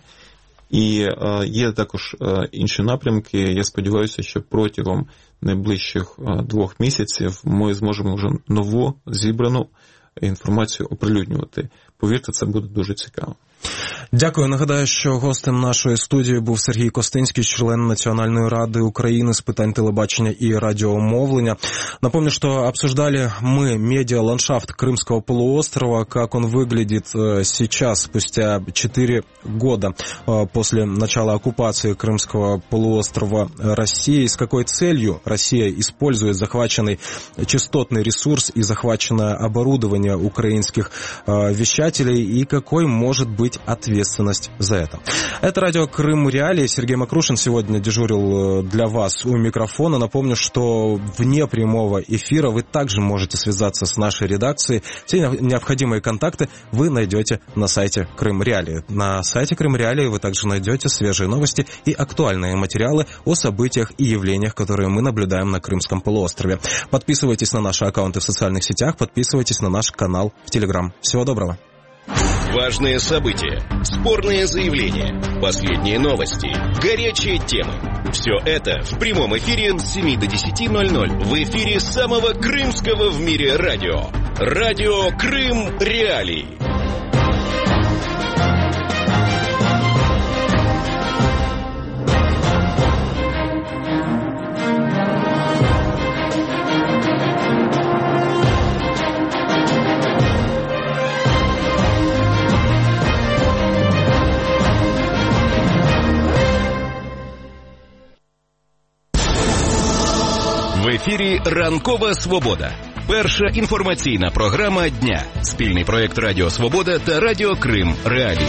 І є також інші напрямки. Я сподіваюся, що протягом найближчих 2 місяців ми зможемо вже нову зібрану інформацію оприлюднювати. Повірте, це буде дуже цікаво. Дякую. Нагадаю, що гостем нашої студії був Сергій Костинський, член Национальной Рады Украины с питань телебачения и радиомовления. Напомню, что обсуждали мы медиа-ландшафт Крымского полуострова, как он выглядит сейчас, спустя 4 года после начала оккупации Крымского полуострова Россией, с какой целью Россия использует захваченный частотный ресурс и захваченное оборудование украинских вещателей, и какой может быть ответственность за это. Это радио «Крым Реалии». Сергей Макрушин сегодня дежурил для вас у микрофона. Напомню, что вне прямого эфира вы также можете связаться с нашей редакцией. Все необходимые контакты вы найдете на сайте «Крым Реалии». На сайте «Крым Реалии» вы также найдете свежие новости и актуальные материалы о событиях и явлениях, которые мы наблюдаем на Крымском полуострове. Подписывайтесь на наши аккаунты в социальных сетях, подписывайтесь на наш канал в Telegram. Всего доброго. Важные события, спорные заявления, последние новости, горячие темы. Все это в прямом эфире с 7 до 10:00 в эфире самого крымского в мире радио. Радіо Крим Реалії. В ефірі «Ранкова Свобода». Перша інформаційна програма дня. Спільний проєкт Радіо Свобода та Радіо Крим Реалії.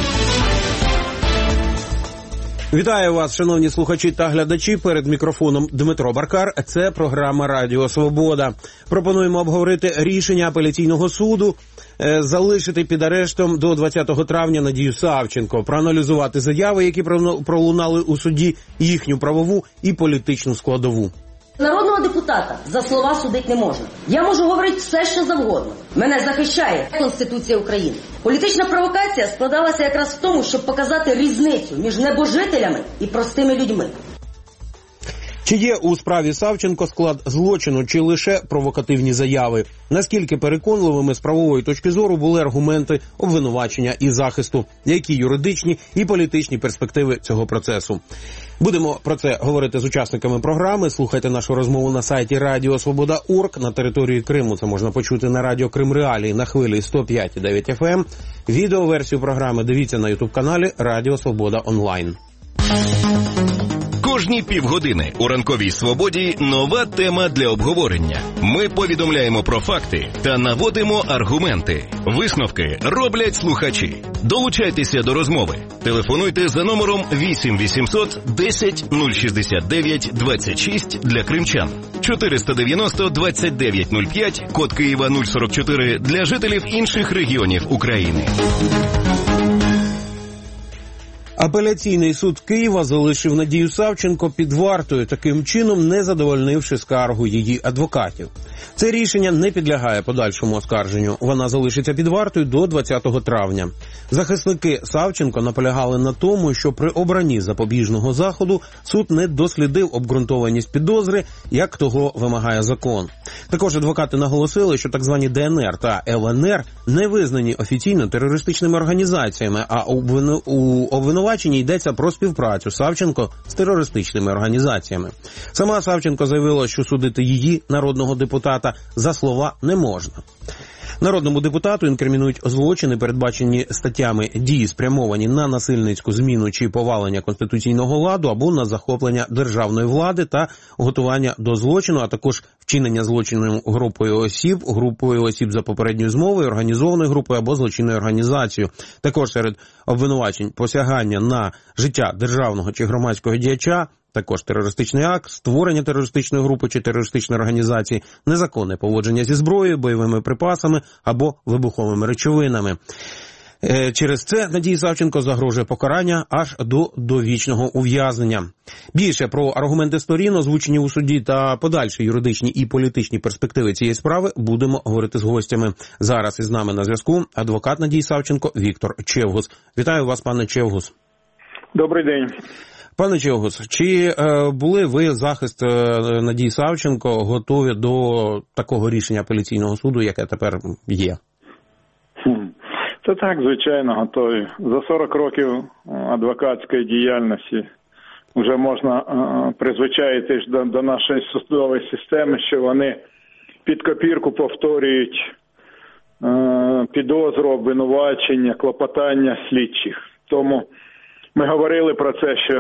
Вітаю вас, шановні слухачі та глядачі. Перед мікрофоном Дмитро Баркар. Це програма Радіо Свобода. Пропонуємо обговорити рішення апеляційного суду залишити під арештом до 20 травня Надію Савченко, проаналізувати заяви, які пролунали у суді, їхню правову і політичну складову. Народного депутата за слова судити не можна. Я можу говорити все, що завгодно. Мене захищає Конституція України. Політична провокація складалася якраз в тому, щоб показати різницю між небожителями і простими людьми. Чи є у справі Савченко склад злочину, чи лише провокативні заяви? Наскільки переконливими з правової точки зору були аргументи обвинувачення і захисту? Які юридичні і політичні перспективи цього процесу? Будемо про це говорити з учасниками програми. Слухайте нашу розмову на сайті Радіосвобода.орг. На території Криму це можна почути на Радіо Крим Реалії на хвилі 105,9 FM. Відеоверсію програми дивіться на YouTube-каналі Радіо Свобода Онлайн. Кожні півгодини у «Ранковій Свободі» нова тема для обговорення. Ми повідомляємо про факти та наводимо аргументи. Висновки роблять слухачі. Долучайтеся до розмови. Телефонуйте за номером 8 800 10 069 26 для кримчан. 490 29 05, код Києва 044 для жителів інших регіонів України. Апеляційний суд Києва залишив Надію Савченко під вартою, таким чином не задовольнивши скаргу її адвокатів. Це рішення не підлягає подальшому оскарженню. Вона залишиться під вартою до 20 травня. Захисники Савченко наполягали на тому, що при обранні запобіжного заходу суд не дослідив обґрунтованість підозри, як того вимагає закон. Також адвокати наголосили, що так звані ДНР та ЛНР не визнані офіційно терористичними організаціями, а у обвинуваченні йдеться про співпрацю Савченко з терористичними організаціями. Сама Савченко заявила, що судити її, народного депутата, за слова не можна. Народному депутату інкримінують злочини, передбачені статтями «Дії, спрямовані на насильницьку зміну чи повалення конституційного ладу або на захоплення державної влади та готування до злочину, а також вчинення злочину групою осіб за попередньою змовою, організованою групою або злочинною організацією. Також серед обвинувачень посягання на життя державного чи громадського діяча, також терористичний акт, створення терористичної групи чи терористичної організації, незаконне поводження зі зброєю, бойовими припасами або вибуховими речовинами. Через це Надії Савченко загрожує покарання аж до довічного ув'язнення. Більше про аргументи сторін, озвучені у суді, та подальші юридичні і політичні перспективи цієї справи будемо говорити з гостями. Зараз із нами на зв'язку адвокат Надії Савченко Віктор Чевгус. Вітаю вас, пане Чевгус. Добрий день. Пане Чевгус, чи були ви, захист Надії Савченко, готові до такого рішення апеляційного суду, яке тепер є? Це так, звичайно, готові. За 40 років адвокатської діяльності вже можна призвичаїтись до нашої судової системи, що вони під копірку повторюють підозру, обвинувачення, клопотання слідчих. Тому ми говорили про це, що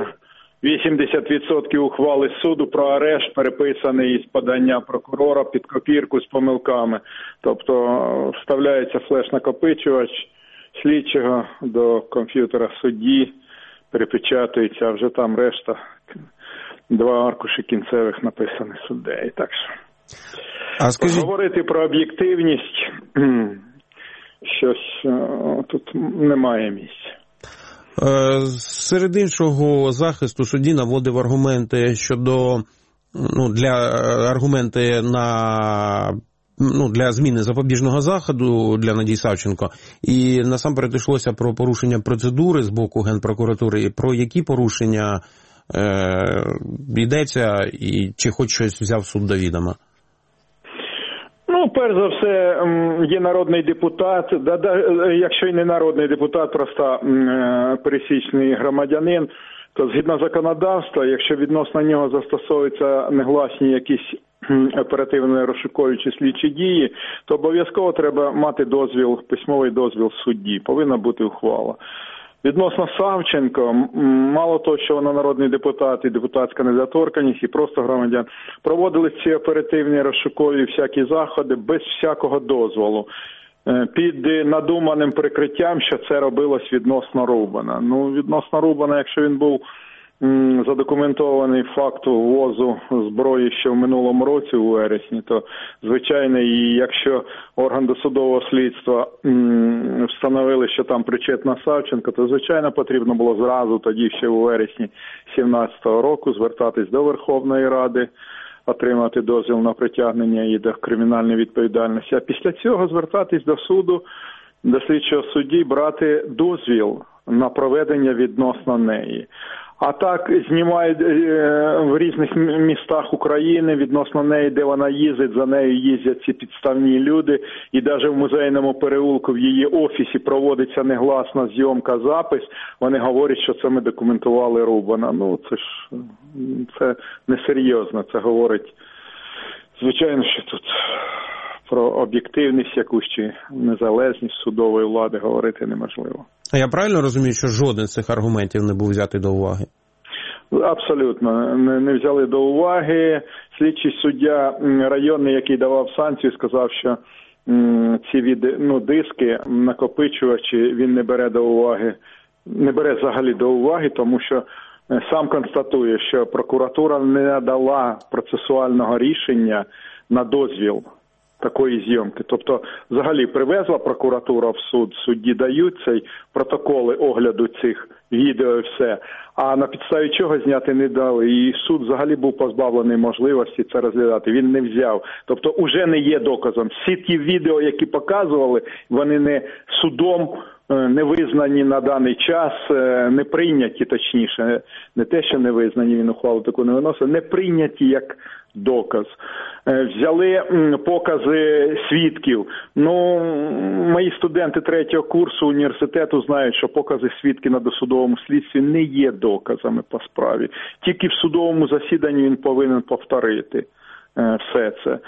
80% ухвали суду про арешт переписаний із подання прокурора під копірку з помилками. Тобто вставляється флеш-накопичувач слідчого до комп'ютера судді, перепечатується, а вже там решта, 2 аркуші кінцевих написані суддею. Так що говорити про об'єктивність, щось тут немає місця. Серед іншого, захисту судді наводив аргументи щодо, для зміни запобіжного заходу для Надії Савченко. І насамперед йшлося про порушення процедури з боку Генпрокуратури. І про які порушення йдеться, і чи хоч щось взяв суд до відома? перш за все, є народний депутат, якщо й не народний депутат, просто пересічний громадянин, то згідно законодавства, якщо відносно нього застосовуються негласні якісь оперативно-розшукові слідчі дії, то обов'язково треба мати дозвіл, письмовий дозвіл судді, повинна бути ухвала. Відносно Савченко, мало того, що вона народний депутат і депутатська недоторканність, і просто громадян, проводили ці оперативні розшукові всякі заходи без всякого дозволу, під надуманим прикриттям, що це робилось відносно Рубана. Ну, відносно Рубана, якщо він був задокументований факт ввозу зброї ще в минулому році у вересні, то, звичайно, і якщо орган досудового слідства встановили, що там причетна Савченко, то, звичайно, потрібно було зразу тоді, ще у вересні 2017 року, звертатись до Верховної Ради, отримати дозвіл на притягнення і до кримінальної відповідальності. А після цього звертатись до суду, до слідчого судді, брати дозвіл на проведення відносно неї. А так знімають в різних містах України відносно неї, де вона їздить, за нею їздять ці підставні люди. І навіть в музейному переулку в її офісі проводиться негласна зйомка, запис. Вони говорять, що це ми документували Рубана. Ну, це несерйозно. Це говорить, звичайно, що тут про об'єктивність якусь чи незалежність судової влади говорити неможливо. А я правильно розумію, що жоден з цих аргументів не був взятий до уваги? Абсолютно. Не взяли до уваги. Слідчий суддя районний, який давав санкцію, сказав, що ці диски, накопичувачі, він не бере до уваги, не бере взагалі до уваги, тому що сам констатує, що прокуратура не надала процесуального рішення на дозвіл такої зйомки. Тобто, взагалі, привезла прокуратура в суд, судді дають цей протоколи огляду цих відео і все, а на підставі чого зняти не дали. І суд взагалі був позбавлений можливості це розглядати. Він не взяв. Тобто, уже не є доказом. Всі ті відео, які показували, вони не судом не визнані на даний час, не прийняті, точніше, не те, що не визнані, він ухвалу таку не виносить, не прийняті як доказ. Взяли покази свідків. Ну, мої студенти 3-го курсу університету знають, що покази свідків на досудовому слідстві не є доказами по справі. Тільки в судовому засіданні він повинен повторити все це.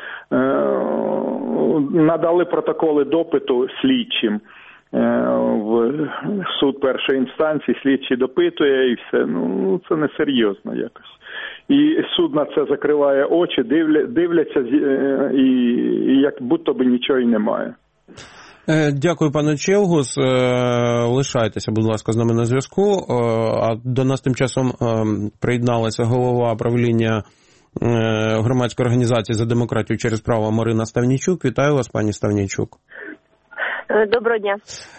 Надали протоколи допиту слідчим в суд першої інстанції, слідчий допитує і все. Ну, це несерйозно якось. І суд на це закриває очі, дивляться і як будто би нічого й немає. Дякую, пане Чевгус. Лишайтеся, будь ласка, з нами на зв'язку. А до нас тим часом приєдналася голова правління громадської організації «За демократію через право» Марина Ставнійчук. Вітаю вас, пані Ставнійчук. Доброго дня.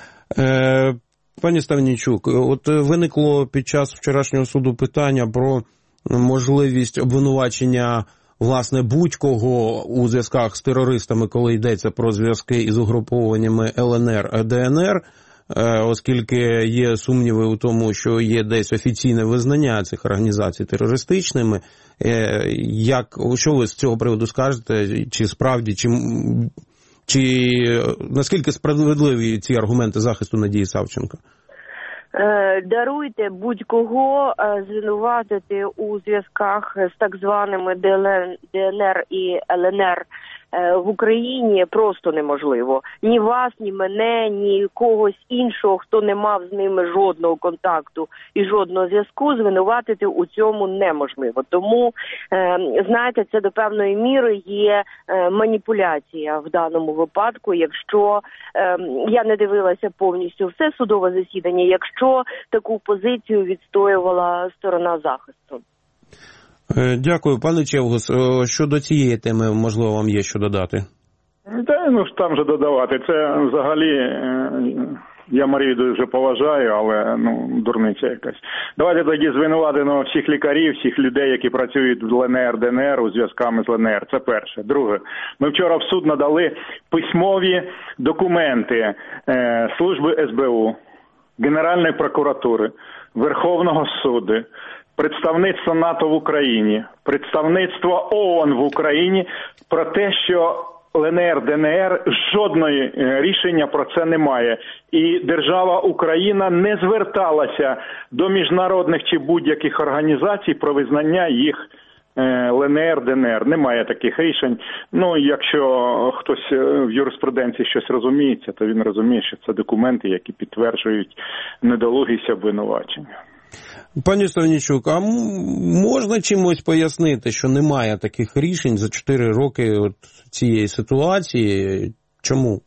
Пані Ставнійчук, от виникло під час вчорашнього суду питання про можливість обвинувачення, власне, будь-кого у зв'язках з терористами, коли йдеться про зв'язки із угрупованнями ЛНР, ДНР, оскільки є сумніви у тому, що є десь офіційне визнання цих організацій терористичними. Що ви з цього приводу скажете? Чи справді, чи наскільки справедливі ці аргументи захисту Надії Савченко? Даруйте, будь-кого звинуватити у зв'язках з так званими ДНР і ЛНР в Україні просто неможливо. Ні вас, ні мене, ні когось іншого, хто не мав з ними жодного контакту і жодного зв'язку, звинуватити у цьому неможливо. Тому, знаєте, це до певної міри є маніпуляція в даному випадку, якщо я не дивилася повністю все судове засідання, якщо таку позицію відстоювала сторона захисту. Дякую, пане Чевгус. Щодо цієї теми, можливо, вам є що додати? Там же додавати. Це взагалі, я Марію дуже поважаю, але дурниця якась. Давайте тоді звинуватимо всіх лікарів, всіх людей, які працюють в ЛНР, ДНР, у зв'язками з ЛНР. Це перше. Друге, ми вчора в суд надали письмові документи служби СБУ, Генеральної прокуратури, Верховного суду, представництво НАТО в Україні, представництво ООН в Україні про те, що ЛНР, ДНР, жодної рішення про це немає. І держава Україна не зверталася до міжнародних чи будь-яких організацій про визнання їх ЛНР, ДНР. Немає таких рішень. Ну, якщо хтось в юриспруденції щось розуміється, то він розуміє, що це документи, які підтверджують недолугість обвинувачення. Пані Ставнійчук, а можна чимось пояснити, що немає таких рішень за 4 роки от цієї ситуації? Чому?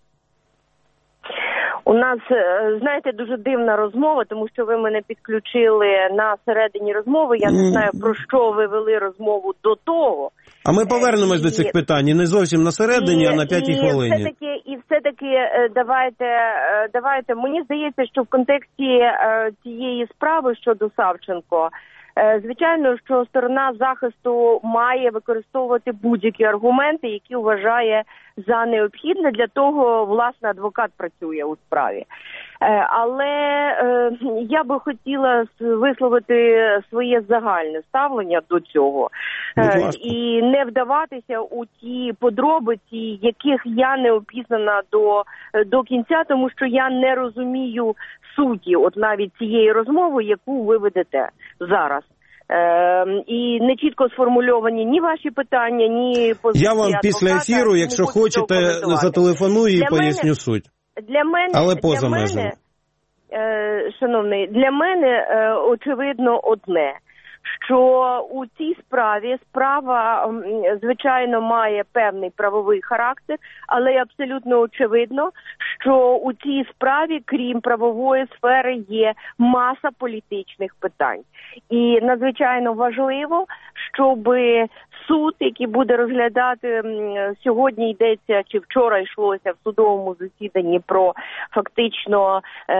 У нас, знаєте, дуже дивна розмова, тому що ви мене підключили на середині розмови. Я не знаю, про що ви вели розмову до того. А ми повернемось до цих питань. Не зовсім на середині, а на 5-й хвилині. І все-таки давайте, мені здається, що в контексті цієї справи щодо Савченко, звичайно, що сторона захисту має використовувати будь-які аргументи, які вважає за необхідне. Для того, власне, адвокат працює у справі. Але я би хотіла висловити своє загальне ставлення до цього. І не вдаватися у ті подробиці, яких я не обізнана до кінця, тому що я не розумію суті, от навіть цієї розмови, яку ви ведете зараз. І не чітко сформульовані ні ваші питання, ні позиції адвоката. Я вам після ефіру, якщо хочете, зателефоную і поясню суть. Для мене, але поза межами. Шановний, для мене очевидно одне, що у цій справа, звичайно, має певний правовий характер, але абсолютно очевидно, що у цій справі, крім правової сфери, є маса політичних питань. І надзвичайно важливо, щоб суд, який буде розглядати, сьогодні йдеться, чи вчора йшлося в судовому засіданні про фактично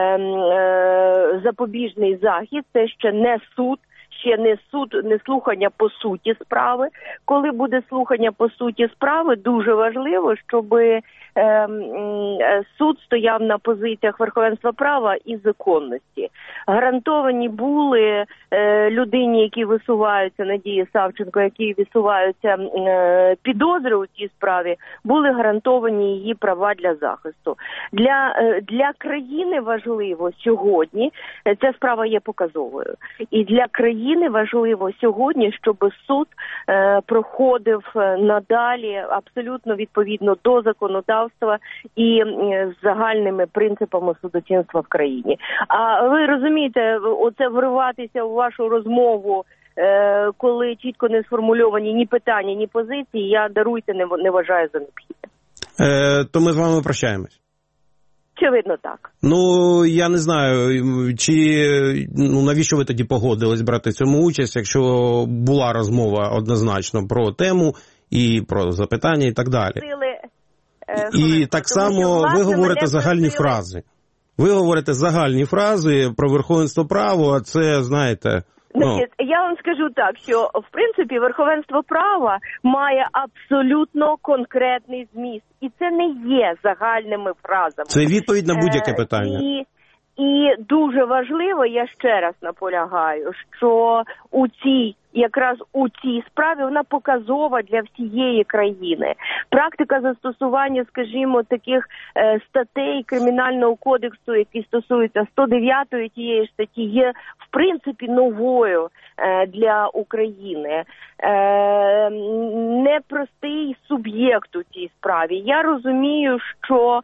запобіжний захід, це ще не суд, не слухання по суті справи. Коли буде слухання по суті справи, дуже важливо, щоб суд стояв на позиціях верховенства права і законності. Гарантовані були людині, які висуваються, Надії Савченко, які висуваються підозри у цій справі, були гарантовані її права для захисту. Для країни важливо сьогодні, ця справа є показовою, і для країни важливо сьогодні, щоб суд проходив надалі абсолютно відповідно до законодавства і з загальними принципами судочинства в країні. А ви розумієте, оце вриватися у вашу розмову, коли чітко не сформульовані ні питання, ні позиції, я, даруйте, не вважаю за необхідне. То ми з вами прощаємось. Очевидно, так. Ну, я не знаю, навіщо ви тоді погодились брати в цьому участь, якщо була розмова однозначно про тему і про запитання і так далі. І так само ви говорите загальні фрази. Ви говорите загальні фрази про верховенство права, а це, знаєте... Я вам скажу так, що в принципі верховенство права має абсолютно конкретний зміст. І це не є загальними фразами. Це відповідь на будь-яке питання. І дуже важливо, я ще раз наполягаю, що якраз у цій справі вона показова для всієї країни. Практика застосування, скажімо, таких статей Кримінального кодексу, які стосуються 109-ї тієї статті, є в принципі новою для України. Непростий суб'єкт у цій справі. Я розумію, що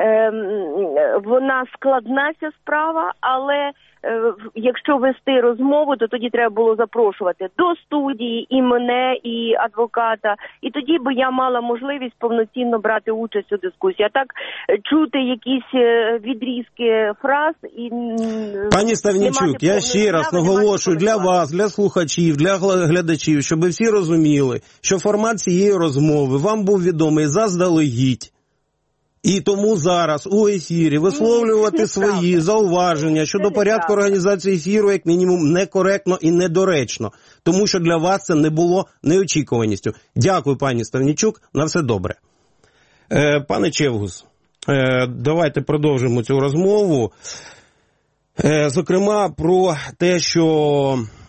вона складна, ця справа, але якщо вести розмову, то тоді треба було запрошувати до студії і мене, і адвоката, і тоді би я мала можливість повноцінно брати участь у дискусії. А так чути якісь відрізки фраз і... Пані Ставнійчук, я ще раз наголошую для вас, для слухачів, для глядачів, щоб всі розуміли, що формат цієї розмови вам був відомий заздалегідь. І тому зараз у ефірі висловлювати свої зауваження щодо порядку організації ефіру, як мінімум, некоректно і недоречно. Тому що для вас це не було неочікуваністю. Дякую, пані Ставнійчук. На все добре. Пане Чевгус, давайте продовжимо цю розмову. Зокрема, про те, що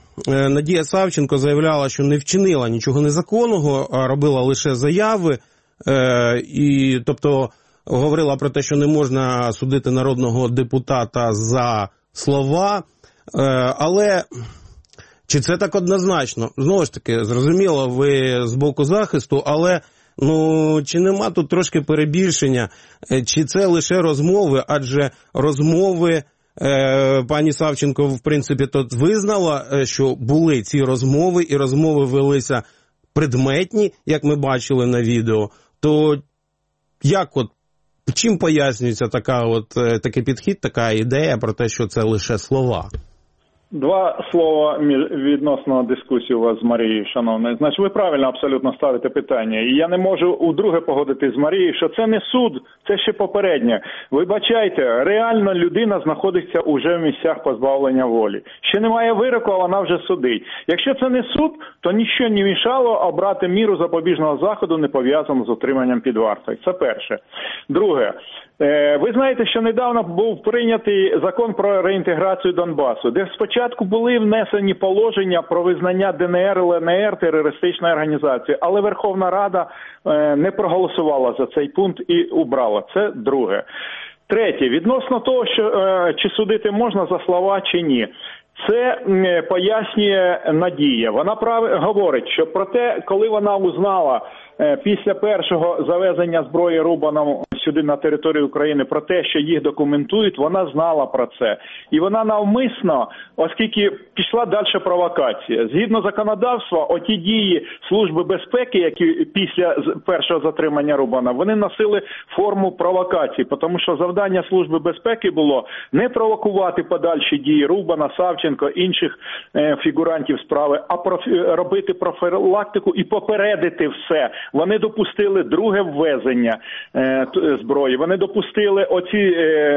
Надія Савченко заявляла, що не вчинила нічого незаконного, а робила лише заяви. і, тобто, говорила про те, що не можна судити народного депутата за слова, але чи це так однозначно? Знову ж таки, зрозуміло, ви з боку захисту, але чи нема тут трошки перебільшення, чи це лише розмови, адже розмови, пані Савченко, в принципі, тут визнала, що були ці розмови, і розмови велися предметні, як ми бачили на відео, то як чим пояснюється такий підхід, така ідея про те, що це лише слова? Два слова відносно дискусії у вас з Марією, шановною. Значить, ви правильно абсолютно ставите питання. І я не можу удруге погодитись з Марією, що це не суд, це ще попереднє. Вибачайте, реально людина знаходиться уже в місцях позбавлення волі. Ще немає вироку, а вона вже судить. Якщо це не суд, то нічого не мішало обрати міру запобіжного заходу, не пов'язану з утриманням під вартою. Це перше. Друге. Ви знаєте, що недавно був прийнятий закон про реінтеграцію Донбасу, де спочатку були внесені положення про визнання ДНР, ЛНР терористичною організацією, але Верховна Рада не проголосувала за цей пункт і убрала. Це друге. Третє. Відносно того, чи судити можна за слова, чи ні. Це пояснює Надія. Вона говорить, що про те, коли вона узнала після першого завезення зброї Рубаном сюди на територію України про те, що їх документують, вона знала про це. І вона навмисно, оскільки пішла далі провокація. Згідно законодавства, оті дії Служби безпеки, які після першого затримання Рубана, вони носили форму провокації, тому що завдання Служби безпеки було не провокувати подальші дії Рубана, Савченко, інших фігурантів справи, а робити профілактику і попередити все. Вони допустили друге ввезення зброї, вони допустили оці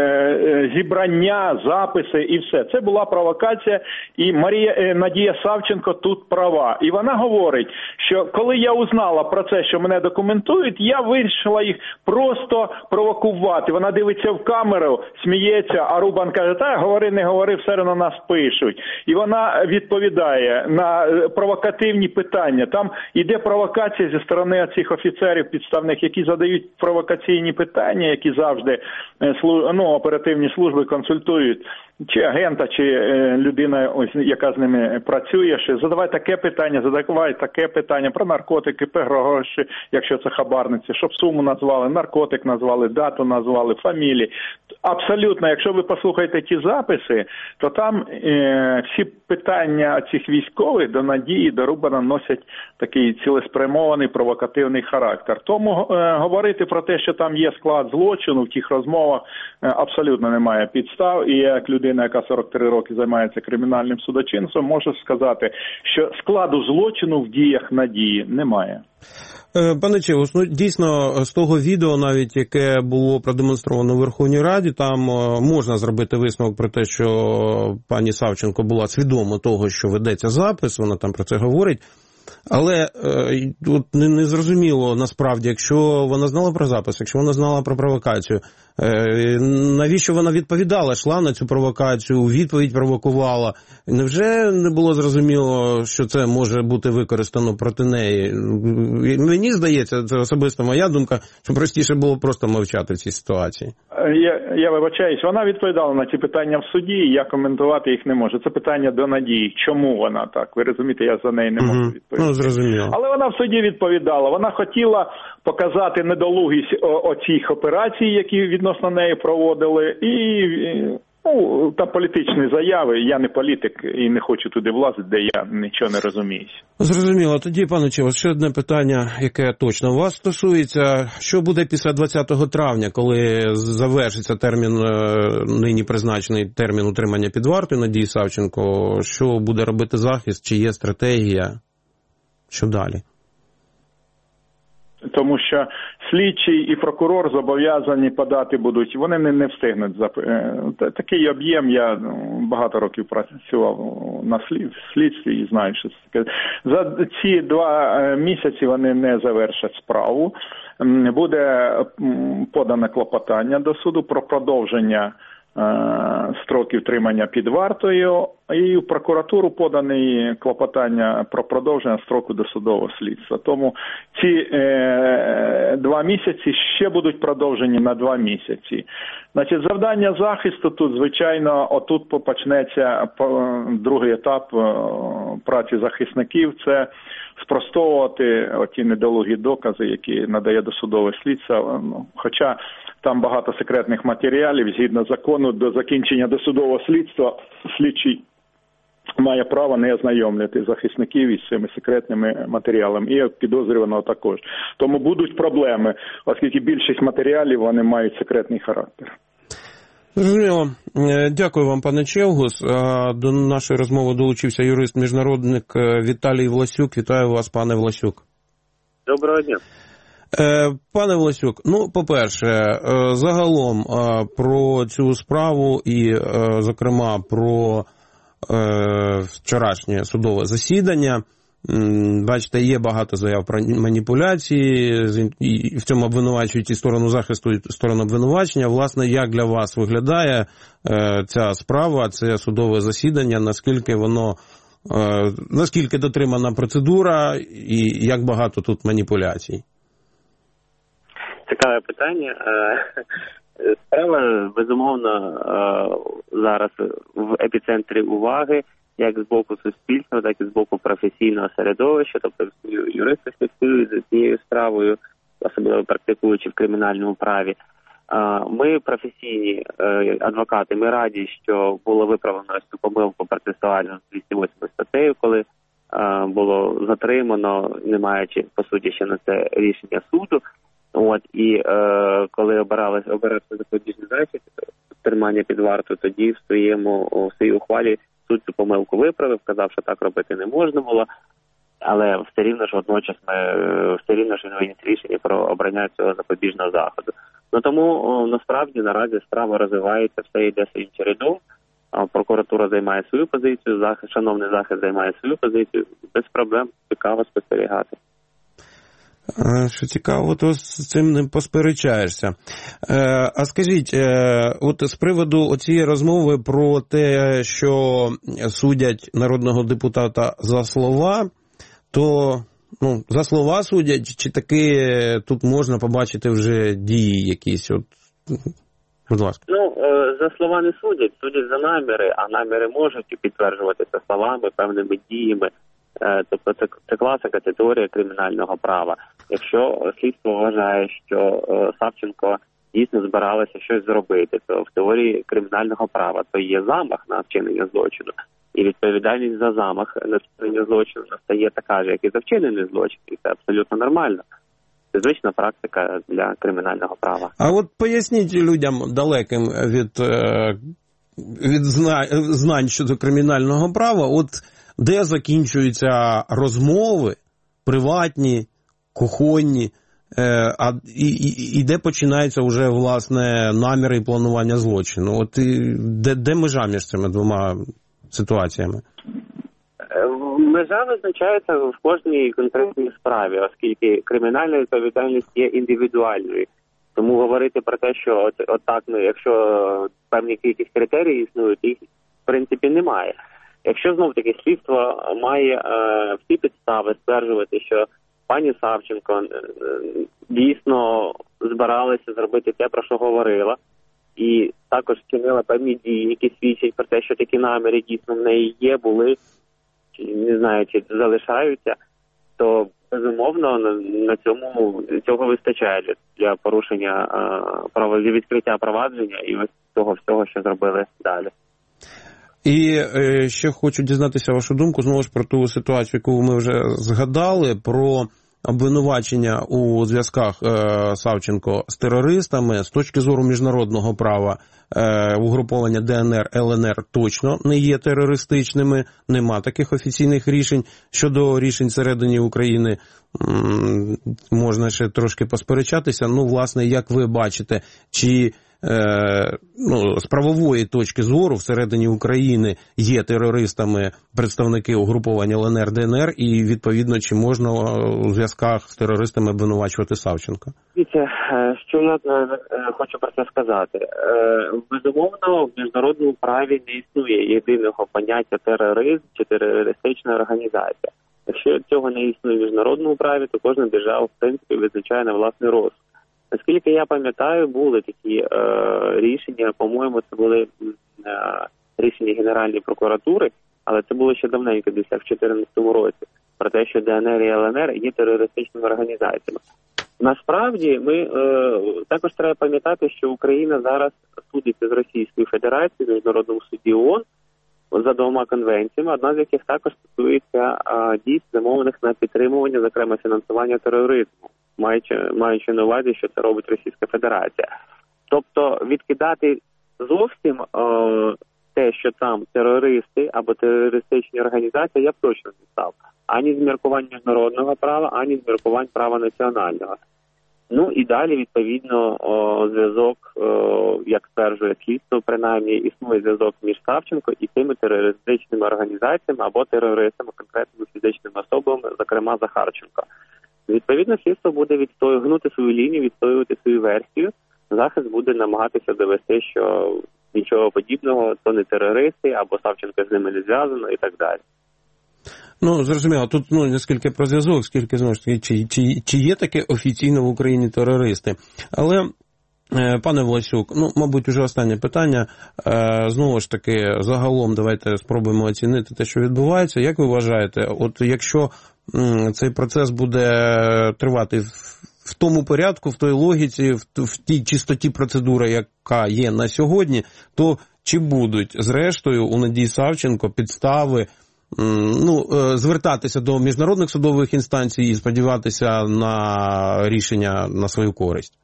зібрання, записи і все. Це була провокація, і Надія Савченко тут права. І вона говорить, що коли я узнала про це, що мене документують, я вирішила їх просто провокувати. Вона дивиться в камеру, сміється, а Рубан каже, говори, не говори, все одно нас пишуть. І вона відповідає на провокативні питання. Там іде провокація зі сторони цих офіцерів підставних, які задають провокаційні питання, які завжди оперативні служби консультують, чи агента, чи людина, яка з ними працює, що задавай таке питання про наркотики, про гроші, якщо це хабарниці, щоб суму назвали, наркотик назвали, дату назвали, фамілії. Абсолютно, якщо ви послухаєте ті записи, то там всі питання цих військових до Надії, до Рубана носять такий цілеспрямований провокативний характер. Тому говорити про те, що там є склад злочину в тих розмовах, абсолютно немає підстав. І як людина, яка 43 роки займається кримінальним судочинством, можу сказати, що складу злочину в діях Надії немає. Пане Чевус, дійсно, з того відео, навіть яке було продемонстровано у Верховній Раді, там можна зробити висновок про те, що пані Савченко була свідома того, що ведеться запис, вона там про це говорить. Але не зрозуміло насправді, якщо вона знала про запис, якщо вона знала про провокацію, навіщо вона відповідала, йшла на цю провокацію, у відповідь провокувала? Невже не було зрозуміло, що це може бути використано проти неї? Мені здається, це особисто моя думка, що простіше було просто мовчати в цій ситуації. Я вибачаюсь, вона відповідала на ці питання в суді, і я коментувати їх не можу. Це питання до Надії. Чому вона так? Ви розумієте, я за неї не можу відповідати. Зрозуміло. Але вона в суді відповідала. Вона хотіла показати недолугість оцих операцій, які відносно неї проводили, і та політичні заяви. Я не політик і не хочу туди влазити, де я нічого не розумію. Зрозуміло. Тоді, пане Чевус, ще одне питання, яке точно вас стосується. Що буде після 20 травня, коли завершиться термін, нині призначений термін утримання під вартою Надії Савченко? Що буде робити захист? Чи є стратегія? Що далі? Тому що слідчий і прокурор зобов'язані подати будуть, вони не встигнуть. Такий об'єм, я багато років працював на слідстві і знаю, що це таке. За ці 2 місяці вони не завершать справу. Буде подане клопотання до суду про продовження строків тримання під вартою, і в прокуратуру подані клопотання про продовження строку досудового слідства. Тому ці 2 місяці ще будуть продовжені на 2 місяці. Значить, завдання захисту тут, звичайно, отут почнеться другий етап праці захисників. Це спростовувати оті недолугі докази, які надає досудове слідство. Хоча там багато секретних матеріалів, згідно закону, до закінчення досудового слідства слідчий має право не ознайомлювати захисників із цими секретними матеріалами, і підозрюваного також. Тому будуть проблеми, оскільки більшість матеріалів, вони мають секретний характер. Зрозуміло. Дякую вам, пане Чевгус. До нашої розмови долучився юрист-міжнародник Віталій Власюк. Вітаю вас, пане Власюк. Доброго дня. Пане Власюк, по-перше, загалом про цю справу і, зокрема, про вчорашнє судове засідання. Бачите, є багато заяв про маніпуляції, і в цьому обвинувачують і сторону захисту, і сторону обвинувачення. Власне, як для вас виглядає ця справа, це судове засідання, наскільки дотримана процедура і як багато тут маніпуляцій? Цікаве питання. Справа, безумовно, зараз в епіцентрі уваги, як з боку суспільства, так і з боку професійного середовища, тобто юристи слідкують за цією справою, особливо практикуючи в кримінальному праві. Ми, професійні адвокати, ми раді, що було виправлено цю помилку процесуальну з 208 статтею, коли було затримано, не маючи, по суті, ще на це рішення суду. І коли обирався запобіжний захід, тримання під вартою, тоді в своїй ухвалі суд цю помилку виправив, сказав, що так робити не можна було, але все рівно ж водночас він виніс рішення про обрання цього запобіжного заходу. Тому насправді наразі справа розвивається, все йде своїм чередом. Прокуратура займає свою позицію, шановний захист займає свою позицію, без проблем, цікаво спостерігати. Що цікаво, то з цим не посперечаєшся. А скажіть, от з приводу цієї розмови про те, що судять народного депутата за слова, то за слова судять, чи таки тут можна побачити вже дії якісь? Будь ласка. За слова не судять за наміри, а наміри можуть підтверджуватися словами, певними діями. Тобто це класика, це теорія кримінального права. Якщо слідство вважає, що Савченко дійсно збиралося щось зробити, то в теорії кримінального права то є замах на вчинення злочину. І відповідальність за замах на вчинення злочину настає така ж, як і за вчинення злочину. І це абсолютно нормально. Це звична практика для кримінального права. А от поясніть людям далеким від знань щодо кримінального права, де закінчуються розмови приватні, кухонні, і де починаються вже, власне, наміри і планування злочину? Де межа між цими двома ситуаціями? Межа визначається в кожній конкретній справі, оскільки кримінальна відповідальність є індивідуальною. Тому говорити про те, що якщо певні кількість критерій існують, їх в принципі немає. Якщо знов-таки слідство має всі підстави стверджувати, що пані Савченко дійсно збиралася зробити те, про що говорила, і також вчинила певні дії, які свідчать про те, що такі наміри дійсно в неї є, були, чи не знаю, чи залишаються, то безумовно на цього вистачає для порушення для відкриття провадження і ось того всього, що зробили далі. І ще хочу дізнатися вашу думку, знову ж про ту ситуацію, яку ми вже згадали, про обвинувачення у зв'язках Савченко з терористами. З точки зору міжнародного права угруповання ДНР, ЛНР точно не є терористичними, нема таких офіційних рішень. Щодо рішень всередині України можна ще трошки посперечатися. Власне, як ви бачите, чи з правової точки зору всередині України є терористами представники угруповання ЛНР, ДНР, і, відповідно, чи можна у зв'язках з терористами обвинувачувати Савченка? Дивіться, що хочу про це сказати. Безумовно, в міжнародному праві не існує єдиного поняття тероризм чи терористична організація. Якщо цього не існує в міжнародному праві, то кожна держава, в принципі, визначає на власний розсуд. Наскільки я пам'ятаю, були такі рішення, по-моєму, це були рішення Генеральної прокуратури, але це було ще давненько, десь в 2014 році, про те, що ДНР і ЛНР є терористичними організаціями. Насправді, ми також треба пам'ятати, що Україна зараз судиться з Російською Федерацією в Міжнародному суді ООН за 2 конвенціями, одна з яких також стосується дій, спрямованих на підтримування, зокрема, фінансування тероризму, маючи на увазі, що це робить Російська Федерація. Тобто відкидати зовсім те, що там терористи або терористичні організації, я б точно не став. Ані з міркувань міжнародного права, ані з міркувань права національного. Ну і далі, відповідно, зв'язок, як стверджує слідство, принаймні, існує зв'язок між Савченко і тими терористичними організаціями або терористами, конкретними фізичними особами, зокрема Захарченко. Відповідно, слідство буде гнути свою лінію, відстоювати свою версію. Захист буде намагатися довести, що нічого подібного, то не терористи, або Савченко з ними не зв'язано і так далі. Ну, зрозуміло, тут не скільки про зв'язок, скільки, знову ж таки, чи є таке офіційно в Україні терористи. Але, пане Власюк, мабуть, уже останнє питання. Знову ж таки, загалом давайте спробуємо оцінити те, що відбувається. Як ви вважаєте, от якщо цей процес буде тривати в тому порядку, в той логіці, в тій чистоті процедури, яка є на сьогодні, то чи будуть, зрештою, у Надії Савченко підстави звертатися до міжнародних судових інстанцій і сподіватися на рішення на свою користь?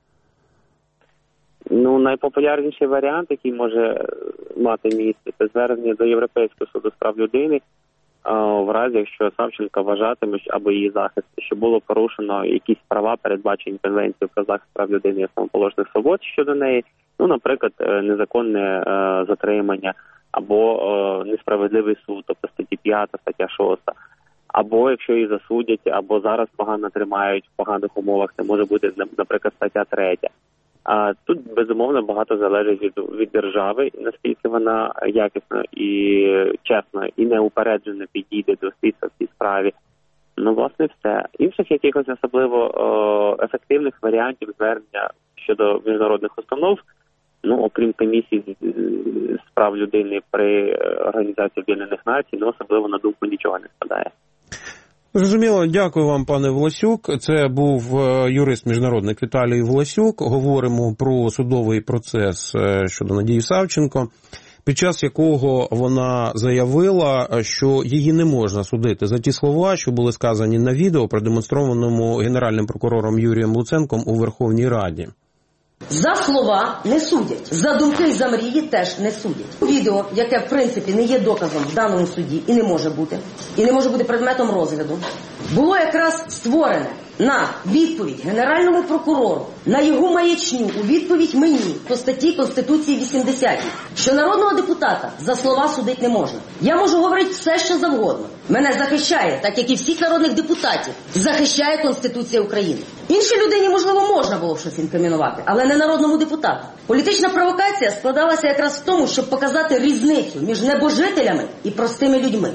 Найпопулярніший варіант, який може мати місце, це звернення до Європейського суду з прав людини, в разі, якщо Савченко вважатиме, або її захист, що було порушено якісь права, передбачені Конвенцією про захист прав людини і основоположних свобод щодо неї, наприклад, незаконне затримання, або несправедливий суд, тобто статті 5, стаття 6, або якщо її засудять, або зараз погано тримають в поганих умовах, це може бути, наприклад, стаття 3. Тут, безумовно, багато залежить від держави, наскільки вона якісно і чесно і неупереджено підійде до слідства в цій справі. Власне, все. Інших якихось особливо ефективних варіантів звернення щодо міжнародних установ, окрім комісії з прав людини при Організації Об'єднаних Націй, особливо на думку нічого не спадає. Зрозуміло, дякую вам, пане Власюк. Це був юрист-міжнародник Віталій Власюк. Говоримо про судовий процес щодо Надії Савченко, під час якого вона заявила, що її не можна судити за ті слова, що були сказані на відео, продемонстрованому Генеральним прокурором Юрієм Луценком у Верховній Раді. За слова не судять, за думки і за мрії теж не судять. Відео, яке в принципі не є доказом в даному суді і не може бути предметом розгляду, було якраз створене на відповідь Генеральному прокурору, на його маячню, у відповідь мені по статті Конституції 80, що народного депутата за слова судити не можна. Я можу говорити все, що завгодно. Мене захищає, так як і всіх народних депутатів, захищає Конституція України. Іншій людині, можливо, можна було б щось інкримінувати, але не народному депутату. Політична провокація складалася якраз в тому, щоб показати різницю між небожителями і простими людьми.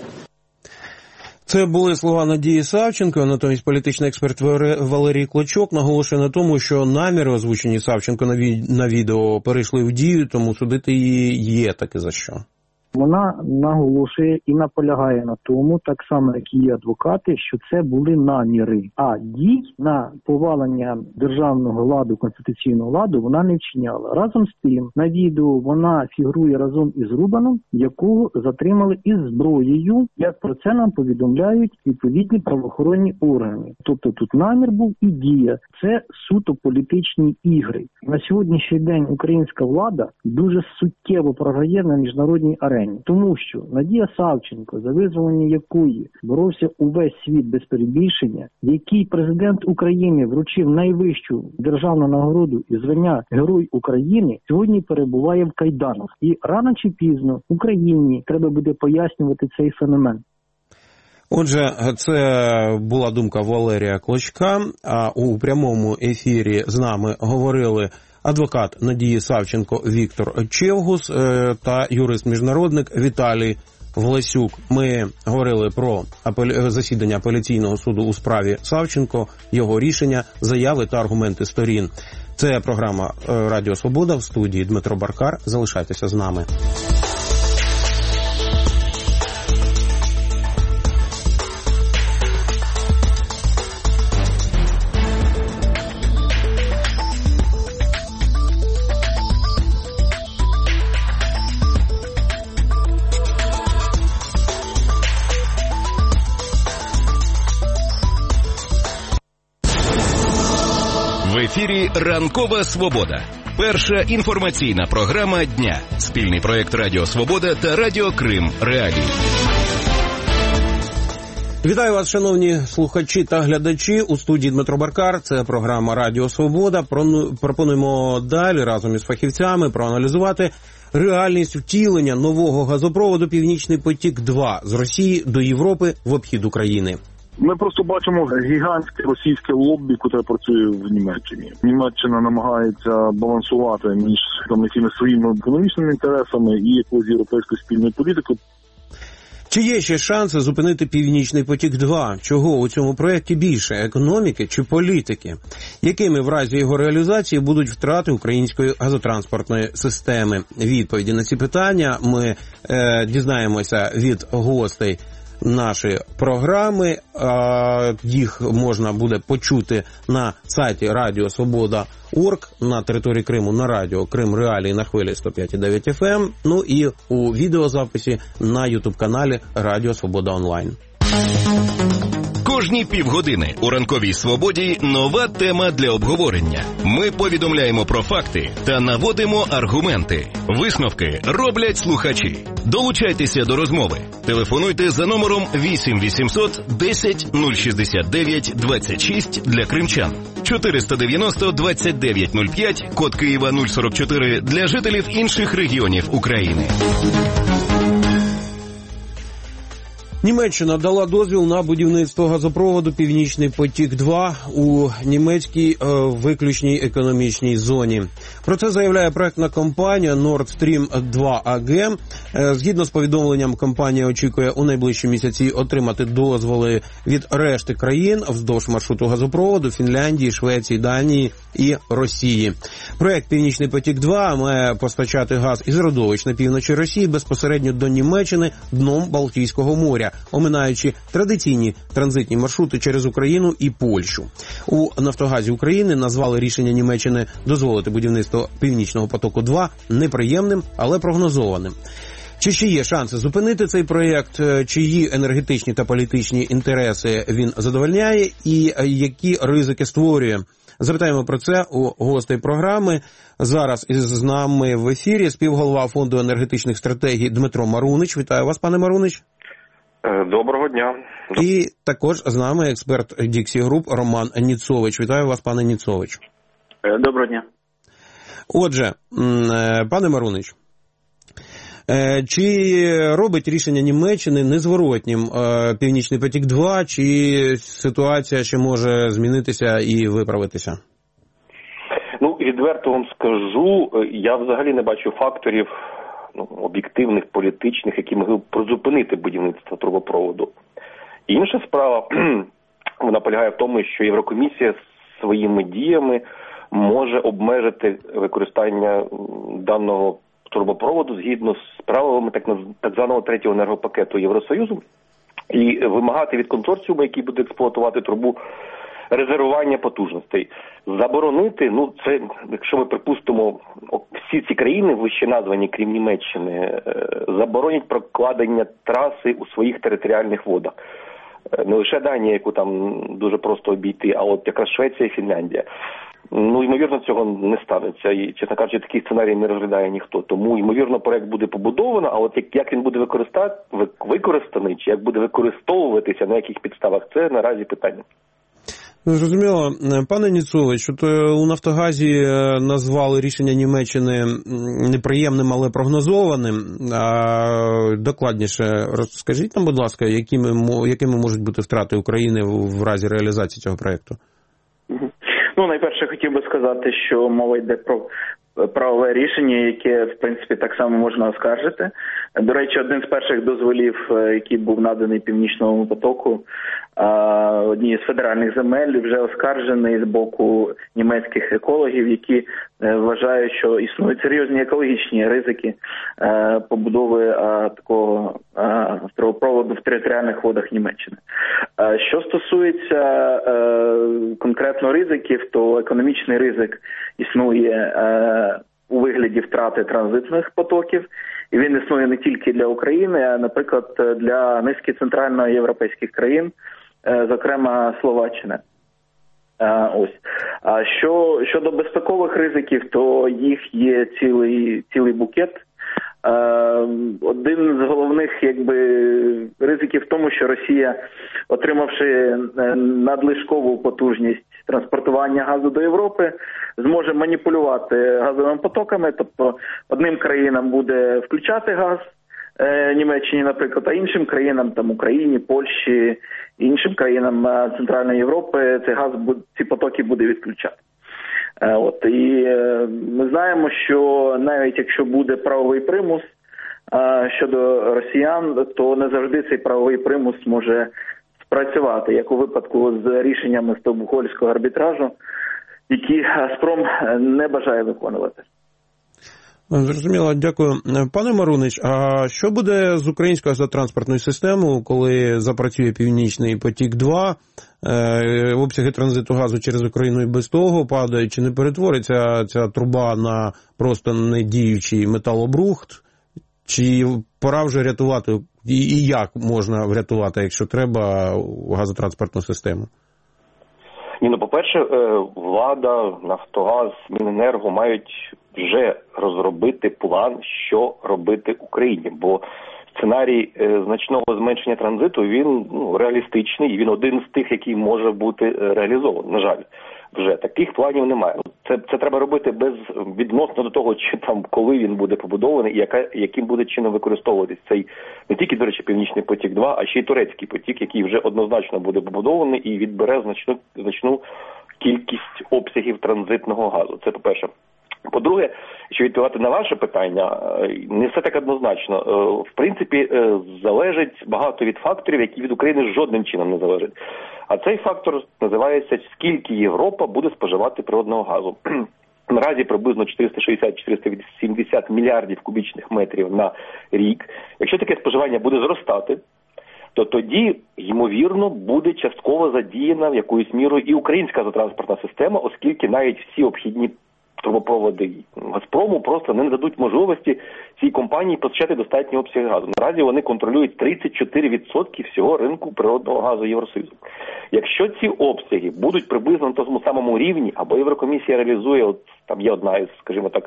Це були слова Надії Савченко, натомість політичний експерт Валерій Клочок наголошує на тому, що наміри, озвучені Савченко на відео, перейшли в дію, тому судити її є таки за що. Вона наголошує і наполягає на тому, так само, як і її адвокати, що це були наміри. А дій на повалення державного ладу, конституційного ладу вона не вчиняла. Разом з тим, на відео вона фігурує разом із Рубаном, якого затримали із зброєю, як про це нам повідомляють відповідні правоохоронні органи. Тобто тут намір був і дія. Це суто політичні ігри. На сьогоднішній день українська влада дуже суттєво програє на міжнародній арені. імені. Тому що Надія Савченко, за визволення якої боровся увесь світ без перебільшення, який президент України вручив найвищу державну нагороду і звання Герой України, сьогодні перебуває в кайданах. І рано чи пізно Україні треба буде пояснювати цей феномен. Отже, це була думка Валерія Клочка, а у прямому ефірі з нами говорили адвокат Надії Савченко Віктор Чевгус та юрист-міжнародник Віталій Власюк. Ми говорили про засідання апеляційного суду у справі Савченко, його рішення, заяви та аргументи сторін. Це програма «Радіо Свобода», в студії Дмитро Баркар. Залишайтеся з нами. В ефірі «Ранкова Свобода». Перша інформаційна програма дня. Спільний проєкт «Радіо Свобода» та «Радіо Крим Реалії». Вітаю вас, шановні слухачі та глядачі. У студії Дмитро Баркар. Це програма «Радіо Свобода». Пропонуємо далі разом із фахівцями проаналізувати реальність втілення нового газопроводу «Північний потік-2» з Росії до Європи в обхід України. Ми просто бачимо гігантське російське лоббі, яке працює в Німеччині. Німеччина намагається балансувати між якимись своїми економічними інтересами і якоюсь європейською спільною політикою. Чи є ще шанси зупинити «Північний потік-2»? Чого у цьому проєкті більше – економіки чи політики? Якими в разі його реалізації будуть втрати української газотранспортної системи? Відповіді на ці питання ми дізнаємося від гостей нашої програми. Їх можна буде почути на сайті Радіо Свобода.орг, на території Криму на радіо Крим Реалії на хвилі 105,9 FM, ну і у відеозаписі на ютуб-каналі Радіо Свобода Онлайн. Кожні півгодини у «Ранковій Свободі» нова тема для обговорення. Ми повідомляємо про факти та наводимо аргументи. Висновки роблять слухачі. Долучайтеся до розмови. Телефонуйте за номером 8 800 10 069 26 для кримчан. 490 29 05, код Києва 044 для жителів інших регіонів України. Німеччина дала дозвіл на будівництво газопроводу «Північний потік-2» у німецькій виключній економічній зоні. Про це заявляє проектна компанія Nord Stream 2 AG. Згідно з повідомленням, компанія очікує у найближчі місяці отримати дозволи від решти країн вздовж маршруту газопроводу Фінляндії, Швеції, Данії і Росії. Проект «Північний потік-2» має постачати газ із родовищ на півночі Росії безпосередньо до Німеччини дном Балтійського моря, оминаючи традиційні транзитні маршрути через Україну і Польщу. У «Нафтогазі України» назвали рішення Німеччини дозволити будівництво «Північного потоку-2» неприємним, але прогнозованим. Чи ще є шанси зупинити цей проєкт, чиї енергетичні та політичні інтереси він задовольняє і які ризики створює? Запитаємо про це у гостей програми. Зараз із нами в ефірі співголова Фонду енергетичних стратегій Дмитро Марунич. Вітаю вас, пане Марунич. Доброго дня. І також з нами експерт Діксі Груп Роман Ніцович. Вітаю вас, пане Ніцович. Доброго дня. Отже, пане Марунич, чи робить рішення Німеччини незворотнім «Північний потік-2», чи ситуація ще може змінитися і виправитися? Ну, відверто вам скажу, я взагалі не бачу факторів об'єктивних, політичних, які могли б призупинити будівництво трубопроводу. Інша справа, вона полягає в тому, що Єврокомісія своїми діями може обмежити використання даного трубопроводу згідно з правилами так званого третього енергопакету Євросоюзу і вимагати від консорціуму, який буде експлуатувати трубу, резервування потужностей. Заборонити, це, якщо ми припустимо, всі ці країни, вище названі, крім Німеччини, заборонять прокладення траси у своїх територіальних водах. Не лише Данія, яку там дуже просто обійти, а от якраз Швеція і Фінляндія. Ймовірно, цього не станеться. І, чесно кажучи, такий сценарій не розглядає ніхто. Тому, ймовірно, проект буде побудовано, а от як він буде використаний, чи як буде використовуватися, на яких підставах, це наразі питання. Зрозуміло. Пане Ніцович, у «Нафтогазі» назвали рішення Німеччини неприємним, але прогнозованим. Докладніше розкажіть нам, будь ласка, якими можуть бути втрати України в разі реалізації цього проєкту? Найперше хотів би сказати, що мова йде про правове рішення, яке, в принципі, так само можна оскаржити. До речі, один з перших дозволів, який був наданий Північному потоку, однієї з федеральних земель, вже оскаржений з боку німецьких екологів, які вважають, що існують серйозні екологічні ризики побудови такого трубопроводу в територіальних водах Німеччини. Що стосується конкретно ризиків, то економічний ризик існує у вигляді втрати транзитних потоків, і він існує не тільки для України, а, наприклад, для низки центральноєвропейських країн, зокрема Словаччини. А щодо безпекових ризиків, то їх є цілий букет. Один з головних ризиків в тому, що Росія, отримавши надлишкову потужність транспортування газу до Європи, зможе маніпулювати газовими потоками, тобто одним країнам буде включати газ, Німеччині, наприклад, а іншим країнам, Україні, Польщі, іншим країнам Центральної Європи ці потоки буде відключати. І ми знаємо, що навіть якщо буде правовий примус щодо росіян, то не завжди цей правовий примус може спрацювати, як у випадку з рішеннями Стокгольмського арбітражу, які Газпром не бажає виконувати. Зрозуміло, дякую. Пане Марунич, а що буде з українською газотранспортною системою, коли запрацює Північний потік-2, обсяги транзиту газу через Україну і без того падають, чи не перетвориться ця труба на просто недіючий металобрухт, чи пора вже рятувати, і як можна врятувати, якщо треба, газотранспортну систему? По-перше, влада, Нафтогаз, Міненерго мають вже розробити план, що робити Україні, бо сценарій значного зменшення транзиту, він реалістичний, і він один з тих, який може бути реалізований. На жаль, вже таких планів немає. Це треба робити відносно до того, чи коли він буде побудований і яким буде чином використовуватись цей не тільки, до речі, Північний потік-2, а ще й турецький потік, який вже однозначно буде побудований і відбере значну кількість обсягів транзитного газу. Це по-перше. По-друге, що відповідати на ваше питання, не все так однозначно. В принципі, залежить багато від факторів, які від України жодним чином не залежать. А цей фактор називається, скільки Європа буде споживати природного газу. Наразі приблизно 460-470 мільярдів кубічних метрів на рік. Якщо таке споживання буде зростати, то тоді, ймовірно, буде частково задіяна в якоюсь мірою і українська газотранспортна система, оскільки навіть всі обхідні трубопроводи Газпрому просто не дадуть можливості цій компанії постачати достатні обсяги газу. Наразі вони контролюють 34% всього ринку природного газу Євросоюзу. Якщо ці обсяги будуть приблизно на тому самому рівні, або Єврокомісія реалізує, там є одна із, скажімо так,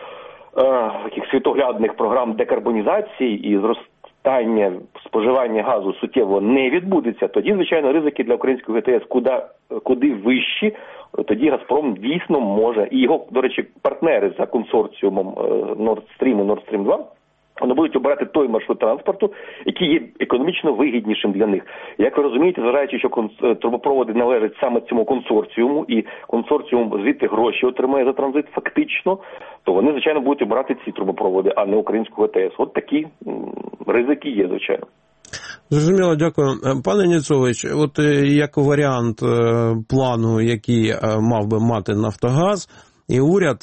таких світоглядних програм декарбонізації і зростання споживання газу суттєво не відбудеться, тоді, звичайно, ризики для українського ГТС куди вищі. Тоді Газпром дійсно може, і його, до речі, партнери за консорціумом Nord Stream і Nord Stream 2, вони будуть обирати той маршрут транспорту, який є економічно вигіднішим для них. Як ви розумієте, зважаючи, що трубопроводи належать саме цьому консорціуму, і консорціум звідти гроші отримає за транзит фактично, то вони, звичайно, будуть обирати ці трубопроводи, а не українську ГТС. От такі ризики є, звичайно. Зрозуміло, дякую. Пане Ніцович, от як варіант плану, який мав би мати Нафтогаз і уряд,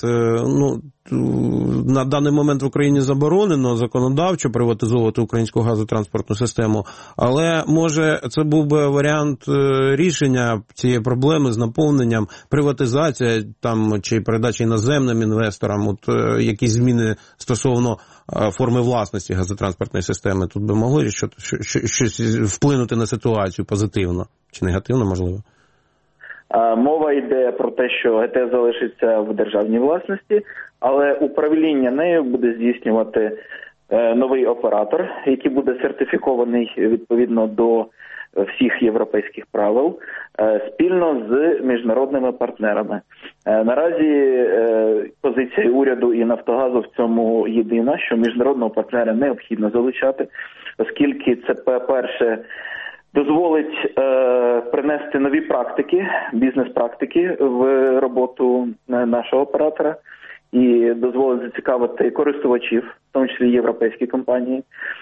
на даний момент в Україні заборонено законодавчо приватизовувати українську газотранспортну систему, але може це був би варіант рішення цієї проблеми з наповненням, приватизація чи передача іноземним інвесторам, якісь зміни стосовно форми власності газотранспортної системи тут би могли щось вплинути на ситуацію позитивно чи негативно, можливо? Мова йде про те, що ГТС залишиться в державній власності, але управління нею буде здійснювати новий оператор, який буде сертифікований відповідно до всіх європейських правил, спільно з міжнародними партнерами. Наразі позиція уряду і Нафтогазу в цьому єдина, що міжнародного партнера необхідно залучати, оскільки це, по-перше, дозволить принести нові практики, бізнес-практики в роботу нашого оператора і дозволить зацікавити користувачів, в тому числі європейські компанії,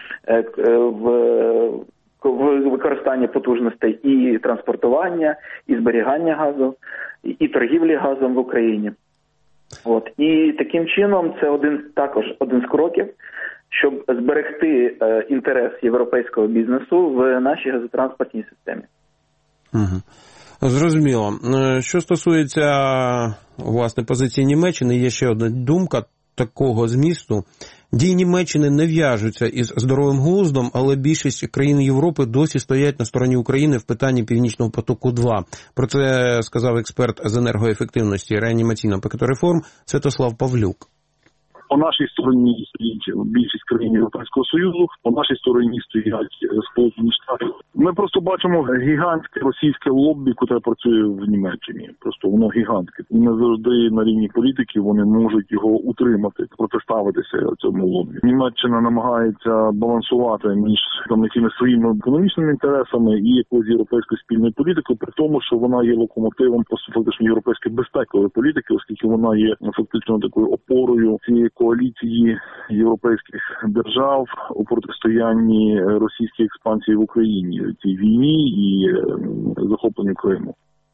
в використанні потужностей і транспортування, і зберігання газу, і торгівлі газом в Україні. І таким чином це також один з кроків, щоб зберегти інтерес європейського бізнесу в нашій газотранспортній системі. Угу. Зрозуміло. Що стосується, власне, позиції Німеччини, є ще одна думка такого змісту. Дії Німеччини не в'яжуться із здоровим глуздом, але більшість країн Європи досі стоять на стороні України в питанні Північного потоку-2. Про це сказав експерт з енергоефективності і реанімаційного пакету реформ Святослав Павлюк. По нашій стороні стоїть більшість країн Європейського Союзу, по нашій стороні стоять Сполучені Штати. Ми просто бачимо гігантське російське лоббі, яке працює в Німеччині. Просто воно гігантське. І не завжди на рівні політики вони можуть його утримати, протиставитися цьому лоббі. Німеччина намагається балансувати між якимись своїми економічними інтересами і якоюсь європейською спільною політикою, при тому, що вона є локомотивом фактично європейської безпекової політики, оскільки вона є фактично такою опорою цієї коаліції європейських держав у протистоянні російській експансії в Україні, цій війні і захопленню Криму.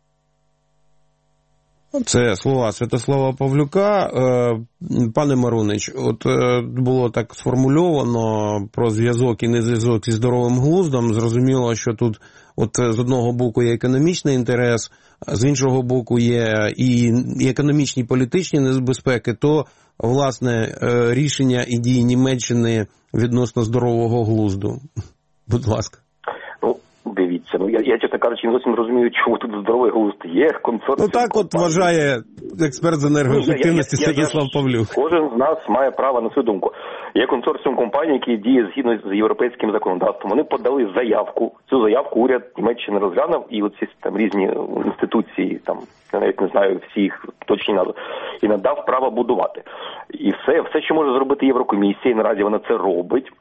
Це слова Святослава Павлюка. Пане Марунич, от було так сформульовано про зв'язок і незв'язок зі здоровим глуздом. Зрозуміло, що тут з одного боку є економічний інтерес, з іншого боку є і економічні, і політичні небезпеки, то, власне, рішення і дії Німеччини відносно здорового глузду. Будь ласка. Дивіться, я, чесно кажучи, не зовсім розумію, чому тут здоровий глузд є, консорціум. Так вважає експерт з енергоефективності Святослав Павлюк. Кожен з нас має право на свою думку. Є консорціум компаній, які діє згідно з європейським законодавством. Вони подали заявку. Цю заявку уряд Німеччини розглянув, і оці там різні інституції, там я навіть не знаю всіх точні назви, і надав право будувати. І все, що може зробити Єврокомісія, і наразі вона це робить.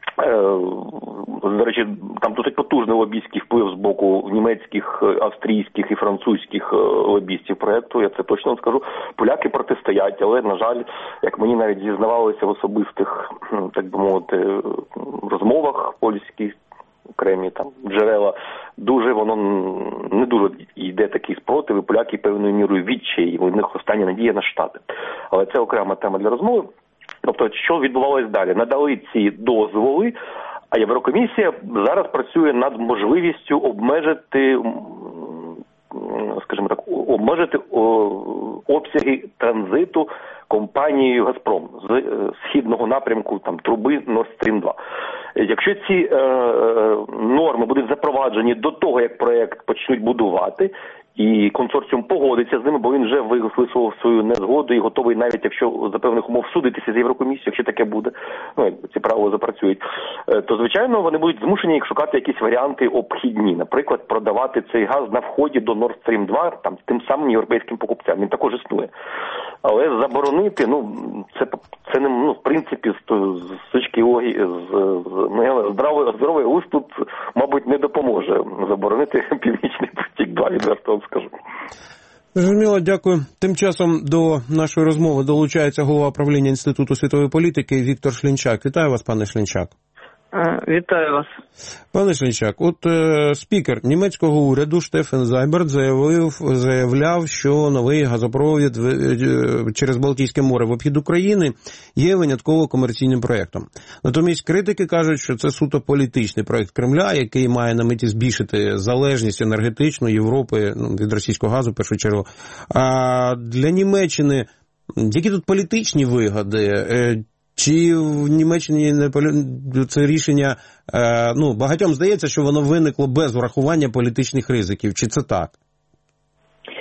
До речі, там досить потужний лобістський вплив з боку німецьких, австрійських і французьких лобістів проєкту, я це точно скажу. Поляки протистоять, але, на жаль, як мені навіть зізнавалося в особистих, так би мовити, розмовах польських, окремі там джерела, воно не дуже йде такий спротив, і поляки певною мірою відчаї, у них остання надія на Штати. Але це окрема тема для розмови. Тобто, що відбувалось далі? Надали ці дозволи, а Єврокомісія зараз працює над можливістю обмежити, скажімо так, обсяги транзиту компанією «Газпром» з східного напрямку там труби Nord Stream 2. Якщо ці норми будуть запроваджені до того, як проєкт почнуть будувати, і консорціум погодиться з ними, бо він вже висловив свою незгоду і готовий навіть, якщо за певних умов, судитися з Єврокомісією, якщо таке буде, ці правила запрацюють, то, звичайно, вони будуть змушені шукати якісь варіанти обхідні. Наприклад, продавати цей газ на вході до Nord Stream 2 там, тим самим європейським покупцям. Він також існує. Але заборонити, це не, в принципі, з точки логіки, здоровий глузд тут, мабуть, не допоможе заборонити Північний потік-2, відверто скажу. Зрозуміло, дякую. Тим часом до нашої розмови долучається голова правління Інституту світової політики Віктор Шлінчак. Вітаю вас, пане Шлінчак. Вітаю вас. Пане Шлінчак, спікер німецького уряду Штефан Зайберт заявляв, що новий газопровід через Балтійське море в обхід України є винятково комерційним проєктом. Натомість критики кажуть, що це суто політичний проєкт Кремля, який має на меті збільшити залежність енергетичну Європи від російського газу, в першу чергу. А для Німеччини які тут політичні вигоди? Чи в Німеччині це рішення, багатьом здається, що воно виникло без врахування політичних ризиків, чи це так?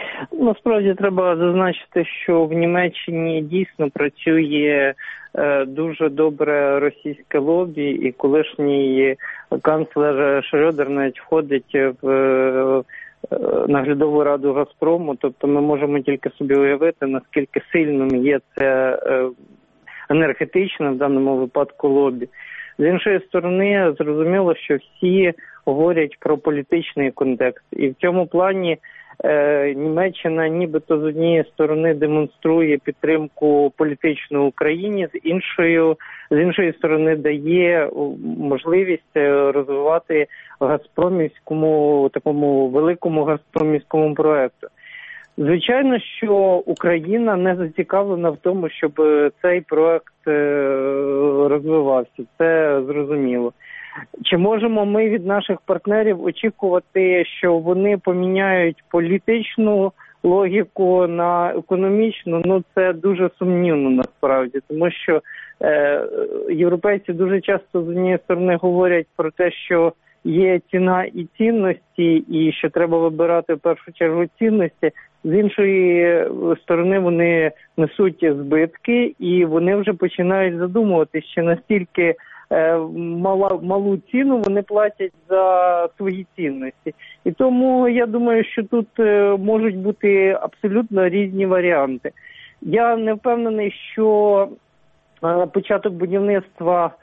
Насправді треба зазначити, що в Німеччині дійсно працює дуже добре російське лобі, і колишній канцлер Шрёдер навіть входить в наглядову раду «Газпрому», тобто ми можемо тільки собі уявити, наскільки сильним є це енергетичне в даному випадку лобі. З іншої сторони, зрозуміло, що всі говорять про політичний контекст, і в цьому плані Німеччина нібито з однієї сторони демонструє підтримку політичну Україні, з іншої сторони дає можливість розвивати газпромівському, такому великому газпромівському проекту. Звичайно, що Україна не зацікавлена в тому, щоб цей проект розвивався, це зрозуміло. Чи можемо ми від наших партнерів очікувати, що вони поміняють політичну логіку на економічну? Ну, це дуже сумнівно насправді, тому що європейці дуже часто з однієї сторони говорять про те, що є ціна і цінності, і що треба вибирати в першу чергу цінності. З іншої сторони вони несуть збитки, і вони вже починають задумуватися, що настільки малу ціну вони платять за свої цінності. І тому я думаю, що тут можуть бути абсолютно різні варіанти. Я не впевнений, що початок будівництва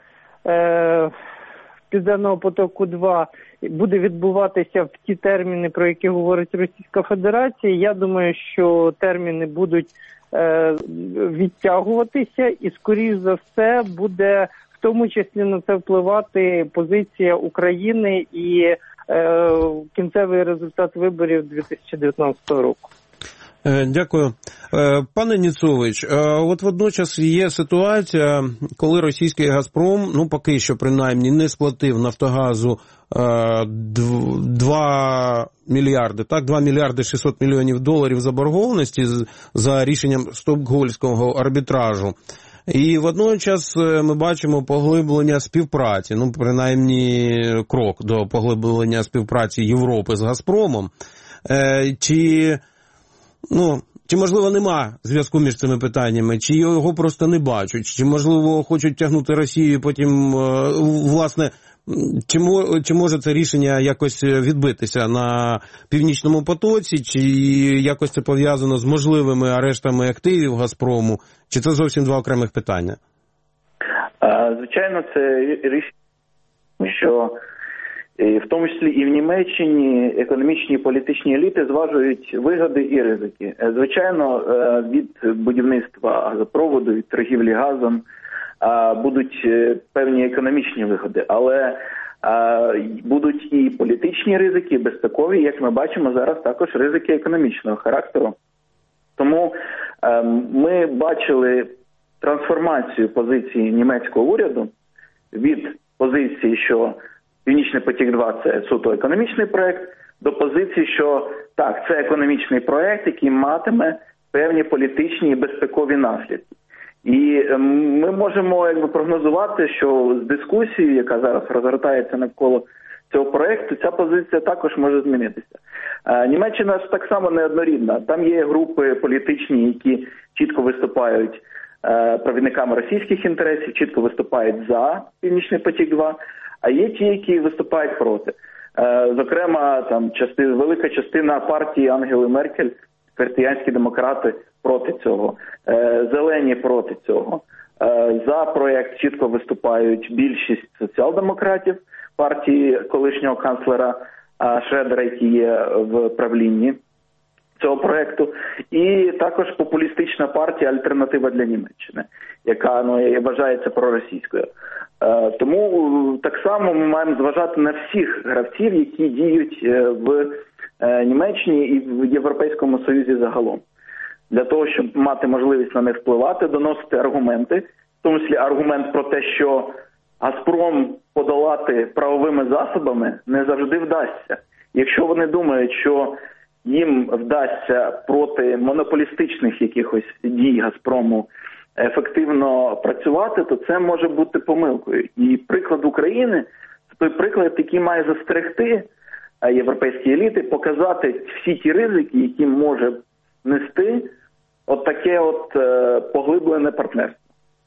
Південного потоку-2 буде відбуватися в ті терміни, про які говорить Російська Федерація. Я думаю, що терміни будуть відтягуватися і, скоріш за все, буде в тому числі на це впливати позиція України і кінцевий результат виборів 2019 року. Дякую. Пане Ніцович, от водночас є ситуація, коли російський «Газпром», ну поки що принаймні, не сплатив «Нафтогазу» 2 мільярди, так, 2 мільярди 600 мільйонів доларів заборгованості за рішенням Стокгольмського арбітражу. І водночас ми бачимо поглиблення співпраці, ну принаймні крок до поглиблення співпраці Європи з «Газпромом». Чи, можливо, нема зв'язку між цими питаннями, чи його просто не бачать, чи, можливо, хочуть тягнути Росію, потім, власне, чи може це рішення якось відбитися на Північному потоці, чи якось це пов'язано з можливими арештами активів «Газпрому», чи це зовсім два окремих питання? Звичайно, це рішення, що в тому числі і в Німеччині економічні і політичні еліти зважують вигоди і ризики. Звичайно, від будівництва газопроводу, від торгівлі газом будуть певні економічні вигоди, але будуть і політичні ризики, і безпекові, як ми бачимо зараз, також ризики економічного характеру. Тому ми бачили трансформацію позиції німецького уряду від позиції, що Північний потік-2 – це суто економічний проект, до позиції, що так, це економічний проект, який матиме певні політичні і безпекові наслідки. І ми можемо прогнозувати, що з дискусією, яка зараз розгортається навколо цього проекту, ця позиція також може змінитися. Німеччина ж так само неоднорідна. Там є групи політичні, які чітко виступають провідниками російських інтересів, чітко виступають за Північний потік-2, а є ті, які виступають проти. Зокрема, там велика частина партії Ангели Меркель, християнські демократи проти цього, зелені проти цього. За проєкт чітко виступають більшість соціал-демократів, партії колишнього канцлера Шредера, який є в правлінні цього проєкту, і також популістична партія «Альтернатива для Німеччини», яка вважається проросійською. Тому так само ми маємо зважати на всіх гравців, які діють в Німеччині і в Європейському Союзі загалом. Для того, щоб мати можливість на них впливати, доносити аргументи, в тому числі аргумент про те, що «Газпром» подолати правовими засобами не завжди вдасться. Якщо вони думають, що їм вдасться проти монополістичних якихось дій «Газпрому» ефективно працювати, то це може бути помилкою. І приклад України – це той приклад, який має застерегти європейські еліти, показати всі ті ризики, які може нести от таке от поглиблене партнерство.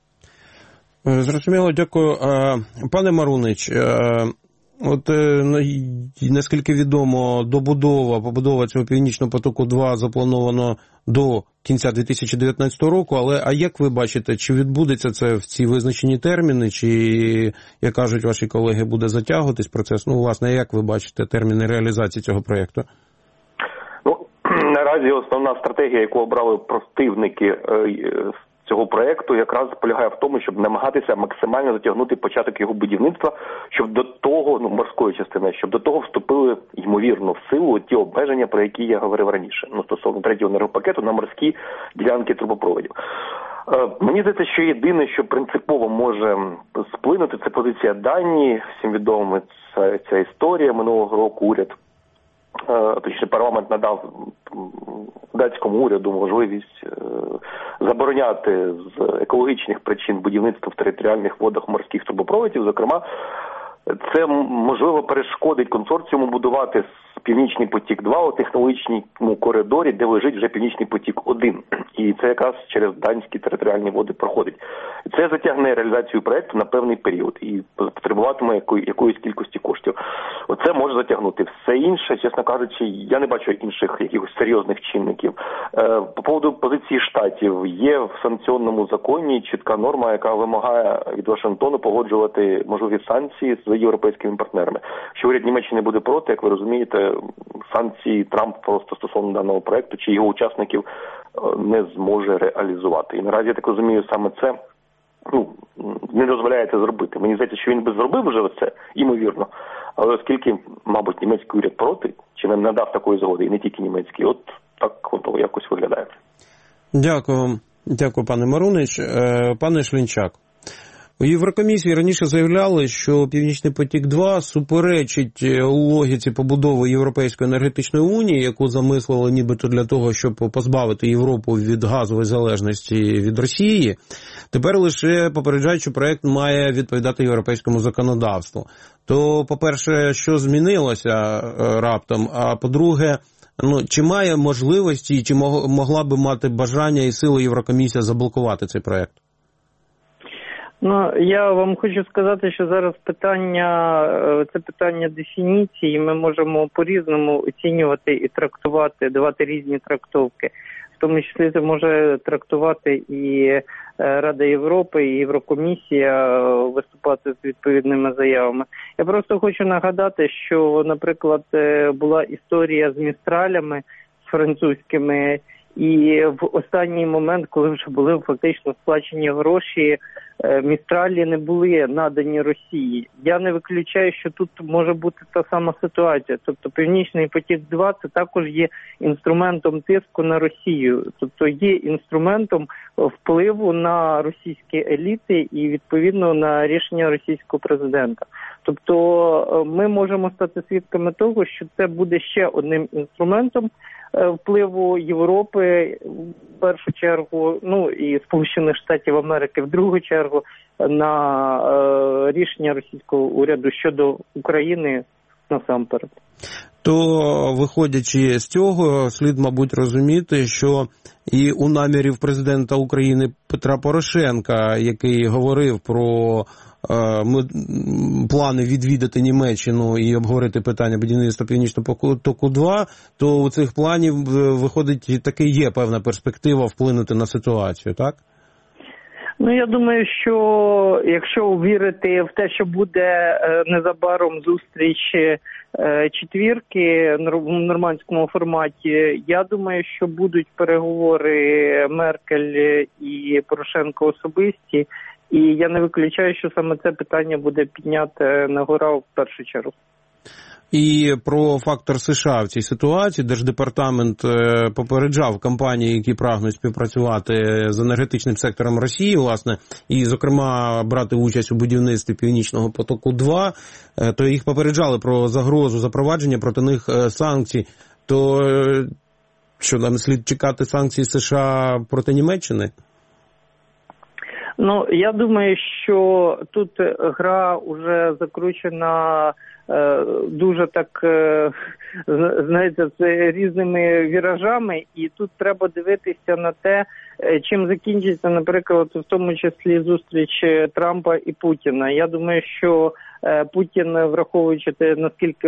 Зрозуміло, дякую. Пане Марунич, от наскільки відомо, побудова цього Північного потоку-2 заплановано до кінця 2019 року, але а як ви бачите, чи відбудеться це в ці визначені терміни, чи, як кажуть ваші колеги, буде затягуватись процес? Ну, власне, як ви бачите терміни реалізації цього проєкту? Ну, наразі основна стратегія, яку обрали противники цього проєкту, якраз полягає в тому, щоб намагатися максимально затягнути початок його будівництва, щоб до того, морської частини, щоб до того вступили, ймовірно, в силу ті обмеження, про які я говорив раніше, стосовно третього енергопакету на морські ділянки трубопроводів. Мені здається, що єдине, що принципово може сплинути, це позиція Данії. Всім відома ця історія. Минулого року уряд, точніше парламент надав датському уряду можливість забороняти з екологічних причин будівництво в територіальних водах морських трубопроводів. Зокрема, це, можливо, перешкодить консорціуму будувати Північний потік-2 у технологічному коридорі, де лежить вже Північний потік-1. І це якраз через данські територіальні води проходить. Це затягне реалізацію проєкту на певний період і потребуватиме якоїсь кількості коштів. Оце може затягнути. Все інше, чесно кажучи, я не бачу інших якихось серйозних чинників. По поводу позиції Штатів, є в санкціонному законі чітка норма, яка вимагає від Вашингтону погоджувати можливі санкції з європейськими партнерами. Якщо уряд Німеччини буде проти, як ви розумієте, санкції Трамп просто стосовно даного проєкту чи його учасників не зможе реалізувати. І наразі, я так розумію, саме це не дозволяє це зробити. Мені здається, що він би зробив вже це, ймовірно, але оскільки, мабуть, німецький уряд проти, чи не надав такої згоди, і не тільки німецький, от так воно якось виглядає. Дякую. Дякую, пане Марунич. Пане Шлінчак, у Єврокомісії раніше заявляли, що Північний потік-2 суперечить логіці побудови Європейської енергетичної унії, яку замислили нібито для того, щоб позбавити Європу від газової залежності від Росії. Тепер лише попереджають, що проект має відповідати європейському законодавству. То, по-перше, що змінилося раптом, а по-друге, чи має можливості, чи могла би мати бажання і сили Єврокомісія заблокувати цей проект? Я вам хочу сказати, що зараз це питання дефініції, ми можемо по-різному оцінювати і трактувати, давати різні трактовки. В тому числі це може трактувати і Рада Європи, і Єврокомісія, виступати з відповідними заявами. Я просто хочу нагадати, що, наприклад, була історія з містралями, з французькими, і в останній момент, коли вже були фактично сплачені гроші, містралі не були надані Росії. Я не виключаю, що тут може бути та сама ситуація. Тобто Північний потік-2 це також є інструментом тиску на Росію. Тобто є інструментом впливу на російські еліти і, відповідно, на рішення російського президента. Тобто ми можемо стати свідками того, що це буде ще одним інструментом впливу Європи в першу чергу, і Сполучених Штатів Америки в другу чергу на рішення російського уряду щодо України насамперед. То, виходячи з цього, слід, мабуть, розуміти, що і у намірів президента України Петра Порошенка, який говорив про плани відвідати Німеччину і обговорити питання будівництва Північного потоку-2, то у цих планів, виходить, таки є певна перспектива вплинути на ситуацію, так? Я думаю, що якщо вірити в те, що буде незабаром зустріч четвірки в нормандському форматі, я думаю, що будуть переговори Меркель і Порошенко особисті, і я не виключаю, що саме це питання буде підняти нагора в першу чергу. І про фактор США в цій ситуації Держдепартамент попереджав компанії, які прагнуть співпрацювати з енергетичним сектором Росії, власне, і, зокрема, брати участь у будівництві Північного потоку-2, то їх попереджали про загрозу запровадження проти них санкцій. То що, нам слід чекати санкцій США проти Німеччини? Ну, я думаю, що тут гра вже закручена дуже так, знаєте, з різними віражами, і тут треба дивитися на те, чим закінчиться, наприклад, в тому числі зустріч Трампа і Путіна. Я думаю, що Путін, враховуючи те, наскільки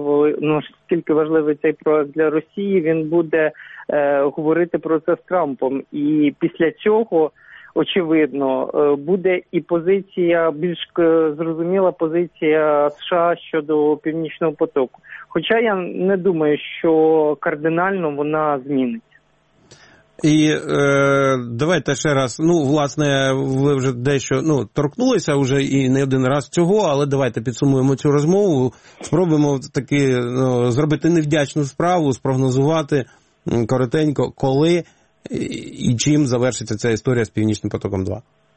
важливий цей проект для Росії, він буде говорити про це з Трампом. І після цього, очевидно, буде і позиція, більш зрозуміла позиція США щодо Північного потоку. Хоча я не думаю, що кардинально вона зміниться. І давайте ще раз, власне, ви вже дещо торкнулися вже і не один раз цього, але давайте підсумуємо цю розмову, спробуємо таки зробити невдячну справу, спрогнозувати коротенько, коли і чим завершиться ця історія з Північним потоком-2.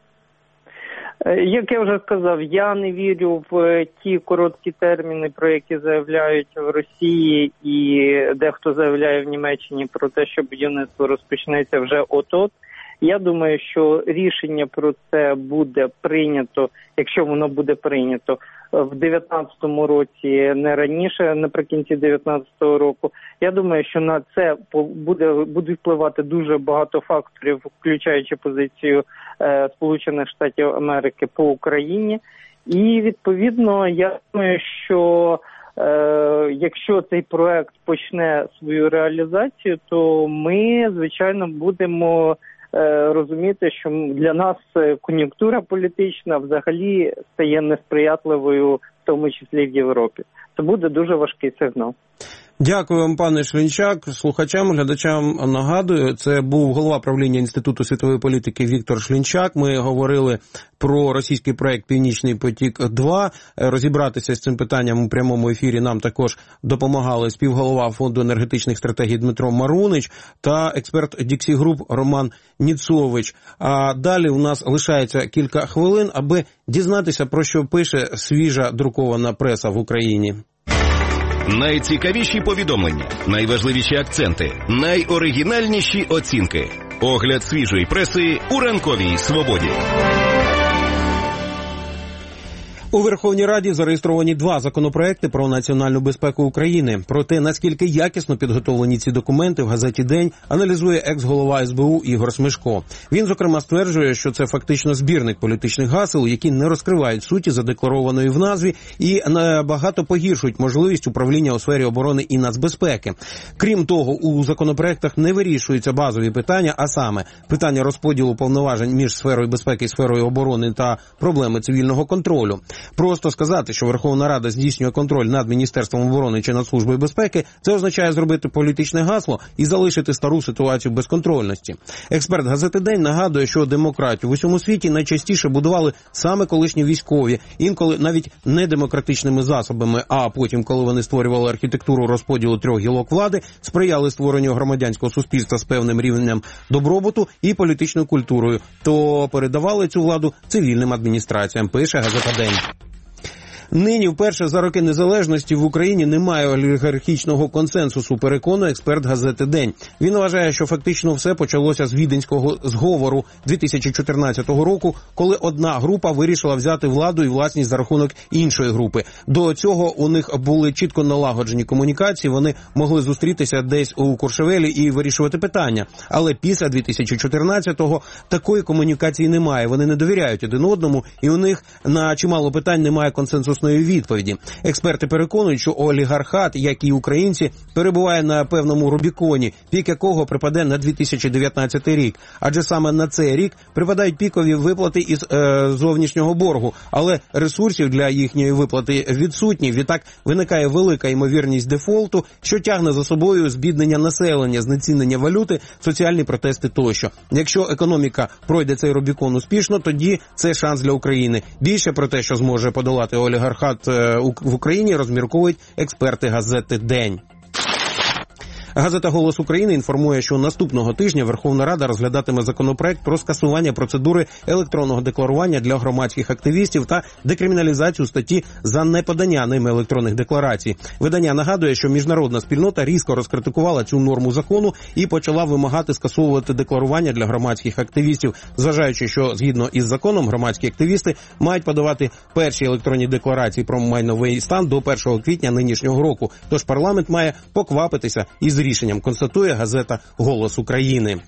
Як я вже сказав, я не вірю в ті короткі терміни, про які заявляють в Росії і дехто заявляє в Німеччині про те, що будівництво розпочнеться вже от-от. Я думаю, що рішення про це буде прийнято, якщо воно буде прийнято, в 2019 році, не раніше, наприкінці 2019 року. Я думаю, що на це буде впливати дуже багато факторів, включаючи позицію Сполучених Штатів Америки по Україні. І, відповідно, я думаю, що якщо цей проект почне свою реалізацію, то ми, звичайно, будемо розуміти, що для нас кон'юнктура політична взагалі стає несприятливою, в тому числі в Європі. Це буде дуже важкий сигнал. Дякую вам, пане Шлінчак. Слухачам, глядачам нагадую, це був голова правління Інституту світової політики Віктор Шлінчак. Ми говорили про російський проект «Північний потік-2». Розібратися з цим питанням у прямому ефірі нам також допомагали співголова Фонду енергетичних стратегій Дмитро Марунич та експерт Діксі Груп Роман Ніцович. А далі у нас лишається кілька хвилин, аби дізнатися, про що пише свіжа друкована преса в Україні. Найцікавіші повідомлення, найважливіші акценти, найоригінальніші оцінки. Огляд свіжої преси у ранковій свободі. У Верховній Раді зареєстровані 2 законопроекти про національну безпеку України. Про те, наскільки якісно підготовлені ці документи, в газеті «День» аналізує екс-голова СБУ Ігор Смешко. Він, зокрема, стверджує, що це фактично збірник політичних гасел, які не розкривають суті задекларованої в назві і набагато погіршують можливість управління у сфері оборони і нацбезпеки. Крім того, у законопроектах не вирішуються базові питання, а саме питання розподілу повноважень між сферою безпеки і сферою оборони та проблеми цивільного контролю. Просто сказати, що Верховна Рада здійснює контроль над Міністерством оборони чи над Службою безпеки, це означає зробити політичне гасло і залишити стару ситуацію безконтрольності. Експерт газети «День» нагадує, що демократію в усьому світі найчастіше будували саме колишні військові, інколи навіть не демократичними засобами, а потім, коли вони створювали архітектуру розподілу 3 гілок влади, сприяли створенню громадянського суспільства з певним рівнем добробуту і політичною культурою, то передавали цю владу цивільним адміністраціям, пише газета «День». Нині вперше за роки незалежності в Україні немає олігархічного консенсусу, переконує експерт газети «День». Він вважає, що фактично все почалося з Віденського зговору 2014 року, коли одна група вирішила взяти владу і власність за рахунок іншої групи. До цього у них були чітко налагоджені комунікації, вони могли зустрітися десь у Куршевелі і вирішувати питання. Але після 2014-го такої комунікації немає, вони не довіряють один одному, і у них на чимало питань немає консенсусної відповіді. Експерти переконують, що олігархат, як і українці, перебуває на певному Рубіконі, пік якого припаде на 2019 рік. Адже саме на цей рік припадають пікові виплати із зовнішнього боргу, але ресурсів для їхньої виплати відсутні. Відтак виникає велика ймовірність дефолту, що тягне за собою збіднення населення, знецінення валюти, соціальні протести тощо. Якщо економіка пройде цей Рубікон успішно, тоді це шанс для України. Більше про те, що зможе подолати олігархат в Україні, розмірковують експерти газети «День». Газета «Голос України» інформує, що наступного тижня Верховна Рада розглядатиме законопроект про скасування процедури електронного декларування для громадських активістів та декриміналізацію статті за неподання ними електронних декларацій. Видання нагадує, що міжнародна спільнота різко розкритикувала цю норму закону і почала вимагати скасовувати декларування для громадських активістів, зважаючи, що згідно із законом громадські активісти мають подавати перші електронні декларації про майновий стан до 1 квітня нинішнього року. Тож парламент має поквапитися із рішенням, констатує газета «Голос України».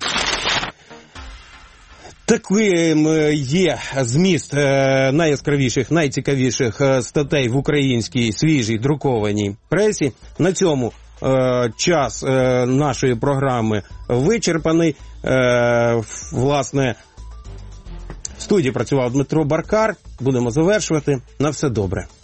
Таким є зміст найяскравіших, найцікавіших статей в українській свіжій друкованій пресі. На цьому час нашої програми вичерпаний. Власне, в студії працював Дмитро Баркар. Будемо завершувати. На все добре.